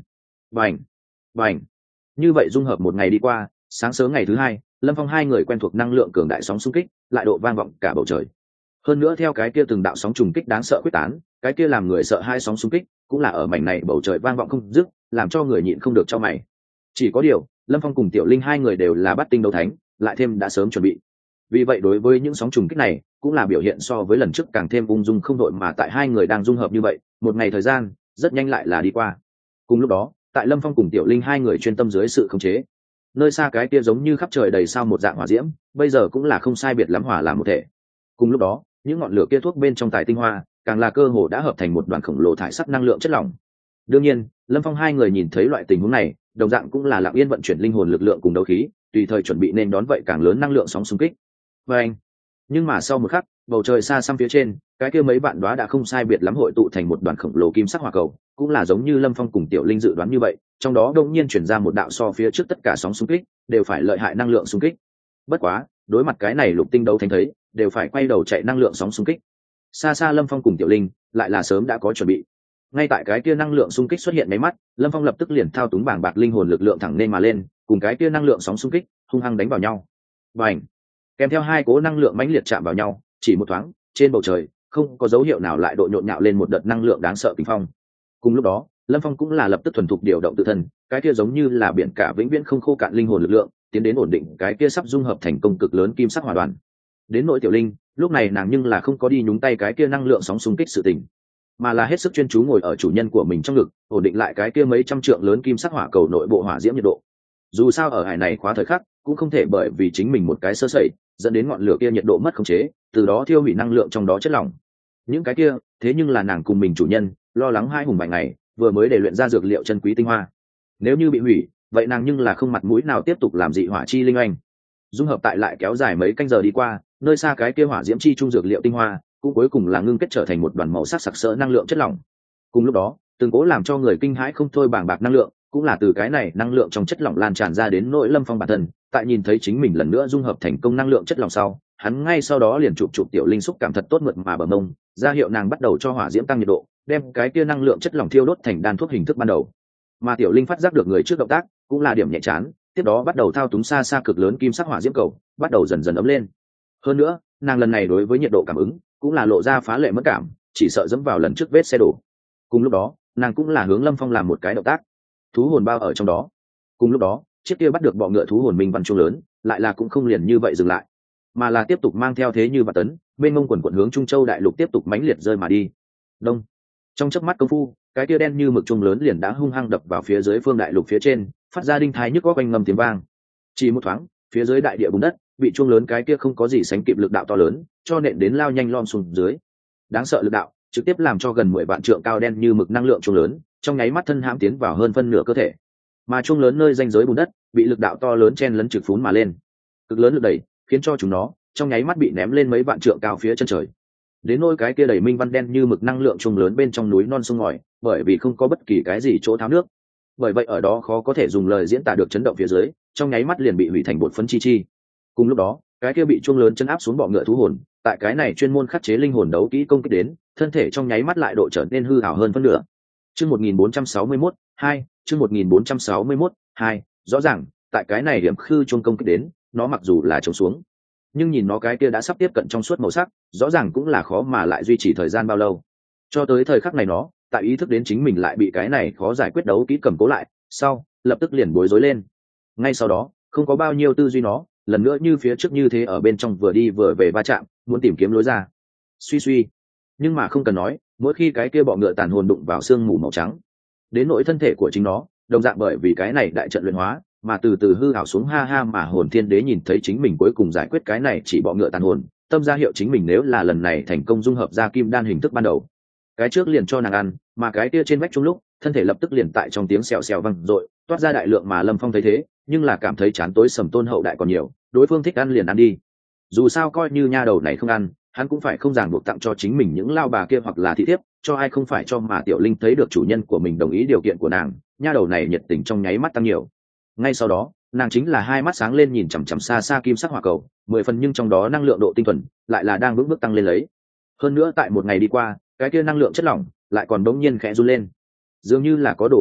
Bành, bành. Như vậy dung hợp một ngày đi qua, sáng sớm ngày thứ hai, Lâm Phong hai người quen thuộc năng lượng cường đại sóng xung kích, lại độ vang vọng cả bầu trời. Hơn nữa theo cái kia từng đạo sóng trùng kích đáng sợ quyết tán, cái kia làm người sợ hai sóng xung kích, cũng là ở mảnh này bầu trời vang vọng không dứt, làm cho người nhịn không được chau mày. Chỉ có điều, Lâm Phong cùng Tiểu Linh hai người đều là bắt tinh đấu thánh, lại thêm đã sớm chuẩn bị. Vì vậy đối với những sóng trùng kích này, cũng là biểu hiện so với lần trước càng thêm ung dung không đội, mà tại hai người đang dung hợp như vậy, một ngày thời gian rất nhanh lại là đi qua. Cùng lúc đó, tại Lâm Phong cùng Tiểu Linh hai người chuyên tâm dưới sự khống chế, nơi xa cái kia giống như khắp trời đầy sao một dạng hỏa diễm, bây giờ cũng là không sai biệt lắm hòa làm một thể. Cùng lúc đó, những ngọn lửa kia thuốc bên trong tài tinh hoa, càng là cơ hồ đã hợp thành một đoàn khổng lồ thải sắc năng lượng chất lỏng. Đương nhiên, Lâm Phong hai người nhìn thấy loại tình huống này, đồng dạng cũng là lặng yên vận chuyển linh hồn lực lượng cùng đấu khí, tùy thời chuẩn bị nên đón vậy càng lớn năng lượng sóng xung kích. Và anh, nhưng mà sau một khắc, bầu trời xa xăm phía trên, cái kia mấy bạn đóa đã không sai biệt lắm hội tụ thành một đoàn khổng lồ kim sắc hỏa cầu, cũng là giống như Lâm Phong cùng Tiểu Linh dự đoán như vậy, trong đó đột nhiên chuyển ra một đạo so phía trước tất cả sóng xung kích đều phải lợi hại năng lượng xung kích. Bất quá, đối mặt cái này Lục Tinh đấu thánh thấy, đều phải quay đầu chạy năng lượng sóng xung kích. Xa xa Lâm Phong cùng Tiểu Linh lại là sớm đã có chuẩn bị. Ngay tại cái kia năng lượng xung kích xuất hiện mấy mắt, Lâm Phong lập tức liền thao túng bảng bạc linh hồn lực lượng thẳng nên mà lên, cùng cái kia năng lượng sóng xung kích hung hăng đánh vào nhau. Bành! Kèm theo hai cố năng lượng mãnh liệt chạm vào nhau, chỉ một thoáng, trên bầu trời không có dấu hiệu nào lại độ nhộn nhạo lên một đợt năng lượng đáng sợ kinh phong. Cùng lúc đó, Lâm Phong cũng là lập tức thuần thục điều động tự thân, cái kia giống như là biển cả vĩnh viễn không khô cạn linh hồn lực lượng, tiến đến ổn định cái kia sắp dung hợp thành công cực lớn kim sắc hỏa đoàn. Đến nội Tiểu Linh, lúc này nàng nhưng là không có đi nhúng tay cái kia năng lượng sóng xung kích sự tình, mà là hết sức chuyên chú ngồi ở chủ nhân của mình trong ngực, ổn định lại cái kia mấy trăm trượng lớn kim sắc hỏa cầu nội bộ hỏa diễm nhiệt độ. Dù sao ở hải này khóa thời khắc, cũng không thể bởi vì chính mình một cái sơ sẩy dẫn đến ngọn lửa kia nhiệt độ mất khống chế, từ đó thiêu hủy năng lượng trong đó chất lỏng. Những cái kia, thế nhưng là nàng cùng mình chủ nhân lo lắng hai hùng bảy ngày, vừa mới để luyện ra dược liệu chân quý tinh hoa. Nếu như bị hủy, vậy nàng nhưng là không mặt mũi nào tiếp tục làm dị hỏa chi linh anh. Dung hợp tại lại kéo dài mấy canh giờ đi qua, nơi xa cái kia hỏa diễm chi trung dược liệu tinh hoa, cũng cuối cùng là ngưng kết trở thành một đoàn màu sắc sặc sỡ năng lượng chất lỏng. Cùng lúc đó, từng cố làm cho người kinh hãi không thôi bàng bạc năng lượng, cũng là từ cái này năng lượng trong chất lỏng lan tràn ra đến nỗi Lâm Phong bản thân, tại nhìn thấy chính mình lần nữa dung hợp thành công năng lượng chất lỏng sau, hắn ngay sau đó liền chụp Tiểu Linh xúc cảm thật tốt mượt mà bờ mông, ra hiệu nàng bắt đầu cho hỏa diễm tăng nhiệt độ, đem cái kia năng lượng chất lỏng thiêu đốt thành đan thuốc hình thức ban đầu. Mà Tiểu Linh phát giác được người trước động tác, cũng là điểm nhẹ chán, tiếp đó bắt đầu thao túng xa xa cực lớn kim sắc hỏa diễm cầu, bắt đầu dần dần ấm lên. Hơn nữa, nàng lần này đối với nhiệt độ cảm ứng cũng là lộ ra phá lệ mất cảm, chỉ sợ dẫm vào lần trước vết xe đổ. Cùng lúc đó, nàng cũng là hướng Lâm Phong làm một cái động tác, thú hồn bao ở trong đó. Cùng lúc đó, chiếc kia bắt được bọ ngựa thú hồn minh văn chuông lớn, lại là cũng không liền như vậy dừng lại, mà là tiếp tục mang theo thế như bạt tấn, bên ngông quần quận hướng Trung Châu đại lục tiếp tục mãnh liệt rơi mà đi. Đông, trong chớp mắt công phu, cái kia đen như mực chuông lớn liền đã hung hăng đập vào phía dưới phương đại lục phía trên, phát ra đinh thái nhức óc oanh ngầm tiếng vang. Chỉ một thoáng, phía dưới đại địa bùn đất bị chuông lớn cái kia không có gì sánh kịp lực đạo to lớn cho nện đến lao nhanh lom xuống dưới. Đáng sợ lực đạo trực tiếp làm cho gần 10 vạn trượng cao đen như mực năng lượng chuông lớn trong nháy mắt thân hãm tiến vào hơn phân nửa cơ thể, mà chuông lớn nơi ranh giới bùn đất bị lực đạo to lớn chen lấn trực phún mà lên, cực lớn lực đẩy khiến cho chúng nó trong nháy mắt bị ném lên mấy vạn trượng cao phía chân trời. Đến nỗi cái kia đầy minh văn đen như mực năng lượng chuông lớn bên trong núi non sông ngòi, bởi vì không có bất kỳ cái gì chỗ tháo nước, bởi vậy ở đó khó có thể dùng lời diễn tả được chấn động phía dưới, trong nháy mắt liền bị hủy thành bột phấn chi chi. Cùng lúc đó, cái kia bị chuông lớn chấn áp xuống bọ ngựa thú hồn, tại cái này chuyên môn khắc chế linh hồn đấu kỹ công kích đến, thân thể trong nháy mắt lại độ trở nên hư ảo hơn phân nửa. Chương 1461, 2, chương 1461, 2, rõ ràng, tại cái này điểm khư chuông công kích đến, nó mặc dù là trống xuống, nhưng nhìn nó cái kia đã sắp tiếp cận trong suốt màu sắc, rõ ràng cũng là khó mà lại duy trì thời gian bao lâu. Cho tới thời khắc này nó, tại ý thức đến chính mình lại bị cái này khó giải quyết đấu kỹ cầm cố lại, sau, lập tức liền bối rối lên. Ngay sau đó, không có bao nhiêu tư duy nó, lần nữa như phía trước như thế ở bên trong vừa đi vừa về va chạm, muốn tìm kiếm lối ra. Suy suy, nhưng mà không cần nói, mỗi khi cái kia bọ ngựa tàn hồn đụng vào xương mù màu trắng, đến nỗi thân thể của chính nó, đồng dạng bởi vì cái này đại trận luyện hóa, mà từ từ hư ảo xuống ha ha, mà hồn thiên đế nhìn thấy chính mình cuối cùng giải quyết cái này chỉ bọ ngựa tàn hồn, tâm ra hiệu chính mình nếu là lần này thành công dung hợp ra kim đan hình thức ban đầu, cái trước liền cho nàng ăn, mà cái kia trên vách chung lúc, thân thể lập tức liền tại trong tiếng xèo xèo vang dội, toát ra đại lượng, mà Lâm Phong thấy thế, nhưng là cảm thấy chán tối sầm Tôn hậu đại còn nhiều, đối phương thích ăn liền ăn đi. Dù sao coi như nha đầu này không ăn, hắn cũng phải không ràng buộc tặng cho chính mình những lao bà kia hoặc là thị thiếp, cho ai không phải cho, mà Tiểu Linh thấy được chủ nhân của mình đồng ý điều kiện của nàng, nha đầu này nhiệt tình trong nháy mắt tăng nhiều. Ngay sau đó, nàng chính là hai mắt sáng lên nhìn chằm chằm xa xa kim sắc hỏa cầu, 10 phần nhưng trong đó năng lượng độ tinh thuần lại là đang vững bước tăng lên lấy. Hơn nữa tại một ngày đi qua, cái kia năng lượng chất lỏng lại còn bỗng nhiên khẽ run lên, dường như là có đồ vật gì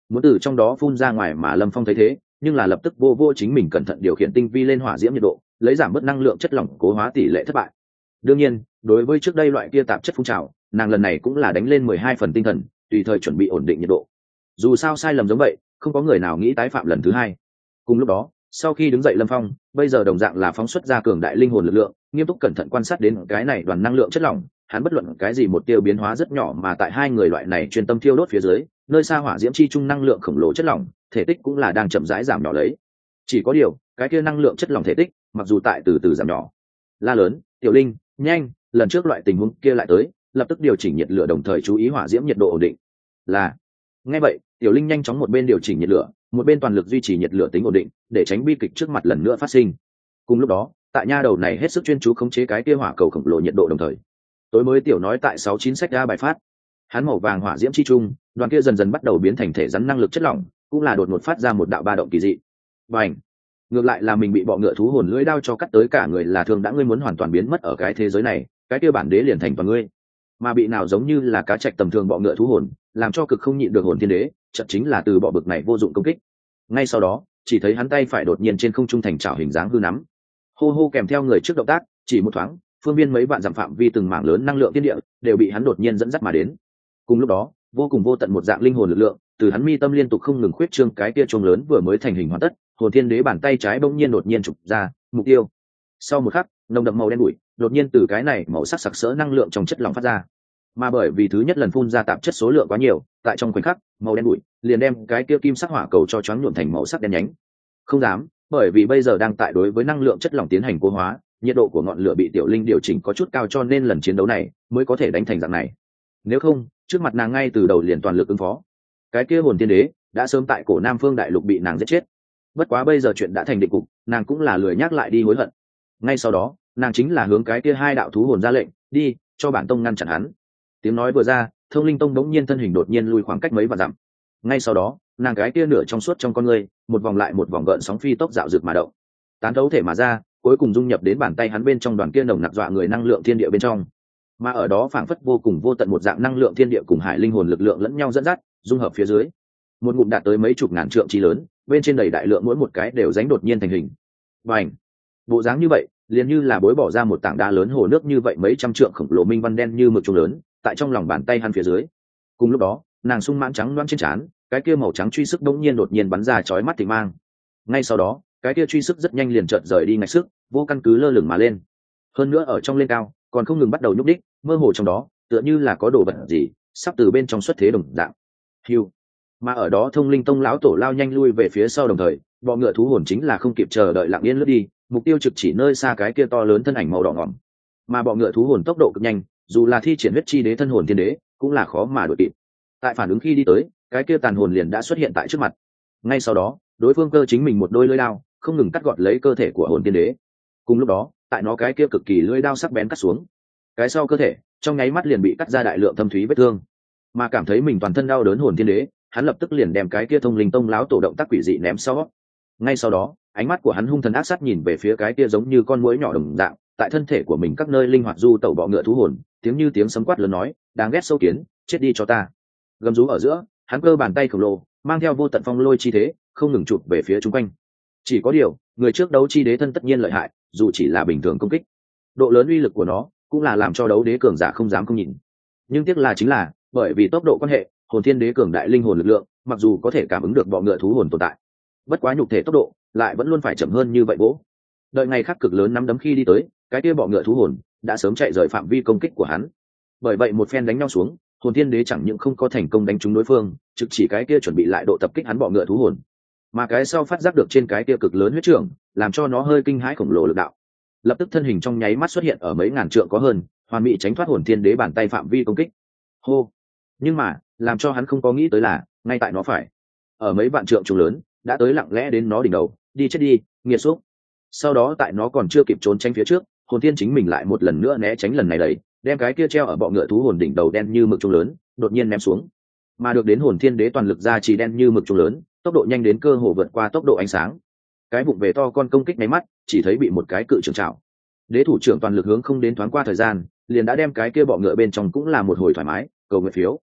muốn từ trong đó phun ra ngoài, mà Lâm Phong thấy thế nhưng là lập tức vô vô chính mình cẩn thận điều khiển tinh vi lên hỏa diễm nhiệt độ, lấy giảm bớt năng lượng chất lỏng cố hóa tỷ lệ thất bại. Đương nhiên đối với trước đây loại kia tạp chất phun trào, nàng lần này cũng là đánh lên 12 phần tinh thần, tùy thời chuẩn bị ổn định nhiệt độ. Dù sao sai lầm giống vậy, không có người nào nghĩ tái phạm lần thứ hai. Cùng lúc đó, sau khi đứng dậy Lâm Phong bây giờ đồng dạng là phóng xuất ra cường đại linh hồn lực lượng, nghiêm túc cẩn thận quan sát đến cái này đoàn năng lượng chất lỏng. Hắn bất luận cái gì một tiêu biến hóa rất nhỏ, mà tại hai người loại này chuyên tâm thiêu đốt phía dưới, nơi xa hỏa diễm chi trung năng lượng khổng lồ chất lỏng thể tích cũng là đang chậm rãi giảm nhỏ lấy. Chỉ có điều cái kia năng lượng chất lỏng thể tích mặc dù tại từ từ giảm nhỏ. La lớn, Tiểu Linh, nhanh, lần trước loại tình huống kia lại tới, lập tức điều chỉnh nhiệt lửa, đồng thời chú ý hỏa diễm nhiệt độ ổn định. Là. Nghe vậy, Tiểu Linh nhanh chóng một bên điều chỉnh nhiệt lửa, một bên toàn lực duy trì nhiệt lửa tính ổn định, để tránh bi kịch trước mặt lần nữa phát sinh. Cùng lúc đó, tại nha đầu này hết sức chuyên chú khống chế cái kia hỏa cầu khổng lồ nhiệt độ, đồng thời tối mới tiểu nói tại 69 sách ra bài phát. Hắn màu vàng hỏa diễm chi trung, đoàn kia dần dần bắt đầu biến thành thể rắn năng lực chất lỏng, cũng là đột ngột phát ra một đạo ba động kỳ dị. Bành! Ngược lại là mình bị bọ ngựa thú hồn lưỡi đao cho cắt tới cả người là thương đã, ngươi muốn hoàn toàn biến mất ở cái thế giới này, cái kia bản đế liền thành toàn ngươi. Mà bị nào giống như là cá trạch tầm thường bọ ngựa thú hồn, làm cho cực không nhịn được hồn thiên đế, chợt chính là từ bọ bực này vô dụng công kích. Ngay sau đó, chỉ thấy hắn tay phải đột nhiên trên không trung thành chảo hình dáng hư nắm. Hô hô kèm theo người trước động tác, chỉ một thoáng, phương viên mấy vạn dặm phạm vi từng mảng lớn năng lượng thiên địa đều bị hắn đột nhiên dẫn dắt mà đến. Cùng lúc đó, vô cùng vô tận một dạng linh hồn lực lượng từ hắn mi tâm liên tục không ngừng khuyết trương, cái kia chuông lớn vừa mới thành hình hoàn tất, hồn thiên đế bàn tay trái bỗng nhiên đột nhiên chụp ra mục tiêu. Sau một khắc, nồng đậm màu đen bụi đột nhiên từ cái này màu sắc sặc sỡ năng lượng trong chất lỏng phát ra. Mà bởi vì thứ nhất lần phun ra tạp chất số lượng quá nhiều, tại trong khoảnh khắc, màu đen bụi liền đem cái kia kim sắc hỏa cầu cho choáng nhuộm thành màu sắc đen nhánh. Không dám, bởi vì bây giờ đang tại đối với năng lượng chất lỏng tiến hành cố hóa, nhiệt độ của ngọn lửa bị Tiểu Linh điều chỉnh có chút cao, cho nên lần chiến đấu này mới có thể đánh thành dạng này. Nếu không, trước mặt nàng ngay từ đầu liền toàn lực ứng phó, cái kia hồn thiên đế đã sớm tại cổ Nam Phương đại lục bị nàng giết chết. Bất quá bây giờ chuyện đã thành định cục, nàng cũng là lười nhắc lại đi hối hận. Ngay sau đó, nàng chính là hướng cái kia hai đạo thú hồn ra lệnh, đi, cho bản tông ngăn chặn hắn. Tiếng nói vừa ra, Thông Linh Tông đống nhiên thân hình đột nhiên lùi khoảng cách mấy vạn dặm. Ngay sau đó, nàng cái kia nửa trong suốt trong con người, một vòng lại một vòng gợn sóng phi tốc dạo dược mà động, tán thấu thể mà ra, cuối cùng dung nhập đến bàn tay hắn bên trong đoàn kia nồng nặc dọa người năng lượng thiên địa bên trong. Mà ở đó phảng phất vô cùng vô tận một dạng năng lượng thiên địa cùng hải linh hồn lực lượng lẫn nhau dẫn dắt, dung hợp phía dưới, một ngụm đạt tới mấy chục ngàn trượng chi lớn, bên trên đầy đại lượng mỗi một cái đều ránh đột nhiên thành hình. Bành! Bộ dáng như vậy, liền như là bối bỏ ra một tảng đá lớn hồ nước như vậy, mấy trăm trượng khổng lồ minh văn đen như mực trùng lớn, tại trong lòng bàn tay hắn phía dưới. Cùng lúc đó, nàng sung mãn trắng loáng trên trán, cái kia màu trắng truy sức đột nhiên đột nhiên bắn ra chói mắt thịnh mang. Ngay sau đó, cái kia truy sức rất nhanh liền chợt rời đi ngạch sức, vô căn cứ lơ lửng mà lên. Hơn nữa ở trong lên cao, còn không ngừng bắt đầu nhúc đích, mơ hồ trong đó, tựa như là có đồ vật gì sắp từ bên trong xuất thế đồng dạng. Hưu. Mà ở đó Thông Linh Tông lão tổ lao nhanh lui về phía sau, đồng thời, bọ ngựa thú hồn chính là không kịp chờ đợi lặng yên lướt đi, mục tiêu trực chỉ nơi xa cái kia to lớn thân ảnh màu đỏ ngỏm. Mà bọ ngựa thú hồn tốc độ cực nhanh, dù là thi triển huyết chi đế thân hồn thiên đế, cũng là khó mà đuổi kịp. Tại phản ứng khi đi tới, cái kia tàn hồn liền đã xuất hiện tại trước mặt. Ngay sau đó, đối phương cơ chính mình một đôi lưỡi đao, không ngừng cắt gọt lấy cơ thể của hồn thiên đế. Cùng lúc đó, tại nó cái kia cực kỳ lưỡi đao sắc bén cắt xuống, cái sau cơ thể trong nháy mắt liền bị cắt ra đại lượng thâm thúy vết thương. Mà cảm thấy mình toàn thân đau đớn hồn thiên đế, hắn lập tức liền đem cái kia Thông Linh Tông lão tổ động tác quỷ dị ném sau. Ngay sau đó, ánh mắt của hắn hung thần ác sát nhìn về phía cái kia giống như con muỗi nhỏ đồng dạng, tại thân thể của mình các nơi linh hoạt du tẩu bọ ngựa thú hồn, tiếng như tiếng sấm quát lớn nói, đáng ghét sâu kiến, chết đi cho ta. Gầm rú ở giữa, hắn cơ bàn tay khổng lồ, mang theo vô tận phong lôi chi thế, không ngừng chụp về phía chúng quanh. Chỉ có điều, người trước đấu chi đế thân tất nhiên lợi hại, dù chỉ là bình thường công kích, độ lớn uy lực của nó cũng là làm cho đấu đế cường giả không dám không nhìn. Nhưng tiếc là chính là, bởi vì tốc độ quan hệ, hồn thiên đế cường đại linh hồn lực lượng, mặc dù có thể cảm ứng được bọ ngựa thú hồn tồn tại, bất quá nhục thể tốc độ lại vẫn luôn phải chậm hơn như vậy bố. Đợi ngày khác cực lớn nắm đấm khi đi tới, cái kia bọ ngựa thú hồn đã sớm chạy rời phạm vi công kích của hắn. Bởi vậy một phen đánh nhau xuống, hồn thiên đế chẳng những không có thành công đánh trúng đối phương, trực chỉ cái kia chuẩn bị lại độ tập kích hắn bọ ngựa thú hồn, mà cái sau phát giác được trên cái kia cực lớn huyết trưởng, làm cho nó hơi kinh hãi khổng lồ lực đạo, lập tức thân hình trong nháy mắt xuất hiện ở mấy ngàn trượng có hơn, hoàn mỹ tránh thoát hồn thiên đế bàn tay phạm vi công kích. Hô! Nhưng mà làm cho hắn không có nghĩ tới là, ngay tại nó phải ở mấy vạn trượng trùng lớn đã tới lặng lẽ đến nó đỉnh đầu, đi chết đi, nghiệt xúc. Sau đó tại nó còn chưa kịp trốn tránh phía trước, hồn thiên chính mình lại một lần nữa né tránh, lần này đẩy đem cái kia treo ở bọ ngựa thú hồn đỉnh đầu đen như mực trùng lớn đột nhiên ném xuống. Mà được đến hồn thiên đế toàn lực ra chỉ đen như mực trùng lớn, tốc độ nhanh đến cơ hồ vượt qua tốc độ ánh sáng. Cái bụng về to con công kích nháy mắt, chỉ thấy bị một cái cự trưởng chảo. Đế thủ trưởng toàn lực hướng không đến thoáng qua thời gian, liền đã đem cái kia bọ ngựa bên trong cũng là một hồi thoải mái, cầu nguyện phiếu.